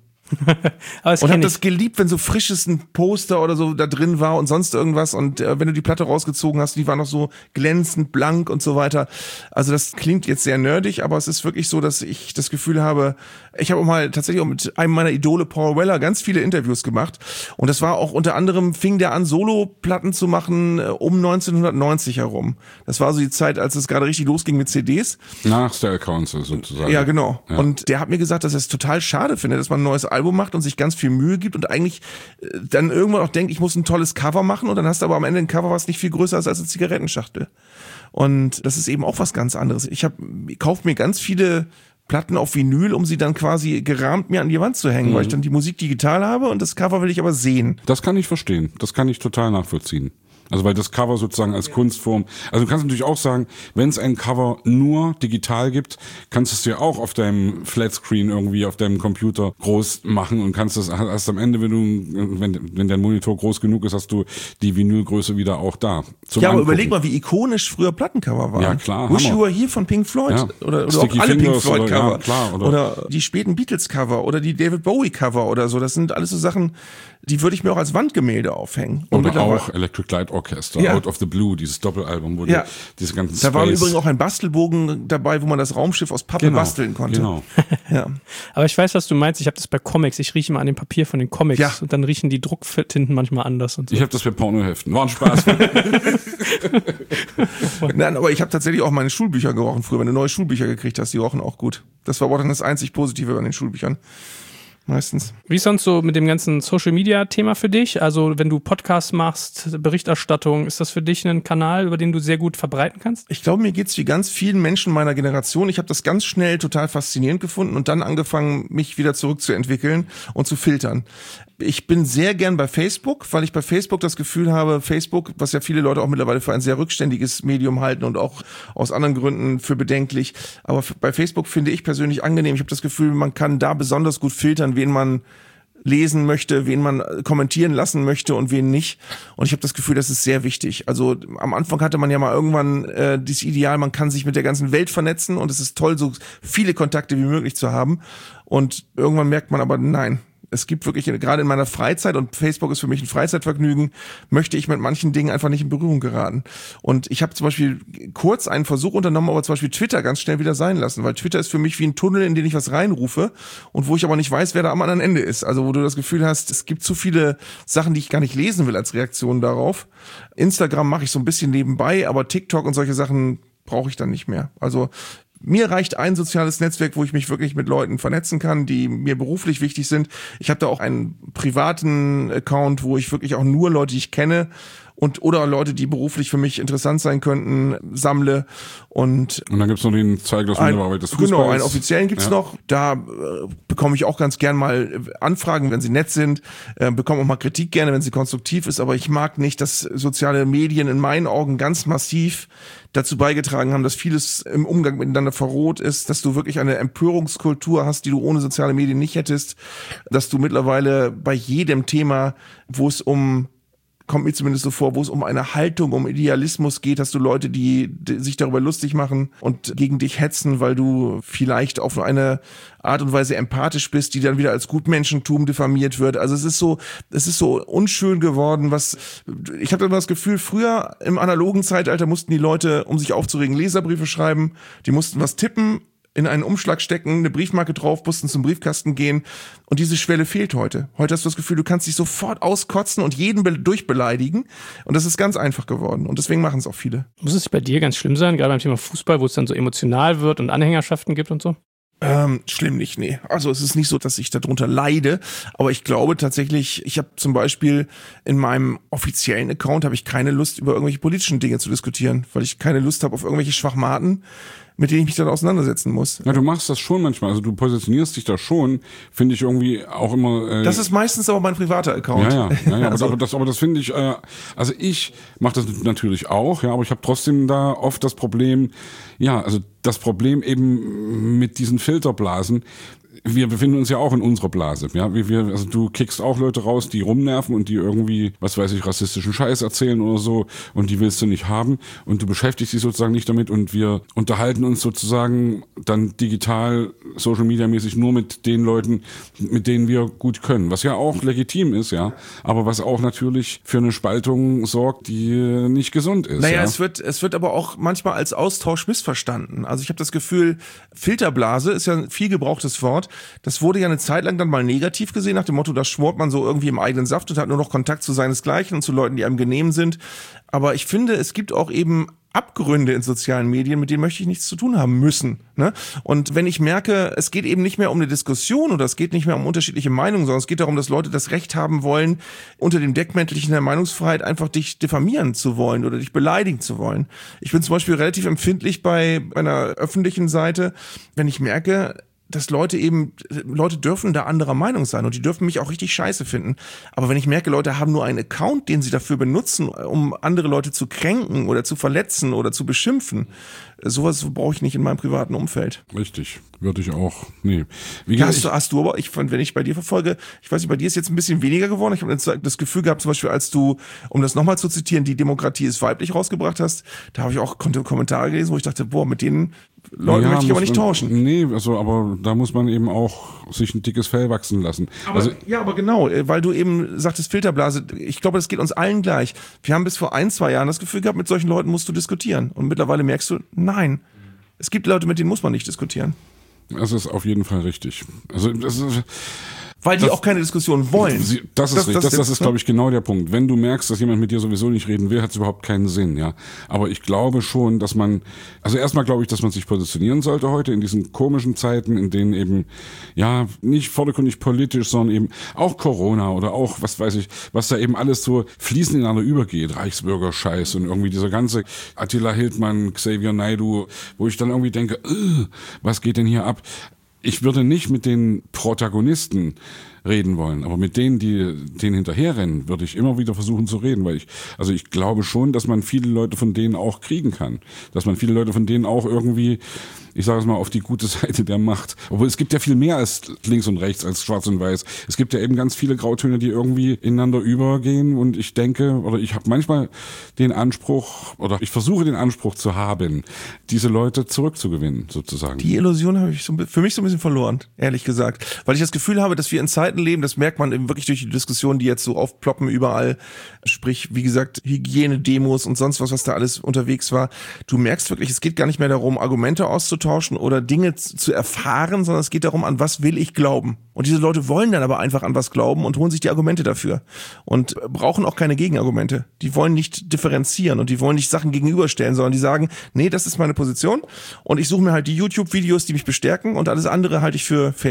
Und hab das geliebt, wenn so frisches ein Poster oder so da drin war und sonst irgendwas und wenn du die Platte rausgezogen hast, die war noch so glänzend blank und so weiter. Also das klingt jetzt sehr nerdig, aber es ist wirklich so, dass ich das Gefühl habe, ich habe auch mal tatsächlich auch mit einem meiner Idole, Paul Weller, ganz viele Interviews gemacht und das war auch unter anderem, fing der an, Solo-Platten zu machen um 1990 herum. Das war so die Zeit, als es gerade richtig losging mit CDs. Nach Style Council sozusagen. Ja, genau. Ja. Und der hat mir gesagt, dass er es total schade findet, dass man ein neues Album macht und sich ganz viel Mühe gibt und eigentlich dann irgendwann auch denkt, ich muss ein tolles Cover machen und dann hast du aber am Ende ein Cover, was nicht viel größer ist als eine Zigarettenschachtel. Und das ist eben auch was ganz anderes. Ich kaufe mir ganz viele Platten auf Vinyl, um sie dann quasi gerahmt mir an die Wand zu hängen, weil ich dann die Musik digital habe und das Cover will ich aber sehen. Das kann ich verstehen. Das kann ich total nachvollziehen. Also weil das Cover sozusagen als Kunstform, also du kannst natürlich auch sagen, wenn es ein Cover nur digital gibt, kannst du es dir auch auf deinem Flatscreen irgendwie auf deinem Computer groß machen und kannst das erst am Ende, wenn dein Monitor groß genug ist, hast du die Vinylgröße wieder auch da. Ja, aber überleg mal, wie ikonisch früher Plattencover waren. Ja, klar. Wish You Were Here von Pink Floyd. Ja. Oder auch alle Pink Floyd Cover. Ja, klar, oder die späten Beatles Cover oder die David Bowie Cover oder so. Das sind alles so Sachen, die würde ich mir auch als Wandgemälde aufhängen. Oder auch Electric Light Orchestra, Out of the Blue, dieses Doppelalbum, wo diese ganzen Da war übrigens auch ein Bastelbogen dabei, wo man das Raumschiff aus Pappe basteln konnte. Genau. Ja. Aber ich weiß, was du meinst. Ich habe das bei Comics. Ich rieche mal an dem Papier von den Comics und dann riechen die Drucktinten manchmal anders. Und so. Ich habe das bei Pornoheften. War ein Spaß. Nein, aber ich habe tatsächlich auch meine Schulbücher gerochen früher. Wenn du neue Schulbücher gekriegt hast, die rochen auch gut. Das war aber dann das einzig Positive an den Schulbüchern. Meistens. Wie ist sonst so mit dem ganzen Social-Media-Thema für dich? Also wenn du Podcasts machst, Berichterstattung, ist das für dich ein Kanal, über den du sehr gut verbreiten kannst? Ich glaube, mir geht's wie ganz vielen Menschen meiner Generation. Ich habe das ganz schnell total faszinierend gefunden und dann angefangen, mich wieder zurückzuentwickeln und zu filtern. Ich bin sehr gern bei Facebook, weil ich bei Facebook das Gefühl habe, Facebook, was ja viele Leute auch mittlerweile für ein sehr rückständiges Medium halten und auch aus anderen Gründen für bedenklich, aber bei Facebook finde ich persönlich angenehm. Ich habe das Gefühl, man kann da besonders gut filtern, wen man lesen möchte, wen man kommentieren lassen möchte und wen nicht. Und ich habe das Gefühl, das ist sehr wichtig. Also am Anfang hatte man ja mal irgendwann dieses Ideal, man kann sich mit der ganzen Welt vernetzen und es ist toll, so viele Kontakte wie möglich zu haben. Und irgendwann merkt man aber, nein. Es gibt wirklich, gerade in meiner Freizeit, und Facebook ist für mich ein Freizeitvergnügen, möchte ich mit manchen Dingen einfach nicht in Berührung geraten. Und ich habe zum Beispiel kurz einen Versuch unternommen, aber zum Beispiel Twitter ganz schnell wieder sein lassen, weil Twitter ist für mich wie ein Tunnel, in den ich was reinrufe und wo ich aber nicht weiß, wer da am anderen Ende ist. Also wo du das Gefühl hast, es gibt zu viele Sachen, die ich gar nicht lesen will als Reaktion darauf. Instagram mache ich so ein bisschen nebenbei, aber TikTok und solche Sachen brauche ich dann nicht mehr. Also mir reicht ein soziales Netzwerk, wo ich mich wirklich mit Leuten vernetzen kann, die mir beruflich wichtig sind. Ich habe da auch einen privaten Account, wo ich wirklich auch nur Leute, die ich kenne oder Leute, die beruflich für mich interessant sein könnten, sammle. Und dann gibt's noch den Zeiger des Fußballs. Genau, einen offiziellen gibt's noch. Da bekomme ich auch ganz gern mal Anfragen, wenn sie nett sind. Bekomme auch mal Kritik gerne, wenn sie konstruktiv ist. Aber ich mag nicht, dass soziale Medien in meinen Augen ganz massiv dazu beigetragen haben, dass vieles im Umgang miteinander verroht ist, dass du wirklich eine Empörungskultur hast, die du ohne soziale Medien nicht hättest, dass du mittlerweile bei jedem Thema, kommt mir zumindest so vor, wo es um eine Haltung, um Idealismus geht, hast du Leute, die sich darüber lustig machen und gegen dich hetzen, weil du vielleicht auf eine Art und Weise empathisch bist, die dann wieder als Gutmenschentum diffamiert wird. Also es ist so unschön geworden, ich habe immer das Gefühl, früher im analogen Zeitalter mussten die Leute, um sich aufzuregen, Leserbriefe schreiben, die mussten was tippen, in einen Umschlag stecken, eine Briefmarke drauf, mussten zum Briefkasten gehen und diese Schwelle fehlt heute. Heute hast du das Gefühl, du kannst dich sofort auskotzen und jeden durchbeleidigen und das ist ganz einfach geworden und deswegen machen es auch viele. Muss es bei dir ganz schlimm sein, gerade beim Thema Fußball, wo es dann so emotional wird und Anhängerschaften gibt und so? Schlimm nicht, nee. Also es ist nicht so, dass ich darunter leide, aber ich glaube tatsächlich, ich habe zum Beispiel in meinem offiziellen Account habe ich keine Lust, über irgendwelche politischen Dinge zu diskutieren, weil ich keine Lust habe auf irgendwelche Schwachmaten, mit denen ich mich dann auseinandersetzen muss. Ja, du machst das schon manchmal, also du positionierst dich da schon, finde ich irgendwie auch immer... das ist meistens aber mein privater Account. Ja, also. aber das finde ich, also ich mache das natürlich auch, ja, aber ich habe trotzdem da oft das Problem, das Problem eben mit diesen Filterblasen. Wir befinden uns ja auch in unserer Blase, ja. Also du kickst auch Leute raus, die rumnerven und die irgendwie, was weiß ich, rassistischen Scheiß erzählen oder so und die willst du nicht haben und du beschäftigst dich sozusagen nicht damit und wir unterhalten uns sozusagen dann digital, Social Media mäßig nur mit den Leuten, mit denen wir gut können, was ja auch legitim ist, ja, aber was auch natürlich für eine Spaltung sorgt, die nicht gesund ist. Naja, ja? es wird aber auch manchmal als Austausch missverstanden. Also ich habe das Gefühl, Filterblase ist ja ein viel gebrauchtes Wort. Das wurde ja eine Zeit lang dann mal negativ gesehen, nach dem Motto, da schmort man so irgendwie im eigenen Saft und hat nur noch Kontakt zu seinesgleichen und zu Leuten, die einem genehm sind. Aber ich finde, es gibt auch eben Abgründe in sozialen Medien, mit denen möchte ich nichts zu tun haben müssen. Ne? Und wenn ich merke, es geht eben nicht mehr um eine Diskussion oder es geht nicht mehr um unterschiedliche Meinungen, sondern es geht darum, dass Leute das Recht haben wollen, unter dem Deckmäntelchen der Meinungsfreiheit einfach dich diffamieren zu wollen oder dich beleidigen zu wollen. Ich bin zum Beispiel relativ empfindlich bei einer öffentlichen Seite, wenn ich merke, dass Leute dürfen da anderer Meinung sein und die dürfen mich auch richtig scheiße finden. Aber wenn ich merke, Leute haben nur einen Account, den sie dafür benutzen, um andere Leute zu kränken oder zu verletzen oder zu beschimpfen, sowas brauche ich nicht in meinem privaten Umfeld. Richtig, würde ich auch, nee. Hast du aber, ich fand, wenn ich bei dir verfolge, ich weiß nicht, bei dir ist jetzt ein bisschen weniger geworden. Ich habe das Gefühl gehabt, zum Beispiel, als du, um das nochmal zu zitieren, die Demokratie ist weiblich rausgebracht hast, da habe ich auch Kommentare gelesen, wo ich dachte, mit denen Leuten möchte ich aber nicht tauschen. Nee, also, aber da muss man eben auch sich ein dickes Fell wachsen lassen. Aber genau, weil du eben sagtest Filterblase, ich glaube, das geht uns allen gleich. Wir haben bis vor 1-2 Jahren das Gefühl gehabt, mit solchen Leuten musst du diskutieren. Und mittlerweile merkst du, nein, es gibt Leute, mit denen muss man nicht diskutieren. Das ist auf jeden Fall richtig. Also, Weil die auch keine Diskussion wollen. Das ist, glaube ich, genau der Punkt. Wenn du merkst, dass jemand mit dir sowieso nicht reden will, hat es überhaupt keinen Sinn, ja. Aber ich glaube schon, dass erstmal glaube ich, dass man sich positionieren sollte heute in diesen komischen Zeiten, in denen eben, nicht vordergründig politisch, sondern eben auch Corona oder auch, was weiß ich, was da eben alles so fließend ineinander übergeht, Reichsbürger-Scheiß und irgendwie dieser ganze Attila Hildmann, Xavier Naidoo, wo ich dann irgendwie denke, was geht denn hier ab? Ich würde nicht mit den Protagonisten reden wollen, aber mit denen, die denen hinterherrennen, würde ich immer wieder versuchen zu reden, weil ich glaube schon, dass man viele Leute von denen auch kriegen kann, dass man viele Leute von denen auch irgendwie, ich sage es mal, auf die gute Seite der Macht. Obwohl es gibt ja viel mehr als links und rechts, als schwarz und weiß. Es gibt ja eben ganz viele Grautöne, die irgendwie ineinander übergehen und ich denke, oder ich habe manchmal den Anspruch, oder ich versuche den Anspruch zu haben, diese Leute zurückzugewinnen, sozusagen. Die Illusion habe ich für mich so ein bisschen verloren, ehrlich gesagt. Weil ich das Gefühl habe, dass wir in Zeiten leben, das merkt man eben wirklich durch die Diskussionen, die jetzt so aufploppen überall, sprich, wie gesagt, Hygienedemos und sonst was da alles unterwegs war. Du merkst wirklich, es geht gar nicht mehr darum, Argumente auszutauschen oder Dinge zu erfahren, sondern es geht darum, an was will ich glauben. Und diese Leute wollen dann aber einfach an was glauben und holen sich die Argumente dafür und brauchen auch keine Gegenargumente. Die wollen nicht differenzieren und die wollen nicht Sachen gegenüberstellen, sondern die sagen, nee, das ist meine Position und ich suche mir halt die YouTube-Videos, die mich bestärken und alles andere halte ich für fake.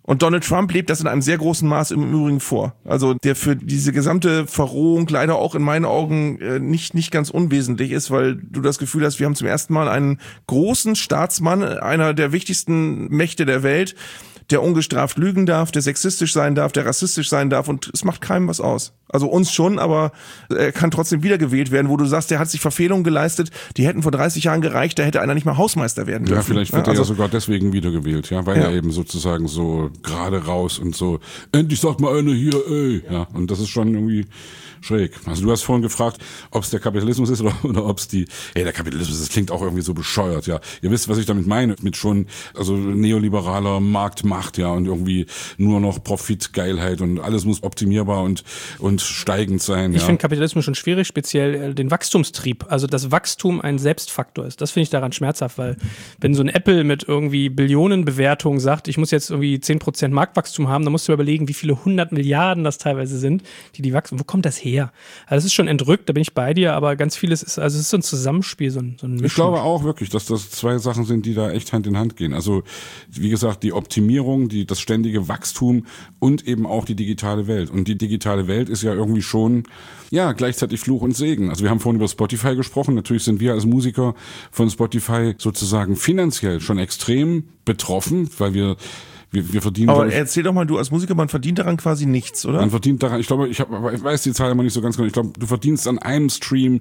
Und Donald Trump lebt das in einem sehr großen Maß im Übrigen vor. Also der für diese gesamte Verrohung leider auch in meinen Augen nicht ganz unwesentlich ist, weil du das Gefühl hast, wir haben zum ersten Mal einen großen Staatsmann, einer der wichtigsten Mächte der Welt, der ungestraft lügen darf, der sexistisch sein darf, der rassistisch sein darf und es macht keinem was aus. Also uns schon, aber er kann trotzdem wiedergewählt werden, wo du sagst, der hat sich Verfehlungen geleistet, die hätten vor 30 Jahren gereicht, da hätte einer nicht mal Hausmeister werden dürfen. Ja, vielleicht wird er ja sogar deswegen wiedergewählt, ja, weil er eben sozusagen so gerade raus und so, endlich sagt mal einer hier, ey. Ja, und das ist schon irgendwie schräg. Also du hast vorhin gefragt, ob es der Kapitalismus ist oder ob es der Kapitalismus, das klingt auch irgendwie so bescheuert, ja. Ihr wisst, was ich damit meine, mit schon, also neoliberaler Marktmacht, ja, und irgendwie nur noch Profitgeilheit und alles muss optimierbar und steigend sein, ja. Ich finde Kapitalismus schon schwierig, speziell den Wachstumstrieb, also dass Wachstum ein Selbstfaktor ist. Das finde ich daran schmerzhaft, weil wenn so ein Apple mit irgendwie Billionenbewertungen sagt, ich muss jetzt irgendwie 10% Marktwachstum haben, dann musst du überlegen, wie viele 100 Milliarden das teilweise sind, die wachsen. Wo kommt das her? Also das ist schon entrückt, da bin ich bei dir, aber ganz vieles ist, also es ist so ein Zusammenspiel, so ein Mischmasch. Ich glaube auch wirklich, dass das zwei Sachen sind, die da echt Hand in Hand gehen. Also wie gesagt, die Optimierung, das ständige Wachstum und eben auch die digitale Welt. Und die digitale Welt ist ja irgendwie schon, ja, gleichzeitig Fluch und Segen. Also wir haben vorhin über Spotify gesprochen. Natürlich sind wir als Musiker von Spotify sozusagen finanziell schon extrem betroffen, weil wir verdienen. Aber erzähl doch mal, du als Musiker, man verdient daran quasi nichts, oder? Man verdient daran, ich glaube, ich weiß die Zahl immer nicht so ganz genau. Ich glaube, du verdienst an einem Stream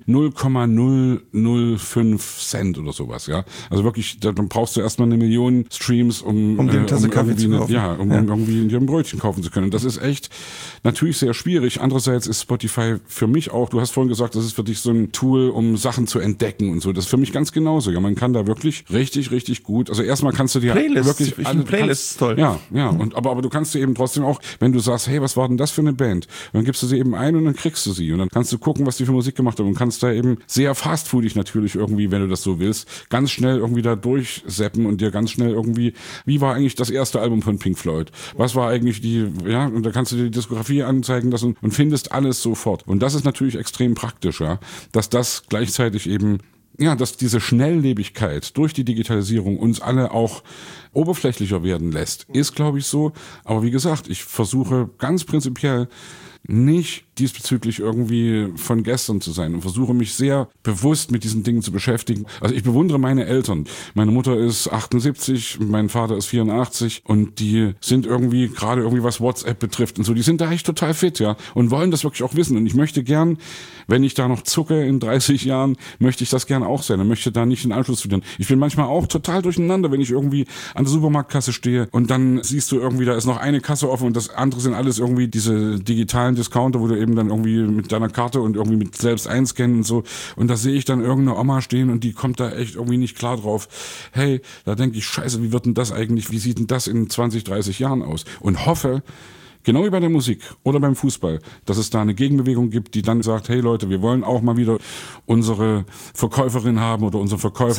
0,005 Cent oder sowas, ja. Also wirklich, dann brauchst du erstmal 1 Million Streams, um dir eine Tasse Kaffee zu kaufen. Irgendwie dir ein Brötchen kaufen zu können. Und das ist echt natürlich sehr schwierig. Andererseits ist Spotify für mich auch, du hast vorhin gesagt, das ist für dich so ein Tool, um Sachen zu entdecken und so. Das ist für mich ganz genauso. Ja, man kann da wirklich richtig, richtig gut, also erstmal kannst du dir wirklich alle Playlists toll. Ja, aber du kannst dir eben trotzdem auch, wenn du sagst, hey, was war denn das für eine Band? Und dann gibst du sie eben ein und dann kriegst du sie und dann kannst du gucken, was die für Musik gemacht haben und kannst da eben sehr fastfoodig natürlich irgendwie, wenn du das so willst, ganz schnell irgendwie da durchseppen und dir ganz schnell irgendwie, wie war eigentlich das erste Album von Pink Floyd? Was war eigentlich und da kannst du dir die Diskografie anzeigen lassen und findest alles sofort. Und das ist natürlich extrem praktisch, ja, dass das gleichzeitig eben, ja, dass diese Schnelllebigkeit durch die Digitalisierung uns alle auch oberflächlicher werden lässt, ist, glaube ich, so. Aber wie gesagt, ich versuche ganz prinzipiell nicht diesbezüglich irgendwie von gestern zu sein und versuche mich sehr bewusst mit diesen Dingen zu beschäftigen. Also ich bewundere meine Eltern. Meine Mutter ist 78, mein Vater ist 84 und die sind irgendwie, gerade irgendwie was WhatsApp betrifft und so, die sind da echt total fit, ja, und wollen das wirklich auch wissen. Und ich möchte gern, wenn ich da noch zucke in 30 Jahren, möchte ich das gern auch sein und möchte da nicht den Anschluss studieren. Ich bin manchmal auch total durcheinander, wenn ich irgendwie an der Supermarktkasse stehe und dann siehst du irgendwie, da ist noch eine Kasse offen und das andere sind alles irgendwie diese digitalen Discounter, wo du eben dann irgendwie mit deiner Karte und irgendwie mit selbst einscannen und so. Und da sehe ich dann irgendeine Oma stehen und die kommt da echt irgendwie nicht klar drauf. Hey, da denke ich, scheiße, wie wird denn das eigentlich, wie sieht denn das in 20, 30 Jahren aus? Und hoffe, genau wie bei der Musik oder beim Fußball, dass es da eine Gegenbewegung gibt, die dann sagt, hey Leute, wir wollen auch mal wieder unsere Verkäuferin haben oder unseren Verkäufer,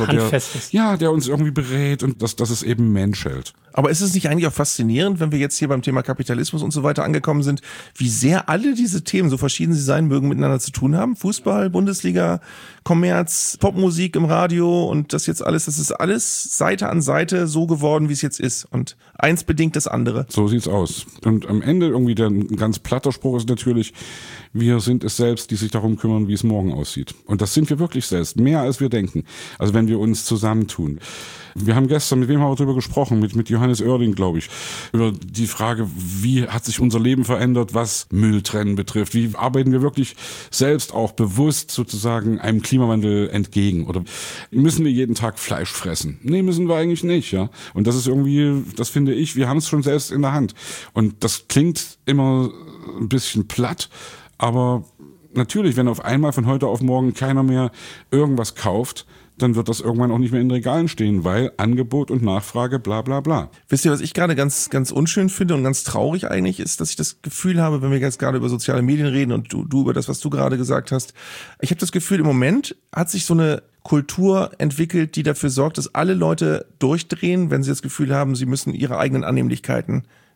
der uns irgendwie berät und dass es eben Mensch hält. Aber ist es nicht eigentlich auch faszinierend, wenn wir jetzt hier beim Thema Kapitalismus und so weiter angekommen sind, wie sehr alle diese Themen, so verschieden sie sein mögen, miteinander zu tun haben? Fußball, Bundesliga, Kommerz, Popmusik im Radio und das jetzt alles, das ist alles Seite an Seite so geworden, wie es jetzt ist. Und eins bedingt das andere. So sieht's aus. Und am Ende irgendwie ein ganz platter Spruch ist natürlich, wir sind es selbst, die sich darum kümmern, wie es morgen aussieht. Und das sind wir wirklich selbst, mehr als wir denken. Also wenn wir uns zusammentun. Wir haben gestern, mit wem haben wir darüber gesprochen? Mit Johannes Oerding, glaube ich. Über die Frage, wie hat sich unser Leben verändert, was Mülltrennen betrifft? Wie arbeiten wir wirklich selbst auch bewusst sozusagen einem Klimawandel entgegen? Oder müssen wir jeden Tag Fleisch fressen? Nee, müssen wir eigentlich nicht, ja. Und das ist irgendwie, das finde ich, wir haben es schon selbst in der Hand. Und das klingt immer ein bisschen platt, aber natürlich, wenn auf einmal von heute auf morgen keiner mehr irgendwas kauft, dann wird das irgendwann auch nicht mehr in den Regalen stehen, weil Angebot und Nachfrage, bla bla bla. Wisst ihr, was ich gerade ganz, ganz unschön finde und ganz traurig eigentlich ist, dass ich das Gefühl habe, wenn wir jetzt gerade über soziale Medien reden und du über das, was du gerade gesagt hast, ich habe das Gefühl, im Moment hat sich so eine Kultur entwickelt, die dafür sorgt, dass alle Leute durchdrehen, wenn sie das Gefühl haben, sie müssen ihre eigenen Annehmlichkeiten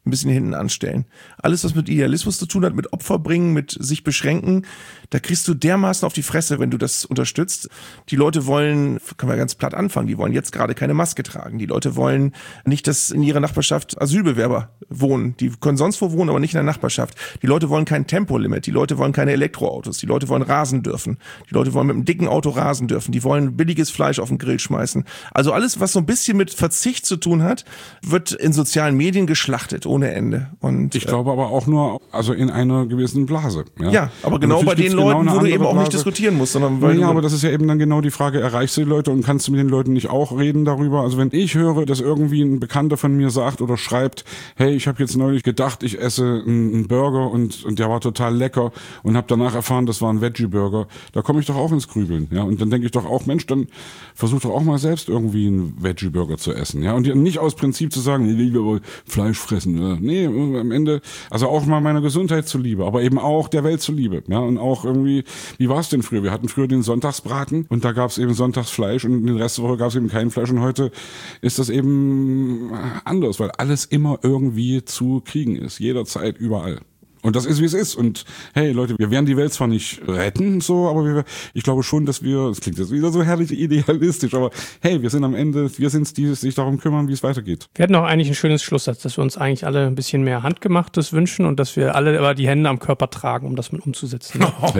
ein bisschen hinten anstellen. Alles, was mit Idealismus zu tun hat, mit Opfer bringen, mit sich beschränken, da kriegst du dermaßen auf die Fresse, wenn du das unterstützt. Die Leute wollen, kann man ganz platt anfangen, die wollen jetzt gerade keine Maske tragen. Die Leute wollen nicht, dass in ihrer Nachbarschaft Asylbewerber wohnen. Die können sonst wo wohnen, aber nicht in der Nachbarschaft. Die Leute wollen kein Tempolimit. Die Leute wollen keine Elektroautos. Die Leute wollen rasen dürfen. Die Leute wollen mit einem dicken Auto rasen dürfen. Die wollen billiges Fleisch auf den Grill schmeißen. Also alles, was so ein bisschen mit Verzicht zu tun hat, wird in sozialen Medien geschlachtet ohne Ende. Und ich glaube aber auch nur, also in einer gewissen Blase. Ja, aber genau bei den Leuten, wo du eben auch nicht diskutieren musst, sondern weil ja, aber das ist ja eben dann genau die Frage, erreichst du die Leute und kannst du mit den Leuten nicht auch reden darüber? Also wenn ich höre, dass irgendwie ein Bekannter von mir sagt oder schreibt, hey, ich habe jetzt neulich gedacht, ich esse einen Burger und der war total lecker und habe danach erfahren, das war ein Veggie-Burger, da komme ich doch auch ins Grübeln. Ja? Und dann denke ich doch auch, Mensch, dann versuch doch auch mal selbst irgendwie einen Veggie-Burger zu essen. Ja? Und nicht aus Prinzip zu sagen, ich will aber Fleisch fressen. Ja? Nee, am Ende, also auch mal meiner Gesundheit zuliebe, aber eben auch der Welt zuliebe. Ja? Und auch irgendwie, wie war es denn früher? Wir hatten früher den Sonntagsbraten und da gab es eben Sonntagsfleisch und den Rest der Woche gab es eben kein Fleisch und heute ist das eben anders, weil alles immer irgendwie zu kriegen ist, jederzeit, überall. Und das ist, wie es ist. Und hey, Leute, wir werden die Welt zwar nicht retten, so, aber ich glaube schon, dass das klingt jetzt wieder so herrlich idealistisch, aber hey, wir sind am Ende, wir sind es, die sich darum kümmern, wie es weitergeht. Wir hatten auch eigentlich ein schönes Schlusssatz, dass wir uns eigentlich alle ein bisschen mehr Handgemachtes wünschen und dass wir alle aber die Hände am Körper tragen, um das mit umzusetzen.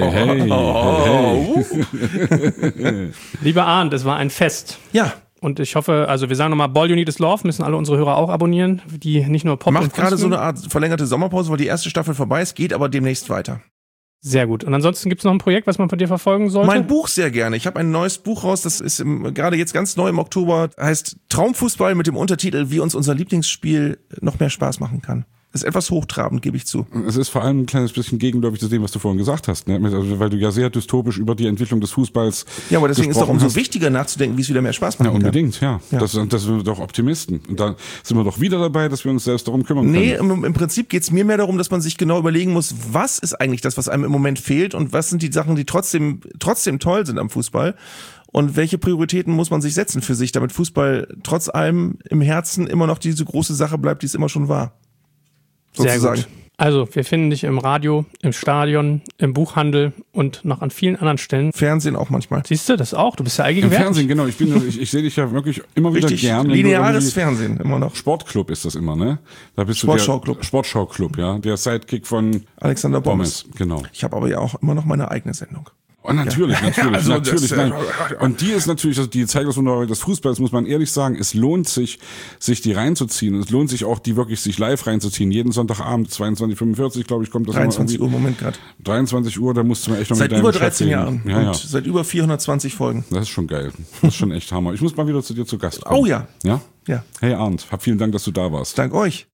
Hey. Lieber Arndt, es war ein Fest. Ja. Und ich hoffe, also wir sagen nochmal, Ball You Need Is Love, müssen alle unsere Hörer auch abonnieren, die nicht nur Pop macht gerade so eine Art verlängerte Sommerpause, weil die erste Staffel vorbei ist, geht aber demnächst weiter. Sehr gut. Und ansonsten gibt es noch ein Projekt, was man von dir verfolgen sollte? Mein Buch sehr gerne. Ich habe ein neues Buch raus, das ist gerade jetzt ganz neu im Oktober, heißt Traumfußball mit dem Untertitel, wie uns unser Lieblingsspiel noch mehr Spaß machen kann. Das ist etwas hochtrabend, gebe ich zu. Es ist vor allem ein kleines bisschen gegenläufig zu dem, was du vorhin gesagt hast, ne? Also, weil du ja sehr dystopisch über die Entwicklung des Fußballs ja, aber deswegen ist es doch umso hast. Wichtiger nachzudenken, wie es wieder mehr Spaß machen kann. Ja, unbedingt, kann. Ja. Das sind wir doch Optimisten. Und da sind wir doch wieder dabei, dass wir uns selbst darum kümmern können. Nee, im Prinzip geht es mir mehr darum, dass man sich genau überlegen muss, was ist eigentlich das, was einem im Moment fehlt und was sind die Sachen, die trotzdem toll sind am Fußball. Und welche Prioritäten muss man sich setzen für sich, damit Fußball trotz allem im Herzen immer noch diese große Sache bleibt, die es immer schon war. Sozusagen. Sehr gut. Also, wir finden dich im Radio, im Stadion, im Buchhandel und noch an vielen anderen Stellen. Fernsehen auch manchmal. Siehst du das auch? Du bist ja allgegenwärtig. Im Fernsehen, genau. Ich sehe dich ja wirklich immer wieder gerne. Lineares Fernsehen, immer noch. Sportclub ist das immer, ne? Da bist Sportschau-Club. Sportschau-Club, ja. Der Sidekick von Alexander Bommes. Genau. Ich habe aber ja auch immer noch meine eigene Sendung. Oh, natürlich. Also natürlich. Und die ist natürlich, also die zeigt das Wunderbar des Fußballs, muss man ehrlich sagen, es lohnt sich die reinzuziehen. Es lohnt sich auch, die wirklich sich live reinzuziehen. Jeden Sonntagabend, 22:45, glaube ich, kommt das 23 Uhr, Moment gerade. 23 Uhr, da musst du mir echt noch seit mit deinem über 13 Jahren ja, und seit über 420 Folgen. Das ist schon geil. Das ist schon echt Hammer. Ich muss mal wieder zu dir zu Gast kommen. Oh ja. Ja? Ja. Hey Arndt, vielen Dank, dass du da warst. Dank euch.